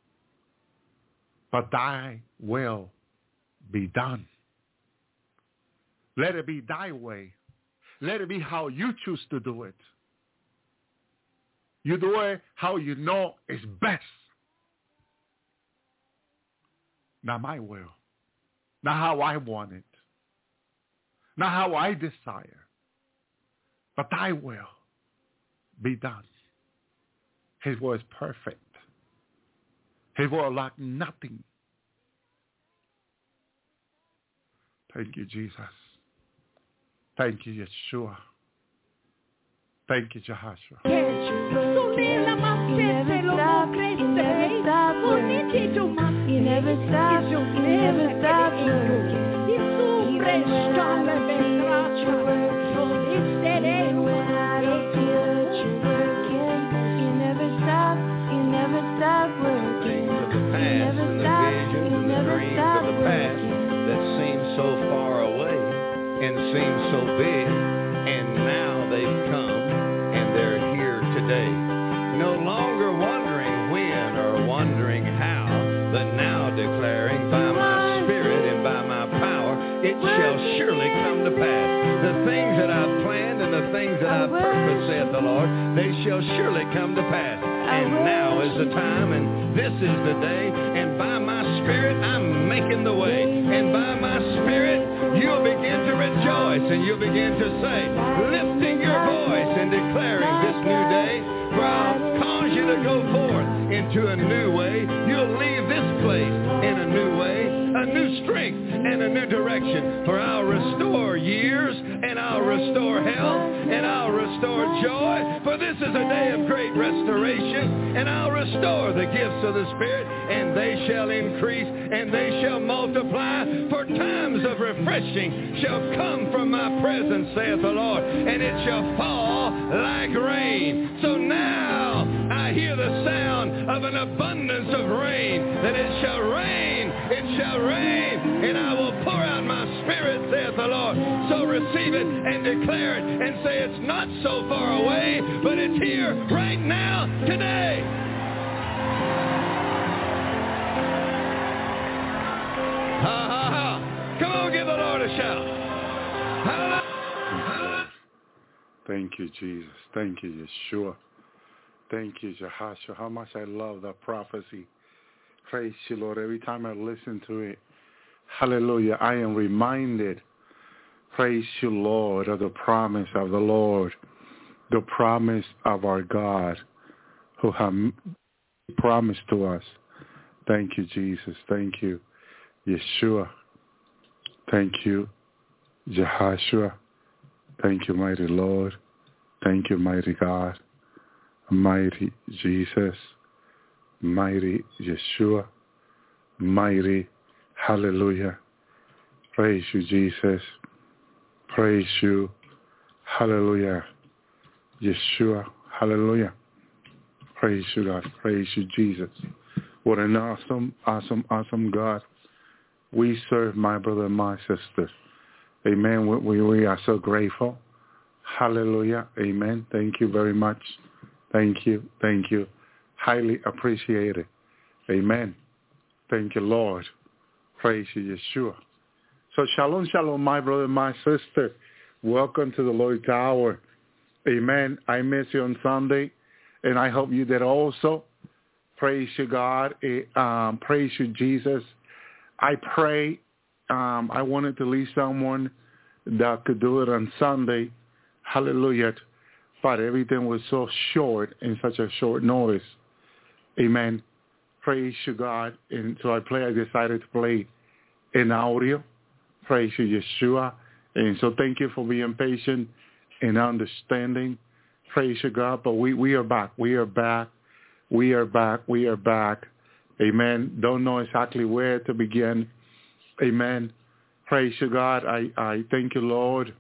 But thy will be done. Let it be thy way. Let it be how you choose to do it. You do it how you know is best. Not my will. Not how I want it. Not how I desire. But thy will be done. His will is perfect. His will lack nothing. Thank you, Jesus. Thank you, Yeshua. Thank you, Jehoshua. You never stop, you never stop working. When I don't feel that you're working, you never stop, you never stop working. Things of the past and the visions and the dreams of the past that seem so far away and seem so big, and now they've come and they're here today. No longer wondering when or wondering how, but now declaring by my spirit and by my power, it shall surely come to pass. The things that I've planned and the things that I've purposed, saith the Lord, they shall surely come to pass. And now is the time, and this is the day, and by my spirit I'm making the way. And by my spirit you'll begin to rejoice, and you'll begin to say, lifting your voice and declaring this new day, for I'll cause you to go forth into a new way. You'll leave this place in a new way, a new strength and a new direction. For I'll restore years, and I'll restore health, and I'll restore joy. For this is a day of great restoration, and I'll restore the gifts of the Spirit, and they shall increase, and they shall multiply. For times of refreshing shall come from my presence, saith the Lord, and it shall fall like rain. So now I hear the sound of an abundance of rain, that it shall rain, it shall rain, and I will pour out my Spirit, saith the Lord. So receive it and declare it and say it's not so far away, but it's here right now, today. Ha, ha, ha. Come on, give the Lord a shout. Hallelujah. Thank you, Jesus. Thank you, Yeshua. Thank you, Jehoshua. How much I love that prophecy. Praise you, Lord. Every time I listen to it, hallelujah, I am reminded, praise you, Lord, of the promise of the Lord, the promise of our God who have promised to us. Thank you, Jesus. Thank you, Yeshua. Thank you, Jehoshua. Thank you, mighty Lord. Thank you, mighty God. Mighty Jesus. Mighty Yeshua. Mighty, hallelujah. Praise you, Jesus. Praise you, hallelujah. Yeshua, hallelujah. Praise you, God. Praise you, Jesus. What an awesome, awesome, awesome God we serve, my brother and my sister. Amen. We, we are so grateful. Hallelujah. Amen. Thank you very much. Thank you. Thank you. Highly appreciated. Amen. Thank you, Lord. Praise you, Yeshua. So shalom, shalom, my brother and my sister. Welcome to the Lord's Hour. Amen. I miss you on Sunday, and I hope you did also. Praise you, God. Um, praise you, Jesus. I pray um, I wanted to leave someone that could do it on Sunday. Hallelujah. But everything was so short in such a short notice. Amen. Praise you, God. And so I play. I decided to play in audio. Praise you, Yeshua. And so thank you for being patient and understanding. Praise you, God. But we, we are back. We are back. We are back. We are back. Amen. Don't know exactly where to begin. Amen. Praise you, God. I, I thank you, Lord.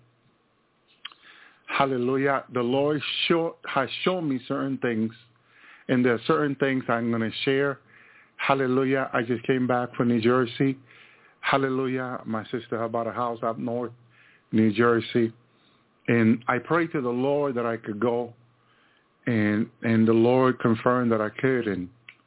Hallelujah. The Lord show, has shown me certain things, and there are certain things I'm going to share. Hallelujah. I just came back from New Jersey. Hallelujah. My sister bought a house up north, New Jersey. And I prayed to the Lord that I could go, and and the Lord confirmed that I could. And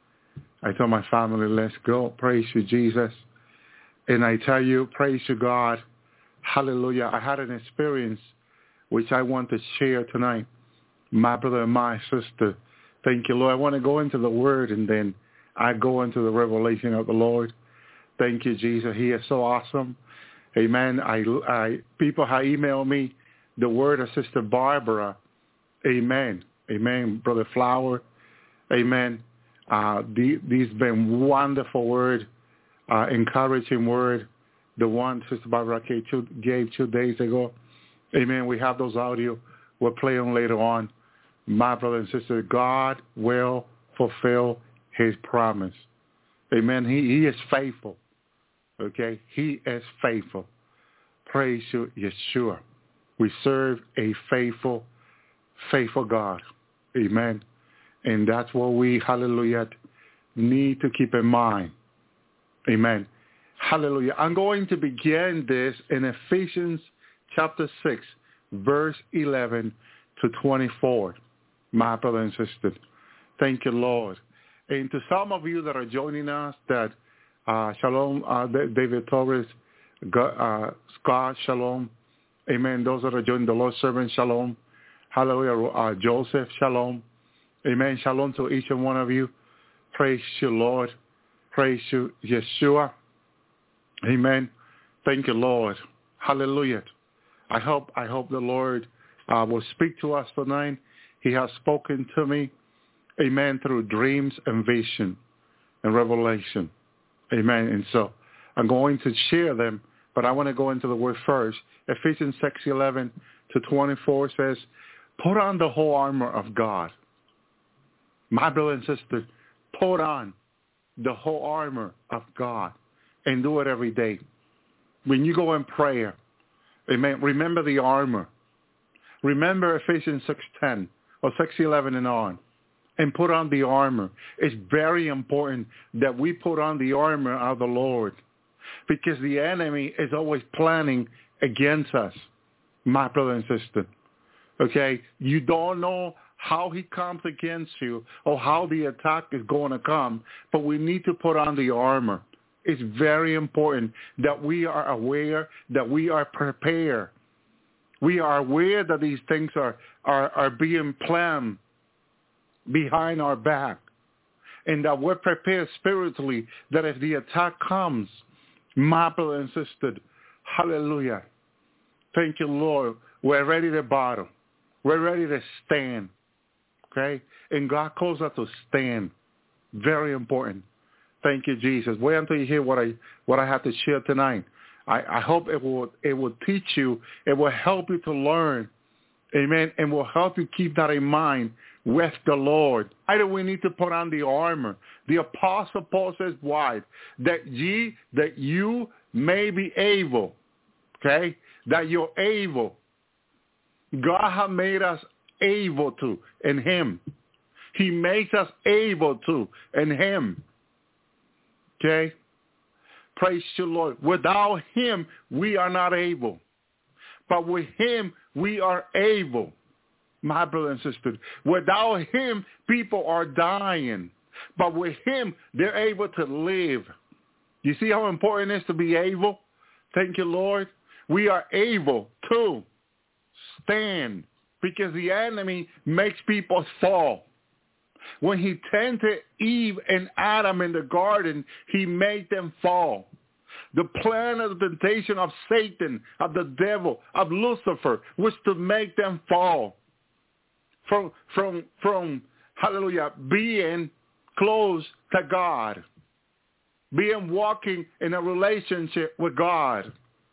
I told my family, let's go. Praise you, Jesus. And I tell you, praise you, God. Hallelujah. I had an experience which I want to share tonight. My brother and my sister. Thank you, Lord. I want to go into the Word, and then I go into the revelation of the Lord. Thank you, Jesus. He is so awesome. Amen. I, I people have emailed me the word of Sister Barbara. Amen. Amen. Brother Flower. Amen. Uh, the, these been wonderful word, uh, encouraging word. The one Sister Barbara gave two, gave two days ago. Amen. We have those audio. We'll play them later on. My brother and sister, God will fulfill his promise. Amen. He, he is faithful. Okay. He is faithful. Praise you, Yeshua. We serve a faithful, faithful God. Amen. And that's what we, hallelujah, need to keep in mind. Amen. Hallelujah. I'm going to begin this in Ephesians chapter six, verse eleven to twenty-four. My brother and sister. Thank you, Lord. And to some of you that are joining us, that uh, shalom, uh, David Torres, uh, Scott, shalom. Amen. Those that are joining the Lord's servant, shalom. Hallelujah. Uh, Joseph, shalom. Amen. Shalom to each and one of you. Praise you, Lord. Praise you, Yeshua. Amen. Thank you, Lord. Hallelujah. I hope I hope the Lord uh, will speak to us tonight. He has spoken to me, amen, through dreams and vision and revelation. Amen. And so I'm going to share them but I want to go into the word first. Ephesians six eleven to twenty-four says, put on the whole armor of God. My brother and sister, put on the whole armor of God and do it every day. When you go in prayer, amen, remember the armor. Remember Ephesians six ten or six eleven and on, and put on the armor. It's very important that we put on the armor of the Lord, because the enemy is always planning against us, my brother and sister. Okay? You don't know how he comes against you or how the attack is going to come, but we need to put on the armor. It's very important that we are aware, that we are prepared. We are aware that these things are, are, are being planned behind our back, and that we're prepared spiritually, that if the attack comes, my brother and sister, hallelujah, thank you, Lord, we're ready to battle. We're ready to stand, okay? And God calls us to stand. Very important. Thank you, Jesus. Wait until you hear what I what I have to share tonight. I, I hope it will it will teach you. It will help you to learn, amen, and will help you keep that in mind with the Lord. Why do we need to put on the armor? The Apostle Paul says, why? That ye, that you may be able, okay? That you're able. God has made us able to in him. He makes us able to in him. Okay? Praise the Lord. Without him, we are not able. But with him, we are able. My brother and sister. Without him, people are dying. But with him, they're able to live. You see how important it is to be able? Thank you, Lord. We are able to stand, because the enemy makes people fall. When he tempted Eve and Adam in the garden, he made them fall. The plan of the temptation of Satan, of the devil, of Lucifer, was to make them fall from, from, from, hallelujah, being close to God, being walking in a relationship with God.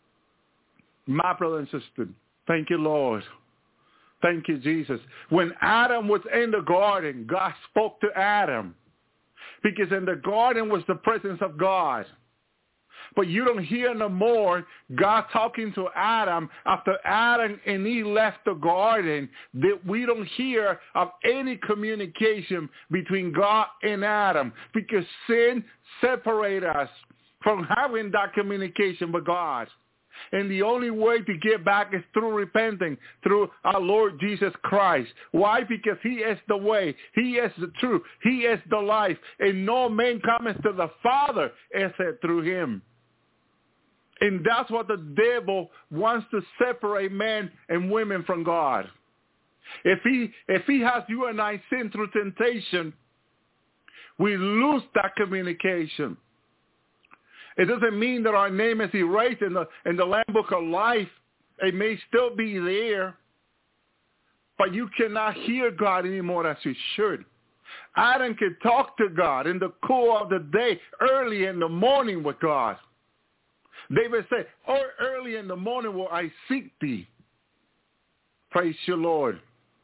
My brother and sister, thank you, Lord. Thank you, Jesus. When Adam was in the garden, God spoke to Adam, because in the garden was the presence of God. But you don't hear no more God talking to Adam after Adam and Eve left the garden. That we don't hear of any communication between God and Adam, because sin separates us from having that communication with God. And the only way to get back is through repenting, through our Lord Jesus Christ. Why? Because he is the way, he is the truth, he is the life, and no man cometh to the Father except through him. And that's what the devil wants, to separate men and women from God. If he if he has you and I sin through temptation, we lose that communication. It doesn't mean that our name is erased in the in the Lamb Book of Life. It may still be there, but you cannot hear God anymore as you should. Adam could talk to God in the cool of the day, early in the morning with God. David said, oh, early in the morning will I seek thee. Praise your Lord.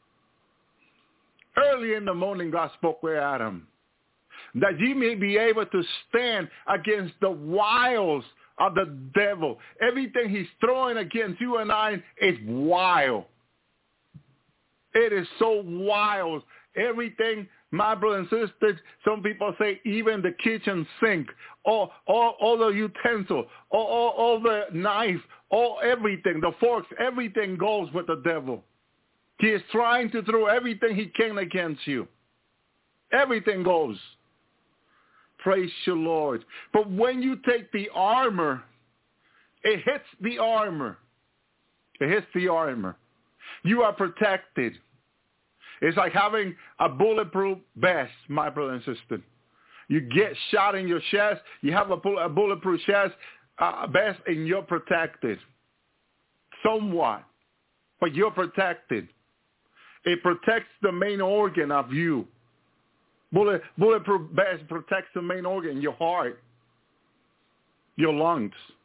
Early in the morning, God spoke with Adam, that ye may be able to stand against the wiles of the devil. Everything he's throwing against you and I is wild. It is so wild. Everything, my brothers and sisters, some people say even the kitchen sink, all, all, all the utensils, all, all, all the knife, all everything, the forks, everything goes with the devil. He is trying to throw everything he can against you. Everything goes. Praise the Lord. But when you take the armor, it hits the armor. It hits the armor. You are protected. It's like having a bulletproof vest, my brother and sister. You get shot in your chest, you have a, bull, a bulletproof chest, uh, vest, and you're protected. Somewhat. But you're protected. It protects the main organ of you. Bullet, bulletproof vest protects the main organ, your heart, your lungs.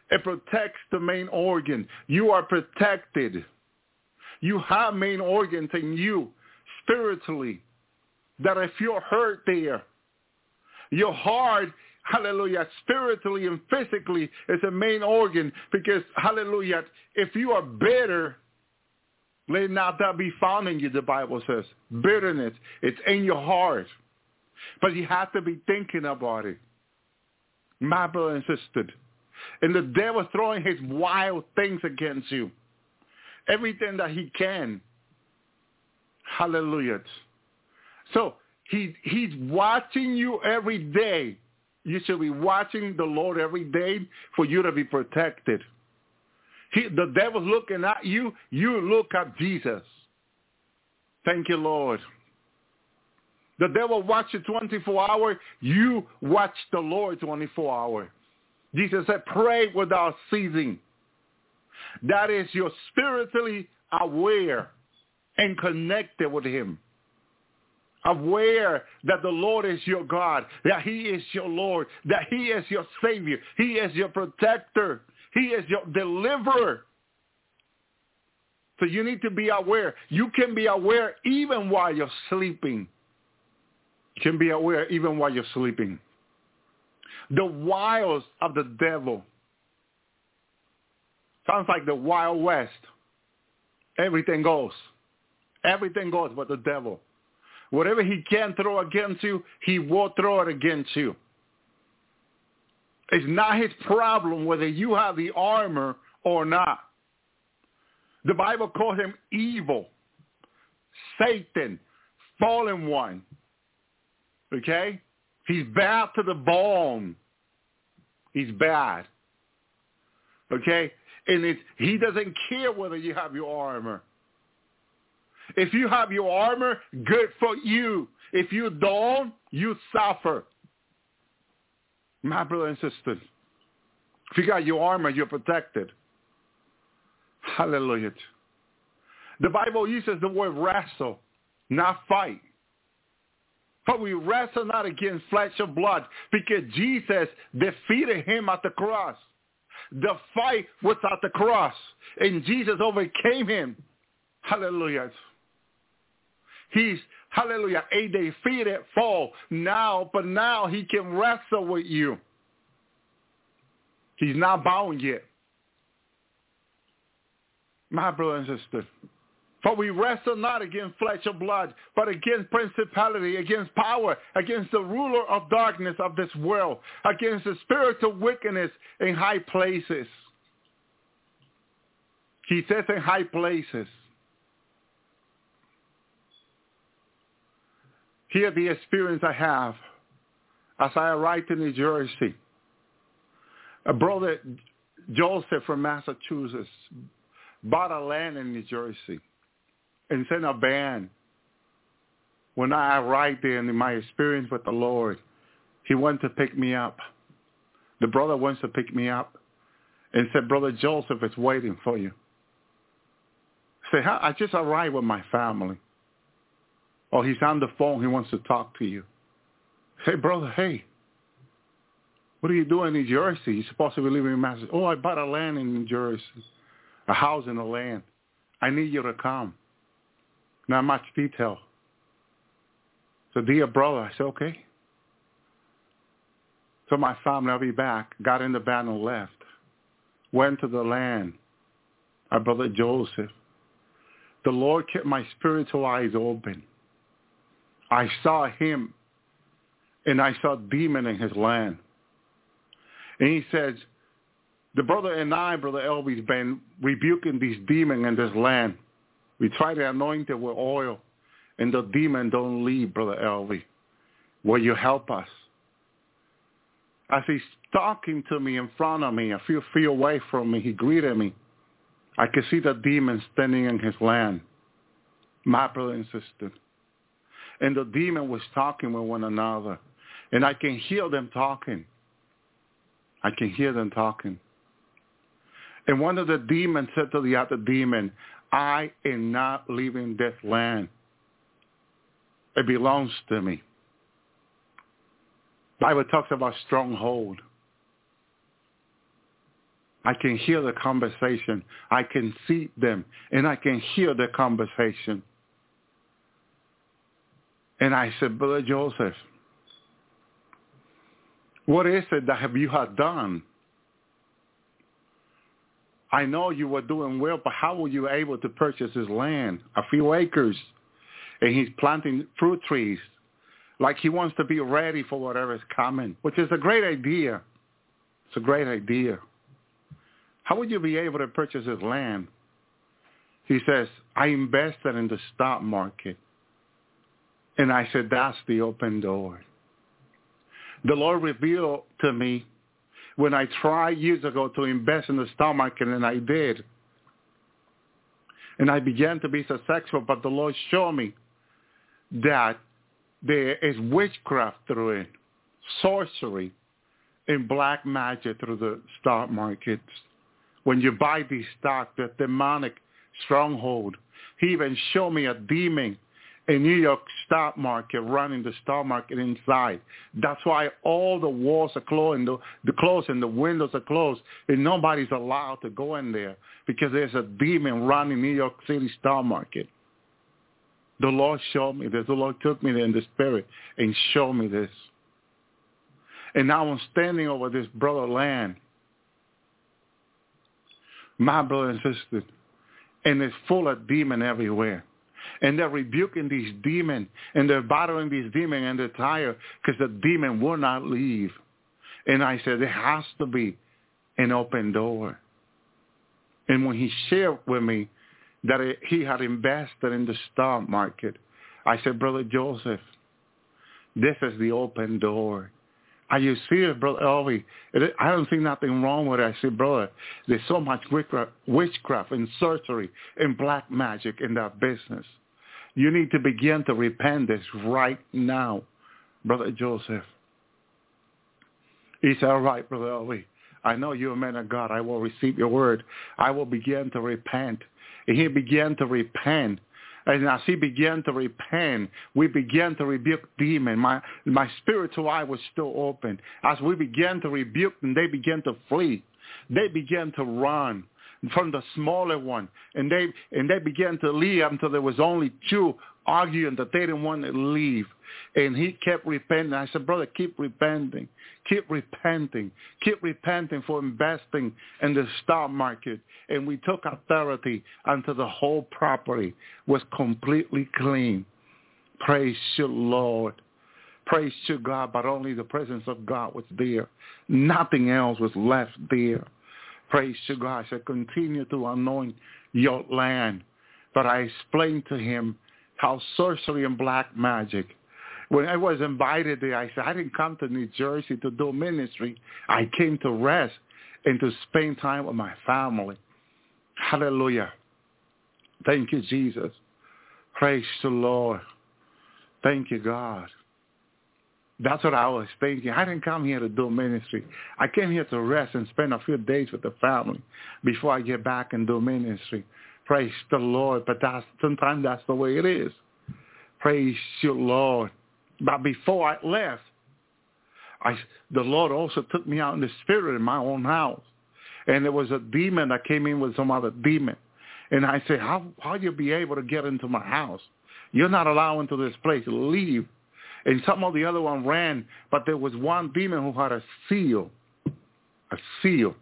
It protects the main organ. You are protected. You have main organs in you spiritually that if you're hurt there, your heart, hallelujah, spiritually and physically is a main organ because, hallelujah, if you are bitter, let not that be found in you, the Bible says. Bitterness, it's in your heart. But you have to be thinking about it. My brother and sister. And the devil throwing his wild things against you. Everything that he can. Hallelujah. So he, he's watching you every day. You should be watching the Lord every day for you to be protected. He, the devil's looking at you. You look at Jesus. Thank you, Lord. The devil watches twenty-four hours. You watch the Lord twenty-four hours. Jesus said, pray without ceasing. That is, you're spiritually aware and connected with him. Aware that the Lord is your God, that he is your Lord, that he is your Savior, he is your protector, he is your deliverer. So you need to be aware. You can be aware even while you're sleeping. You can be aware even while you're sleeping. The wiles of the devil. Sounds like the Wild West. Everything goes. Everything goes but the devil. Whatever he can throw against you, he will throw it against you. It's not his problem whether you have the armor or not. The Bible calls him evil, Satan, fallen one. Okay? He's bad to the bone. He's bad. Okay? And it's, he doesn't care whether you have your armor. If you have your armor, good for you. If you don't, you suffer. My brother and sister, if you got your armor, you're protected. Hallelujah. The Bible uses the word wrestle, not fight. But we wrestle not against flesh or blood because Jesus defeated him at the cross. The fight was at the cross, and Jesus overcame him. Hallelujah. He's, hallelujah, a defeated foe now, but now he can wrestle with you. He's not bound yet. My brother and sister. For we wrestle not against flesh or blood, but against principality, against power, against the ruler of darkness of this world, against the spiritual wickedness in high places. He says in high places. Here's the experience I have as I arrived in New Jersey. A brother, Joseph from Massachusetts, bought a land in New Jersey and sent a band. When I arrived there and in my experience with the Lord, he went to pick me up. The brother wants to pick me up and said, Brother Joseph is waiting for you. I said, I just arrived with my family. Oh, he's on the phone. He wants to talk to you. Say, brother, hey, what are you doing in New Jersey? You're supposed to be living in Massachusetts. Oh, I bought a land in New Jersey, a house in the land. I need you to come. Not much detail. So, dear brother, I said, okay. So my family, I'll be back. Got in the van and left. Went to the land. Our brother Joseph. The Lord kept my spiritual eyes open. I saw him, and I saw a demon in his land. And he says, the brother and I, Brother Elby's been rebuking these demons in this land. We try to anoint it with oil, and the demon don't leave, Brother Elby. Will you help us? As he's talking to me in front of me, a few feet away from me, he greeted me. I could see the demon standing in his land, my brother and sister. And the demon was talking with one another. And I can hear them talking. I can hear them talking. And one of the demons said to the other demon, I am not leaving this land. It belongs to me. The Bible talks about stronghold. I can hear the conversation. I can see them, and I can hear the conversation. And I said, Brother Joseph, what is it that have you had done? I know you were doing well, but how were you able to purchase his land, a few acres, and he's planting fruit trees like he wants to be ready for whatever is coming, which is a great idea. It's a great idea. How would you be able to purchase his land? He says, I invested in the stock market. And I said, that's the open door. The Lord revealed to me when I tried years ago to invest in the stock market, and I did. And I began to be successful, but the Lord showed me that there is witchcraft through it, sorcery, and black magic through the stock markets. When you buy these stocks, the demonic stronghold. He even showed me a demon in New York stock market running the stock market inside. That's why all the walls are closed and the, the closed and the windows are closed, and nobody's allowed to go in there because there's a demon running New York City stock market. The Lord showed me this. The Lord took me there in the spirit and showed me this. And now I'm standing over this brother land, my brother and sister, and it's full of demon everywhere. And they're rebuking these demons, and they're battling these demons, and they're tired because the demon will not leave. And I said, there has to be an open door. And when he shared with me that it, he had invested in the stock market, I said, Brother Joseph, this is the open door. Are you serious, Brother Elvie? I don't see nothing wrong with it. I said, brother, there's so much witchcraft and sorcery and black magic in that business. You need to begin to repent this right now, Brother Joseph. He said, all right, Brother Elvie, I know you're a man of God. I will receive your word. I will begin to repent. And he began to repent. And as he began to repent, we began to rebuke demons. My, my spiritual eye was still open. As we began to rebuke them, they began to flee. They began to run from the smaller one. And they and they began to leave until there was only two arguing that they didn't want to leave. And he kept repenting. I said, brother, keep repenting. Keep repenting. Keep repenting for investing in the stock market. And we took authority until the whole property was completely clean. Praise you, Lord. Praise to God, but only the presence of God was there. Nothing else was left there. Praise to God. I said, continue to anoint your land. But I explained to him how sorcery and black magic, when I was invited there, I said, I didn't come to New Jersey to do ministry. I came to rest and to spend time with my family. Hallelujah. Thank you, Jesus. Praise the Lord. Thank you, God. That's what I was thinking. I didn't come here to do ministry. I came here to rest and spend a few days with the family before I get back and do ministry. Praise the Lord. But that's, sometimes that's the way it is. Praise you, Lord. But before I left, I, the Lord also took me out in the spirit in my own house. And there was a demon that came in with some other demon. And I said, how how you be able to get into my house? You're not allowed into this place. Leave. And some of the other one ran, but there was one demon who had a seal. A seal.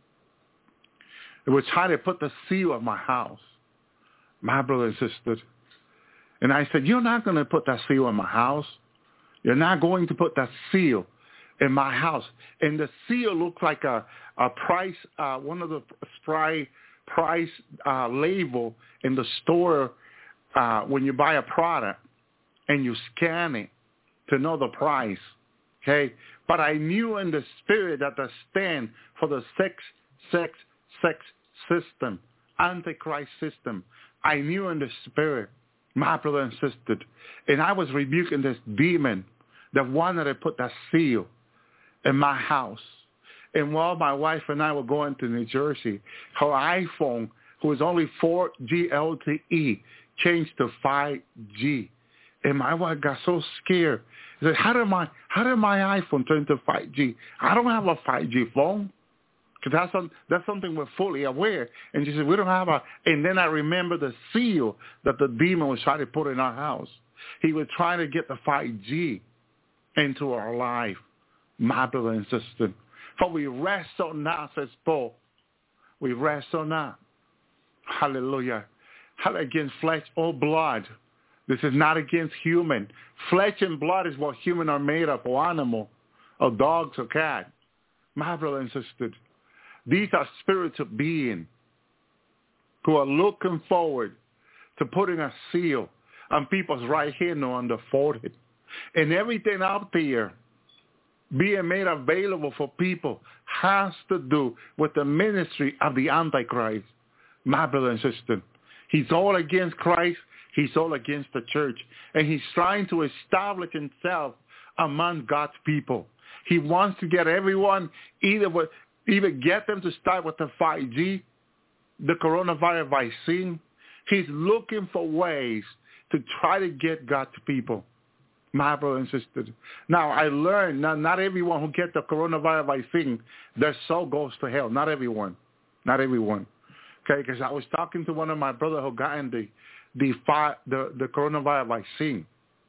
It was trying to put the seal of my house. My brother and sister. And I said, you're not going to put that seal in my house. You're not going to put that seal in my house. And the seal looked like a, a price, uh, one of the spry price uh, label in the store uh, when you buy a product and you scan it to know the price. Okay? But I knew in the spirit that the stand for the six six six system, Antichrist system. I knew in the spirit, my brother and sister, and I was rebuking this demon that wanted to put that seal in my house. And while my wife and I were going to New Jersey, her iPhone, who was only four G L T E, changed to five G. And my wife got so scared. She said, how did my, how did my iPhone turn to five G? I don't have a five G phone. Because that's, some, that's something we're fully aware. And she said, we don't have a... And then I remember the seal that the demon was trying to put in our house. He was trying to get the five G into our life, my brother and sister. For we wrestle not, says Paul. We wrestle not. Hallelujah. Against flesh or blood. This is not against human. Flesh and blood is what human are made of, or animal, or dogs, or cat. My brother and sister, these are spiritual beings who are looking forward to putting a seal on people's right hand or on the forehead. And everything out there being made available for people has to do with the ministry of the Antichrist. My brother and sister, he's all against Christ. He's all against the church. And he's trying to establish himself among God's people. He wants to get everyone, either with, either get them to start with the five G, the coronavirus vaccine. He's looking for ways to try to get God's people, my brother and sister. Now, I learned not, not everyone who gets the coronavirus vaccine, their soul goes to hell. Not everyone. Not everyone. Okay, because I was talking to one of my brothers who got in the, the, the, the coronavirus vaccine.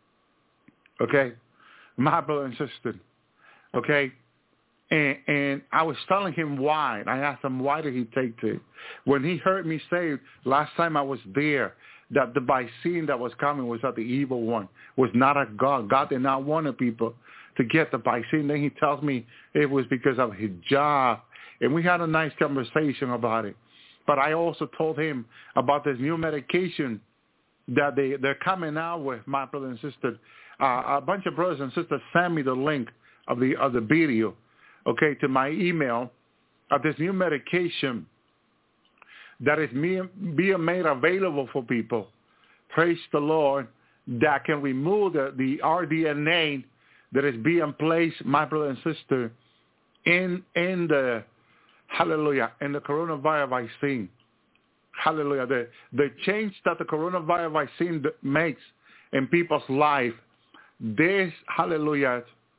Okay, my brother and sister. Okay, and, and I was telling him why. I asked him, why did he take it? When he heard me say last time I was there that the vaccine that was coming was of the evil one, was not a God. God did not want the people to get the vaccine. Then he tells me it was because of his job. And we had a nice conversation about it. But I also told him about this new medication that they, they're coming out with, my brother and sister. Uh, a bunch of brothers and sisters sent me the link of the of the video, okay, to my email of this new medication that is being made available for people, praise the Lord, that can remove the, the R D N A that is being placed, my brother and sister, in in the, hallelujah, in the coronavirus vaccine. Hallelujah. The, the change that the coronavirus vaccine makes in people's life, this, hallelujah,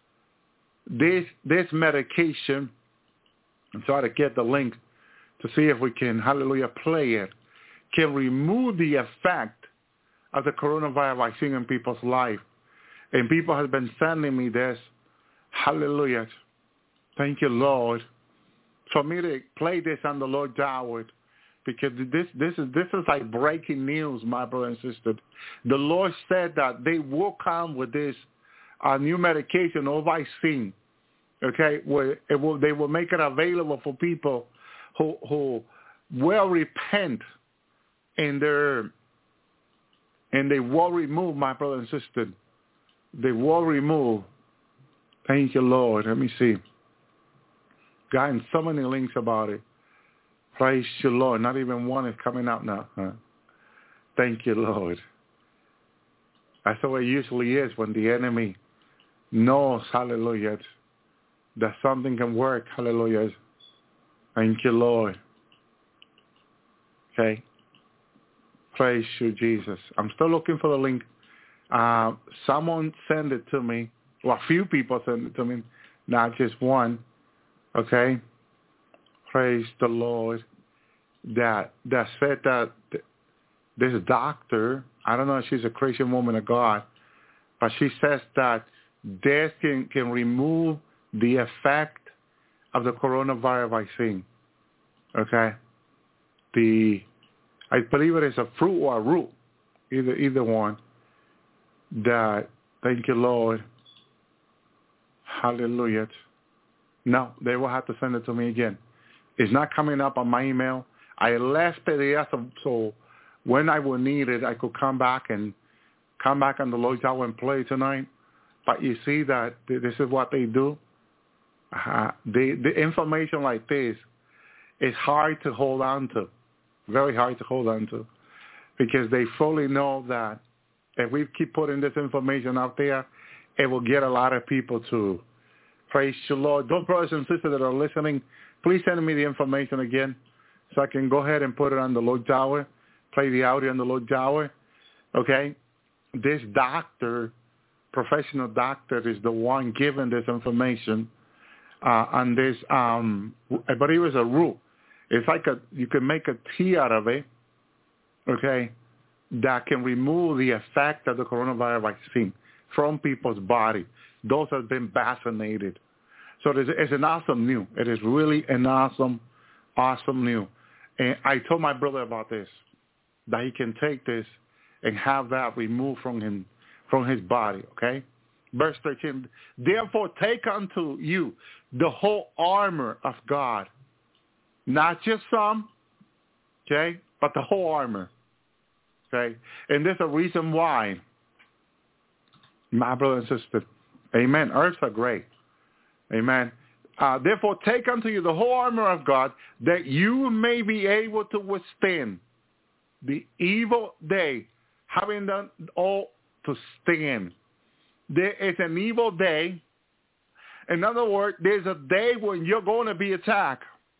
this this medication, I'm trying to get the link to see if we can, hallelujah, play it, can remove the effect of the coronavirus vaccine in people's life. And people have been sending me this, hallelujah, thank you, Lord, for me to play this on the Lord's hour, because this this is this is like breaking news, my brother and sister. The Lord said that they will come with this uh, new medication or vaccine, okay, where it will, they will make it available for people who who will repent and their and they will remove, my brother and sister. They will remove. Thank you, Lord. Let me see. Gotten so many links about it. Praise you, Lord. Not even one is coming out now. Huh? Thank you, Lord. That's the way it usually is when the enemy knows, hallelujah, that something can work. Hallelujah. Thank you, Lord. Okay. Praise you, Jesus. I'm still looking for the link. Uh, someone sent it to me. Well, a few people sent it to me, not just one. Okay. Praise the Lord. That that said that this doctor, I don't know if she's a Christian woman of God, but she says that this can, can remove the effect of the coronavirus vaccine. Okay. The I believe it is a fruit or a root, either either one. That, thank you, Lord. Hallelujah. No, they will have to send it to me again. It's not coming up on my email. I left it there, so, so when I will need it, I could come back and come back on the Lord's hour and play tonight. But you see that this is what they do. Uh, the, the information like this is hard to hold on to, very hard to hold on to, because they fully know that if we keep putting this information out there, it will get a lot of people to praise the Lord. Those brothers and sisters that are listening, please send me the information again so I can go ahead and put it on the Lord's hour, play the audio on the Lord's hour. Okay? This doctor, professional doctor, is the one giving this information uh, on this, um, I believe it's a root. It's like a, you can make a tea out of it, okay, that can remove the effect of the coronavirus vaccine from people's body, those that have been vaccinated. So it's, it's an awesome news. It is really an awesome, awesome news. And I told my brother about this, that he can take this and have that removed from him, from his body, okay? Verse thirteen, therefore take unto you the whole armor of God, not just some, okay, but the whole armor, okay? And there's a reason why, my brother and sister, amen, earths are great, amen. Uh, therefore take unto you the whole armor of God, that you may be able to withstand the evil day, having done all to stand. There is an evil day. In other words, there's a day when you're going to be attacked.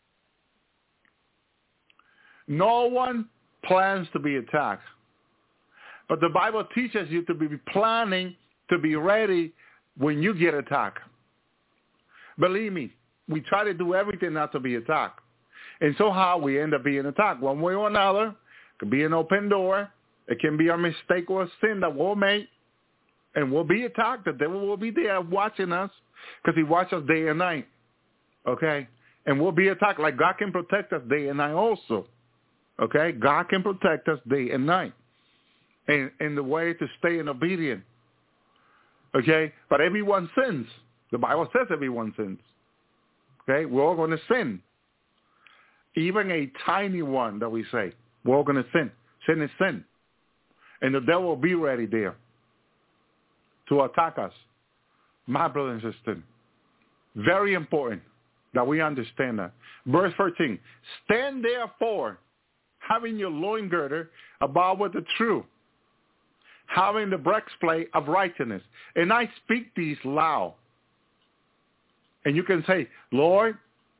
No one plans to be attacked. But the Bible teaches you to be planning, to be ready when you get attacked. Believe me, we try to do everything not to be attacked. And so how we end up being attacked, one way or another. It could be an open door. It can be a mistake or a sin that we'll make. And we'll be attacked. The devil will be there watching us because he watches us day and night. Okay? And we'll be attacked. Like God can protect us day and night also. Okay? God can protect us day and night. And, and the way to stay in obedience. Okay? But everyone sins. The Bible says everyone sins. Okay? We're all going to sin. Even a tiny one that we say. We're all going to sin. Sin is sin. And the devil will be ready there to attack us. My brother and sister, very important that we understand that. Verse thirteen, stand therefore, having your loin girded about with the truth, having the breastplate of righteousness. And I speak these loud. And you can say, Lord,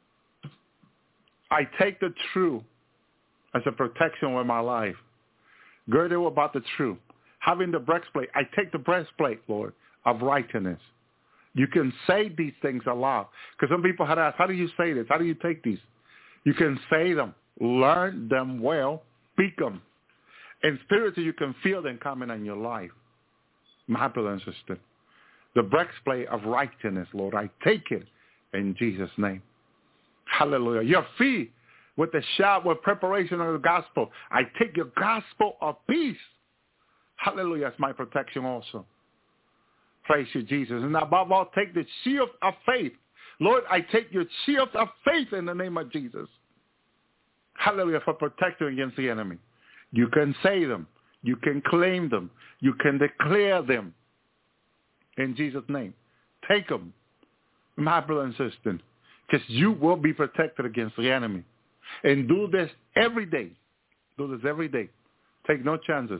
I take the truth as a protection with my life. Girded about the truth. Having the breastplate, I take the breastplate, Lord, of righteousness. You can say these things aloud. Because some people had asked, how do you say this? How do you take these? You can say them. Learn them well. Speak them. And spiritually, you can feel them coming in your life. My brother and sister. The breastplate of righteousness, Lord, I take it in Jesus' name. Hallelujah. Your feet with the shout, with preparation of the gospel. I take your gospel of peace. Hallelujah. It's my protection also. Praise you, Jesus. And above all, take the shield of faith. Lord, I take your shield of faith in the name of Jesus. Hallelujah. For protection against the enemy. You can say them. You can claim them. You can declare them. In Jesus' name. Take them, my brother and sister. Because you will be protected against the enemy. And do this every day. Do this every day. Take no chances.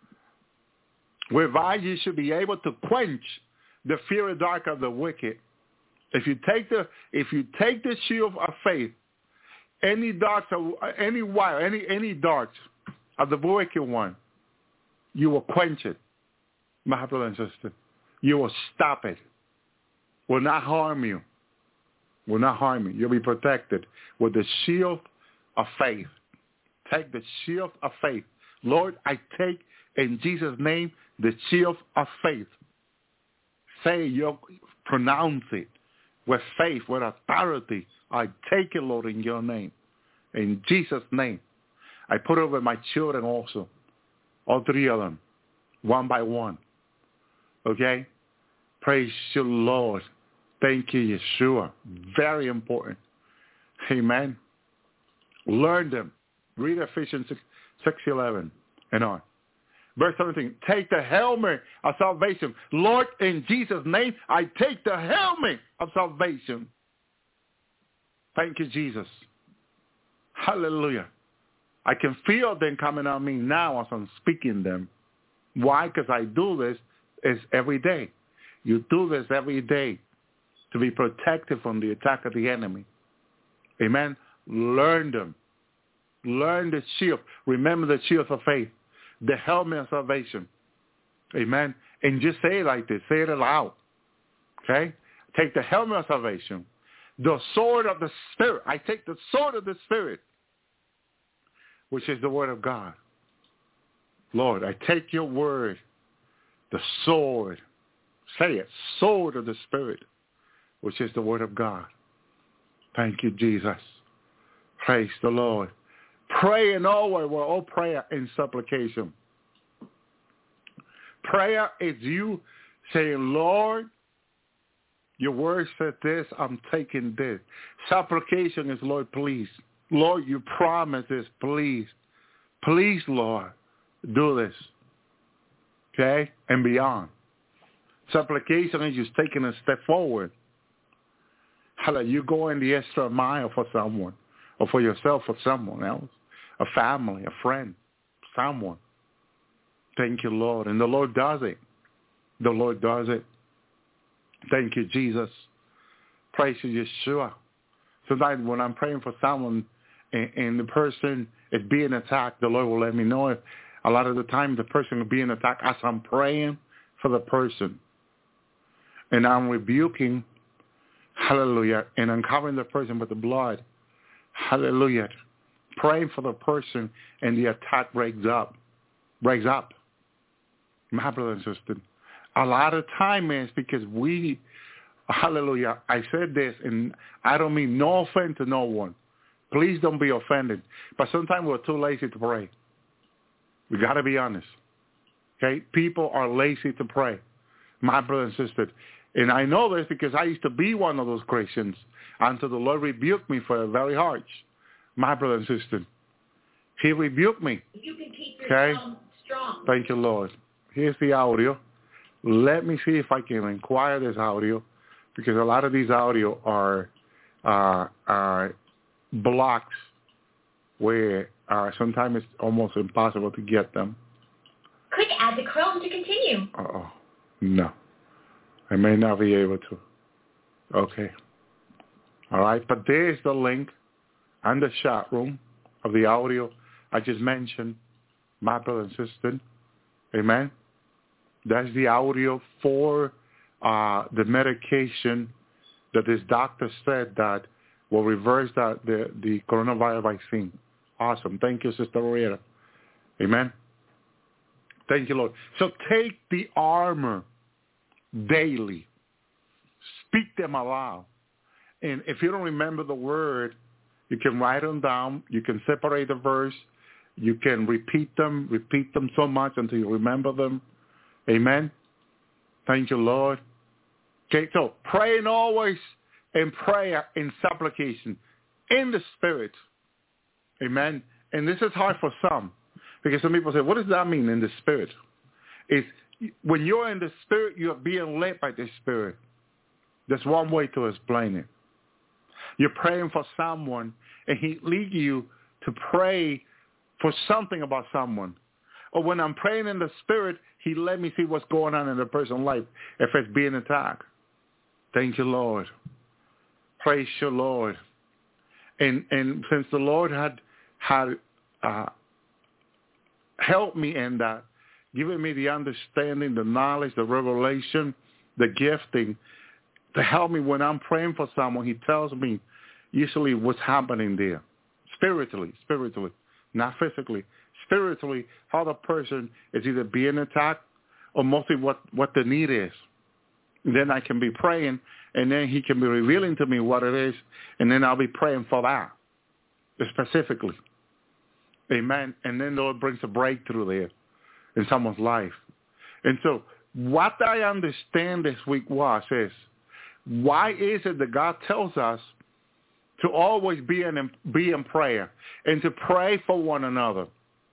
Whereby you should be able to quench the fiery dark of the wicked. If you take the if you take the shield of faith, any darts, any wire, any any darts of the wicked one, you will quench it, my brother and sister. You will stop it. Will not harm you. Will not harm you. You'll be protected with the shield of faith. Take the shield of faith. Lord, I take in Jesus' name the shield of faith. Say, you pronounce it with faith, with authority. I take it, Lord, in your name. In Jesus' name. I put over my children also. All three of them. One by one. Okay? Praise you, Lord. Thank you, Yeshua. Very important. Amen. Learn them. Read Ephesians six eleven and on. Verse seventeen, take the helmet of salvation. Lord, in Jesus' name, I take the helmet of salvation. Thank you, Jesus. Hallelujah. I can feel them coming on me now as I'm speaking them. Why? Because I do this is every day. You do this every day to be protected from the attack of the enemy. Amen. Learn them. Learn the shield. Remember the shield of faith. The helmet of salvation. Amen. And just say it like this. Say it aloud. Okay? Take the helmet of salvation. the sword of the Spirit. I take the sword of the Spirit, which is the word of God. Lord, I take your word, the sword. Say it, sword of the Spirit, which is the word of God. Thank you, Jesus. Praise the Lord. Pray in all ways, well, all prayer and supplication. Prayer is you saying, Lord, your word said this, I'm taking this. Supplication is, Lord, please. Lord, you promised this, please. Please, Lord, do this. Okay? And beyond. Supplication is just taking a step forward. Hallelujah. You go in the extra mile for someone, or for yourself, or someone else, a family, a friend, someone. Thank you, Lord. And the Lord does it. The Lord does it. Thank you, Jesus. Praise you, Yeshua. Sometimes when I'm praying for someone and, and the person is being attacked, the Lord will let me know. If a lot of the time the person is being attacked as I'm praying for the person. And I'm rebuking, hallelujah, and I'm covering the person with the blood. Hallelujah. Praying for the person, and the attack breaks up. Breaks up. My brother and sister. A lot of time is because we, hallelujah, I said this, and I don't mean no offense to no one. Please don't be offended. But sometimes we're too lazy to pray. We got to be honest. Okay? People are lazy to pray. My brother and sister. And I know this because I used to be one of those Christians until the Lord rebuked me for it very harsh. My brother and sister. He rebuked me. You can keep your okay? Tongue strong. Thank you, Lord. Here's the audio. Let me see if I can inquire this audio, because a lot of these audio are uh, are blocks where uh, sometimes it's almost impossible to get them. Click add to Chrome to continue. Uh-oh. No. I may not be able to. Okay. All right. But there's the link and the chat room of the audio I just mentioned, my brother and sister. Amen. That's the audio for uh, the medication that this doctor said that will reverse that, the, the coronavirus vaccine. Awesome. Thank you, Sister Rita. Amen. Thank you, Lord. So take the armor daily. Speak them aloud. And if you don't remember the word, you can write them down. You can separate the verse. You can repeat them, repeat them so much until you remember them. Amen. Thank you, Lord. Okay, so praying always in prayer, in supplication, in the Spirit. Amen. And this is hard for some, because some people say, what does that mean, in the Spirit? It's when you're in the Spirit, you're being led by the Spirit. That's one way to explain it. You're praying for someone, and he leads you to pray for something about someone. Or when I'm praying in the Spirit, he let me see what's going on in the person's life if it's being attacked. Thank you, Lord. Praise you, Lord. And and since the Lord had had uh, helped me in that, given me the understanding, the knowledge, the revelation, the gifting, to help me when I'm praying for someone, he tells me usually what's happening there. Spiritually, spiritually, not physically. Spiritually, how the person is either being attacked or mostly what, what the need is. And then I can be praying, and then he can be revealing to me what it is, and then I'll be praying for that specifically. Amen. And then the Lord brings a breakthrough there in someone's life. And so what I understand this week was is, why is it that God tells us to always be in, be in prayer and to pray for one another?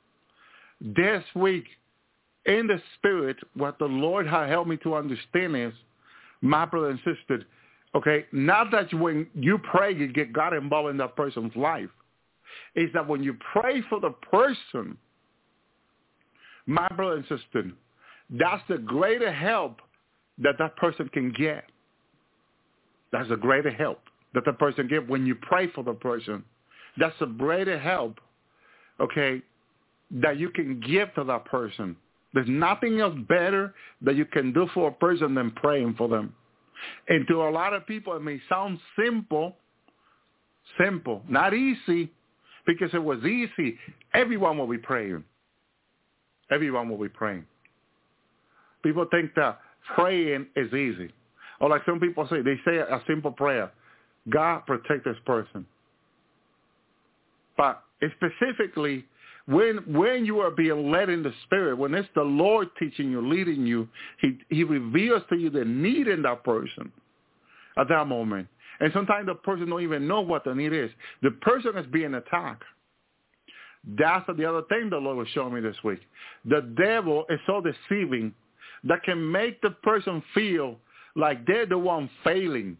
This week, in the Spirit, what the Lord has helped me to understand is, my brother and sister, okay, not that when you pray, you get God involved in that person's life. It's that when you pray for the person, my brother and sister, that's the greater help that that person can get. That's a greater help that the person get when you pray for the person. That's a greater help, okay, that you can give to that person. There's nothing else better that you can do for a person than praying for them. And to a lot of people, it may sound simple, simple, not easy, because it was easy. Everyone will be praying. Everyone will be praying. People think that praying is easy. Or like some people say, they say a simple prayer, God protect this person. But specifically, when when you are being led in the Spirit, when it's the Lord teaching you, leading you, he, he reveals to you the need in that person at that moment. And sometimes the person don't even know what the need is. The person is being attacked. That's the other thing the Lord was showing me this week. The devil is so deceiving that can make the person feel like they're the one failing.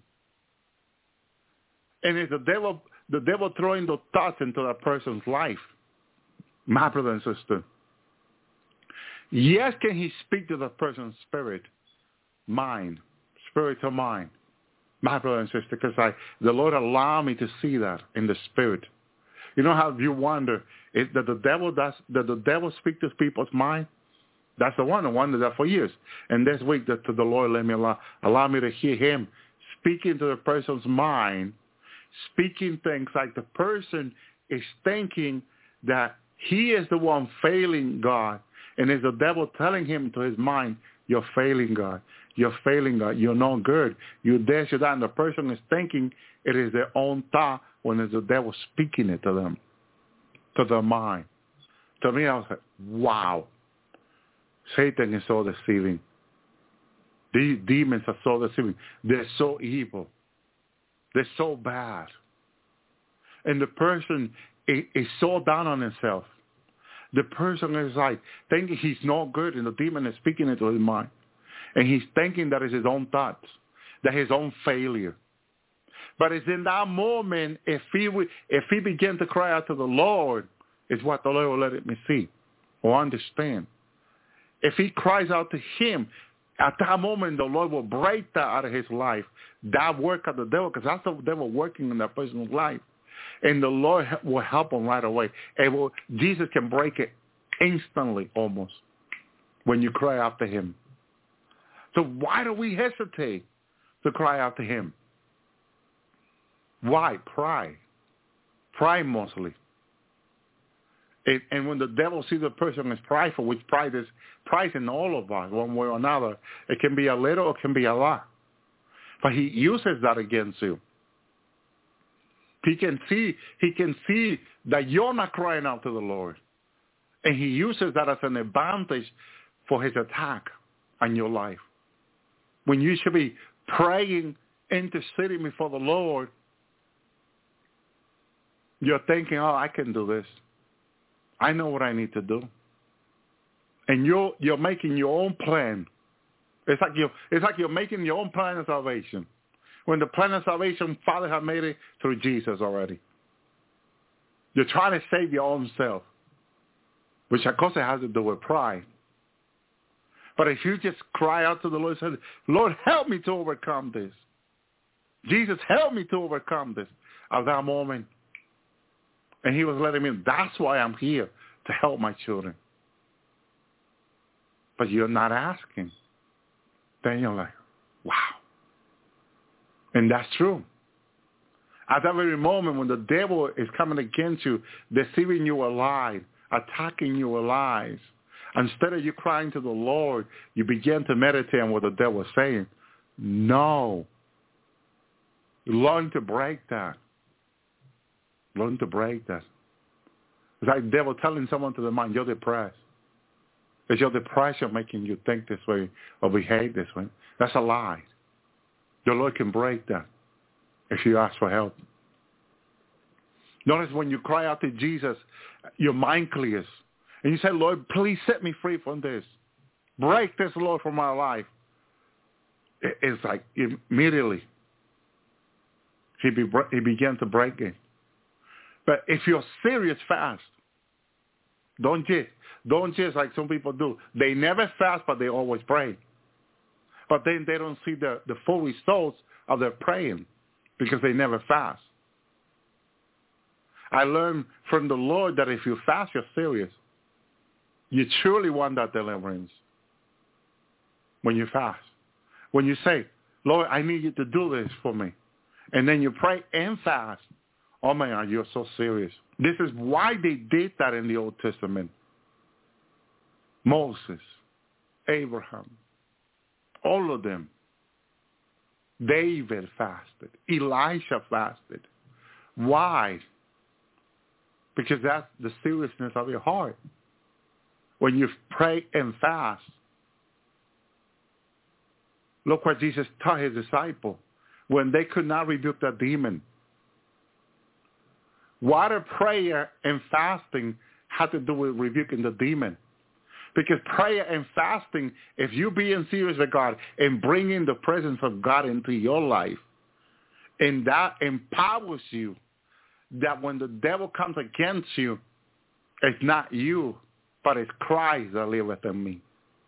And it's the devil, the devil throwing the thoughts into that person's life. My brother and sister. Yes, can he speak to the person's spirit, mind, spirit to mind. My brother and sister, because I, the Lord allowed me to see that in the spirit. You know how you wonder, is that the devil does, that the devil speak to people's mind? That's the one. I wondered that for years. And this week, that the Lord let me allow, allow me to hear him speaking to the person's mind, speaking things like the person is thinking that he is the one failing God, and it's the devil telling him to his mind, you're failing God. You're failing God. You're not good. You're this, you're that. And the person is thinking it is their own thought when it's the devil speaking it to them, to their mind. To me, I was like, wow. Satan is so deceiving. These demons are so deceiving. They're so evil. They're so bad. And the person is, is so down on himself. The person is like thinking he's not good, and the demon is speaking into his mind. And he's thinking that it's his own thoughts, that his own failure. But it's in that moment, if he if he begins to cry out to the Lord, is what the Lord will let me see or understand. If he cries out to him, at that moment, the Lord will break that out of his life, that work of the devil, because that's the devil working in that person's life. And the Lord will help him right away. And will, Jesus can break it instantly almost when you cry out to him. So why do we hesitate to cry out to him? Why? Pride. Pride mostly. And, and when the devil sees a person as prideful, which pride is pride in all of us, one way or another, it can be a little, it can be a lot. But he uses that against you. He can see, he can see that you're not crying out to the Lord. And he uses that as an advantage for his attack on your life. When you should be praying, interceding before the Lord, you're thinking, oh, I can do this. I know what I need to do. And you're you're making your own plan. It's like you're it's like you're making your own plan of salvation. When the plan of salvation, Father has made it through Jesus already. You're trying to save your own self, which of course it has to do with pride. But if you just cry out to the Lord and say, Lord, help me to overcome this. Jesus, help me to overcome this. At that moment, and he was letting me, that's why I'm here, to help my children. But you're not asking. Then you're like, wow. And that's true. At that very moment when the devil is coming against you, deceiving you alive, attacking you alive, instead of you crying to the Lord, you begin to meditate on what the devil is saying. No. Learn to break that. Learn to break that. It's like the devil telling someone to the mind, you're depressed. It's your depression making you think this way or behave this way. That's a lie. The Lord can break that if you ask for help. Notice when you cry out to Jesus, your mind clears. And you say, Lord, please set me free from this. Break this, Lord, from my life. It's like immediately he, be, he began to break it. But if you're serious fast, don't just, don't just like some people do. They never fast, but they always pray. But then they don't see the, the full results of their praying because they never fast. I learned from the Lord that if you fast, you're serious. You truly want that deliverance when you fast. When you say, Lord, I need you to do this for me. And then you pray and fast. Oh, my God, you're so serious. This is why they did that in the Old Testament. Moses, Abraham, all of them. David fasted. Elisha fasted. Why? Because that's the seriousness of your heart. When you pray and fast. Look what Jesus taught his disciples when they could not rebuke the demon. What a prayer and fasting had to do with rebuking the demon. Because prayer and fasting, if you being serious with God and bringing the presence of God into your life, and that empowers you, that when the devil comes against you, it's not you, but it's Christ that lives within me.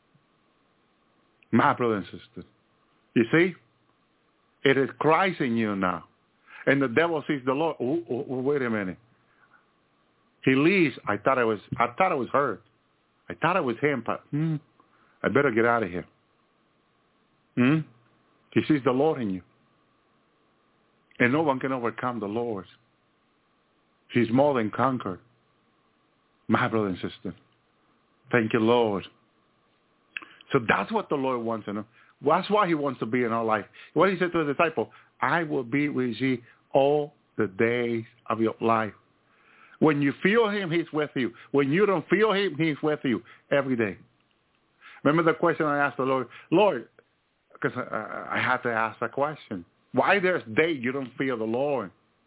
My brother and sister, you see? It is Christ in you now. And the devil sees the Lord. Oh, oh, oh, wait a minute. He leaves. I thought I was. I thought I was her. I thought it was him, but hmm, I better get out of here. Hmm? He sees the Lord in you. And no one can overcome the Lord. He's more than conquered. My brother and sister. Thank you, Lord. So that's what the Lord wants to know. That's why he wants to be in our life. What he said to the disciple, I will be with you all the days of your life. When you feel him, he's with you. When you don't feel him, he's with you every day. Remember the question I asked the Lord? Lord, because I, I had to ask that question. Why there's day you don't feel the Lord?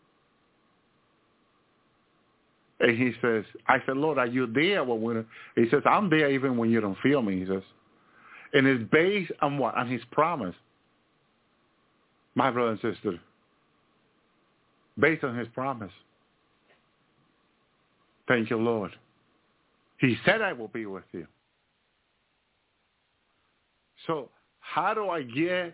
And he says, I said, Lord, are you there? When we, he says, I'm there even when you don't feel me, he says. And it's based on what? On his promise. My brother and sister. Based on his promise. Thank you, Lord. He said I will be with you. So how do I get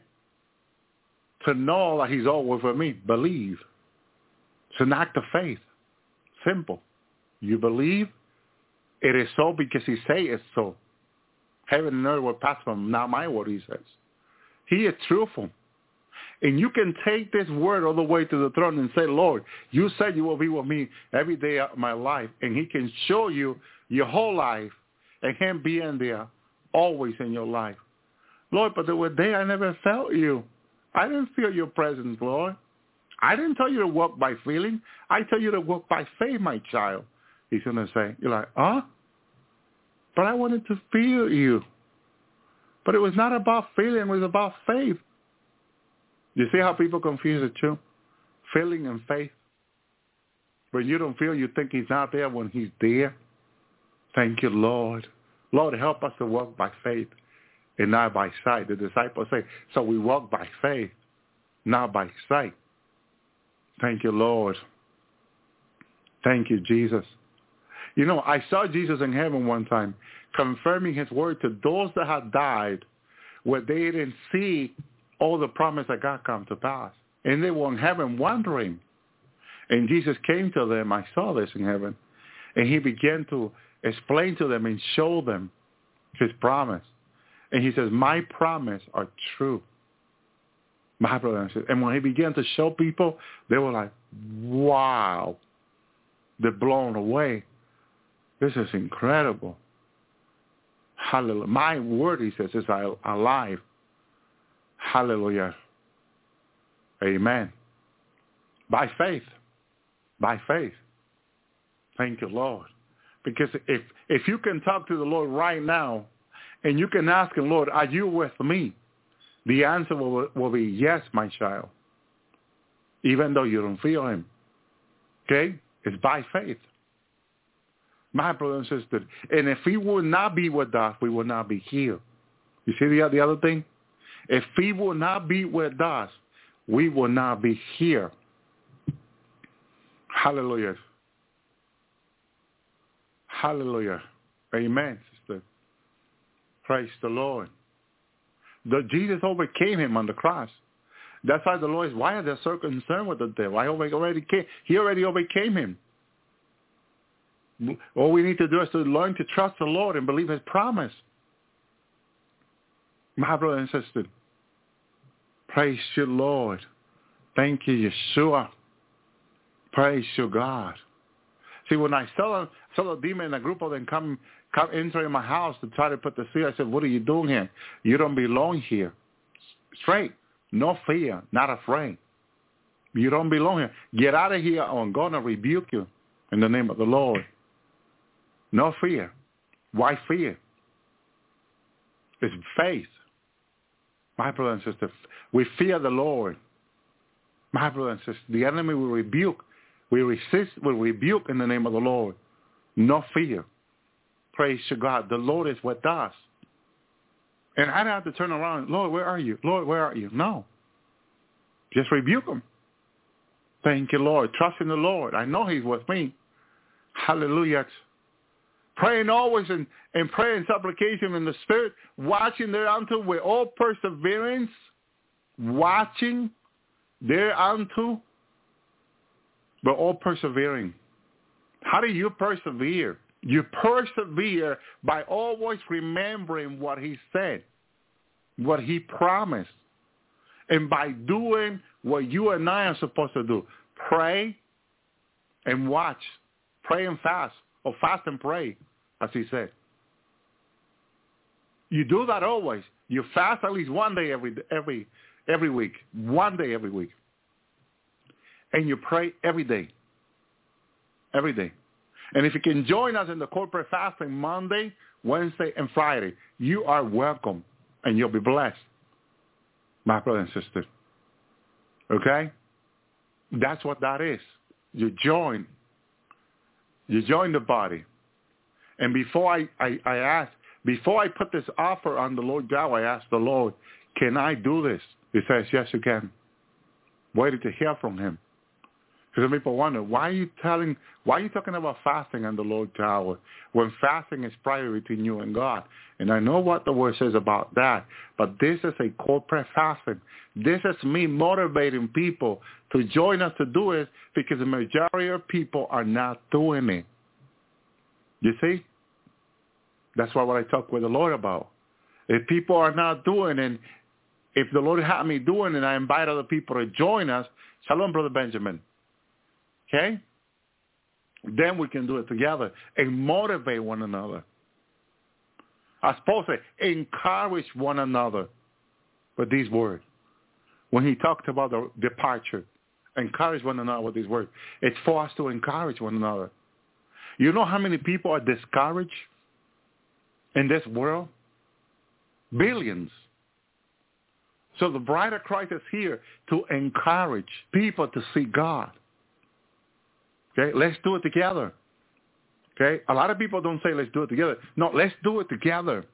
to know that he's always with me? Believe. It's an act of faith. Simple. You believe, it is so because he say it's so. Heaven and earth will pass from, not my word, he says. He is truthful. And you can take this word all the way to the throne and say, Lord, you said you will be with me every day of my life. And he can show you your whole life and him being there always in your life. Lord, but there were days I never felt you. I didn't feel your presence, Lord. I didn't tell you to walk by feeling. I tell you to walk by faith, my child. He's going to say, you're like, huh? But I wanted to feel you. But it was not about feeling. It was about faith. You see how people confuse the two? Feeling and faith. When you don't feel, you think he's not there when he's there. Thank you, Lord. Lord, help us to walk by faith and not by sight. The disciples say, so we walk by faith, not by sight. Thank you, Lord. Thank you, Jesus. You know, I saw Jesus in heaven one time confirming his word to those that had died where they didn't see all the promise that God come to pass. And they were in heaven wondering. And Jesus came to them. I saw this in heaven. And he began to explain to them and show them his promise. And he says, my promise are true. My brother and sister. And when he began to show people, they were like, wow. They're blown away. This is incredible. Hallelujah. My word, he says, is alive. Hallelujah. Amen. By faith. By faith. Thank you, Lord. Because if if you can talk to the Lord right now and you can ask him, Lord, are you with me? The answer will, will be yes, my child. Even though you don't feel him. Okay? It's by faith. My brother and sister. And if he will not be with us, we will not be here. You see the, the other thing? If he will not be with us, we will not be here. Hallelujah. Hallelujah. Amen, sister. Praise the Lord. The Jesus overcame him on the cross. That's why the Lord is, why are they so concerned with the devil? I already came. He already overcame him. All we need to do is to learn to trust the Lord and believe his promise. My brother and sister. Praise you, Lord. Thank you, Yeshua. Praise you, God. See, when I saw, saw a demon and a group of them come, come entering my house to try to put the fear, I said, what are you doing here? You don't belong here. Straight. No fear. Not afraid. You don't belong here. Get out of here or I'm going to rebuke you in the name of the Lord. No fear. Why fear? It's faith. My brother and sister, we fear the Lord. My brother and sister, the enemy will rebuke. We resist, we rebuke in the name of the Lord. No fear. Praise to God. The Lord is with us. And I don't have to turn around. Lord, where are you? Lord, where are you? No. Just rebuke him. Thank you, Lord. Trust in the Lord. I know he's with me. Hallelujah. Praying always in, in prayer and supplication in the Spirit, watching thereunto with all perseverance, watching thereunto, but all persevering. How do you persevere? You persevere by always remembering what he said, what he promised, and by doing what you and I are supposed to do. Pray and watch. Pray and fast, or fast and pray, as he said. You do that always. You fast at least one day every every every week, one day every week. And you pray every day, every day. And if you can join us in the corporate fasting Monday, Wednesday, and Friday, you are welcome, and you'll be blessed, my brother and sister. Okay? That's what that is. You join. You join the body. And before I, I, I ask, before I put this offer on the Lord Yahweh, I asked the Lord, can I do this? He says, yes, you can. Waited to hear from him. Because people wonder, why are you telling, why are you talking about fasting on the Lord Yahweh when fasting is prior between you and God? And I know what the word says about that, but this is a corporate fasting. This is me motivating people to join us to do it because the majority of people are not doing it. You see? That's what I talk with the Lord about. If people are not doing it, if the Lord had me doing it, I invite other people to join us. Shalom, Brother Benjamin. Okay? Then we can do it together and motivate one another. I suppose to encourage one another with these words. When he talked about the departure, encourage one another with these words. It's for us to encourage one another. You know how many people are discouraged in this world? Billions. So the bride of Christ is here to encourage people to see God. Okay, let's do it together. Okay, a lot of people don't say let's do it together. No, let's do it together.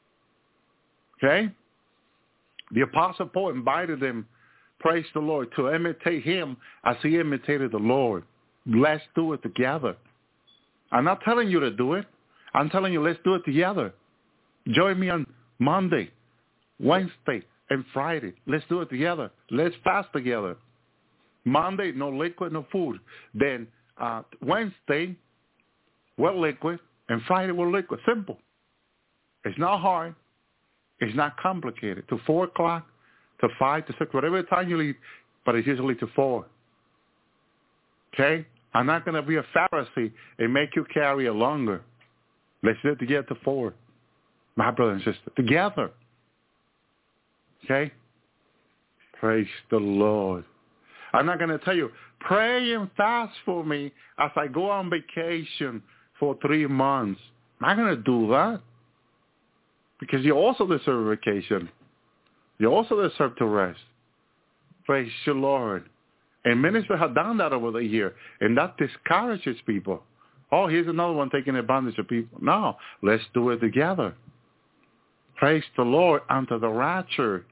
Okay, the Apostle Paul invited them, praise the Lord, to imitate him as he imitated the Lord. Let's do it together. I'm not telling you to do it. I'm telling you let's do it together. Join me on Monday, Wednesday, and Friday. Let's do it together. Let's fast together. Monday, no liquid, no food. Then uh, Wednesday, well liquid, and Friday, well liquid. Simple. It's not hard. It's not complicated. To four o'clock, to five, to six, whatever time you leave, but it's usually to four. Okay? I'm not going to be a Pharisee and make you carry it longer. Let's do it together to four. My brother and sister, together. Okay? Praise the Lord. I'm not going to tell you, pray and fast for me as I go on vacation for three months. I'm not going to do that. Because you also deserve a vacation. You also deserve to rest. Praise the Lord. And ministers have done that over the year. And that discourages people. Oh, here's another one taking advantage of people. No, let's do it together. Praise the Lord unto the rapture.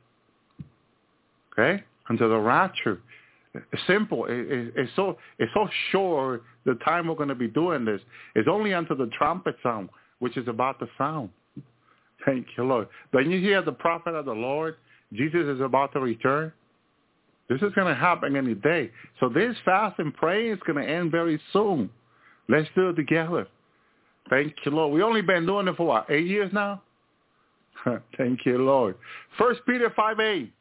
Okay? Unto the rapture. It's simple. It, it, it's so it's so sure the time we're going to be doing this. It's only unto the trumpet sound, which is about to sound. Thank you, Lord. When you hear the prophet of the Lord, Jesus is about to return. This is going to happen any day. So this fast and praying is going to end very soon. Let's do it together. Thank you, Lord. We've only been doing it for what, eight years now? Thank you, Lord. First Peter five eight.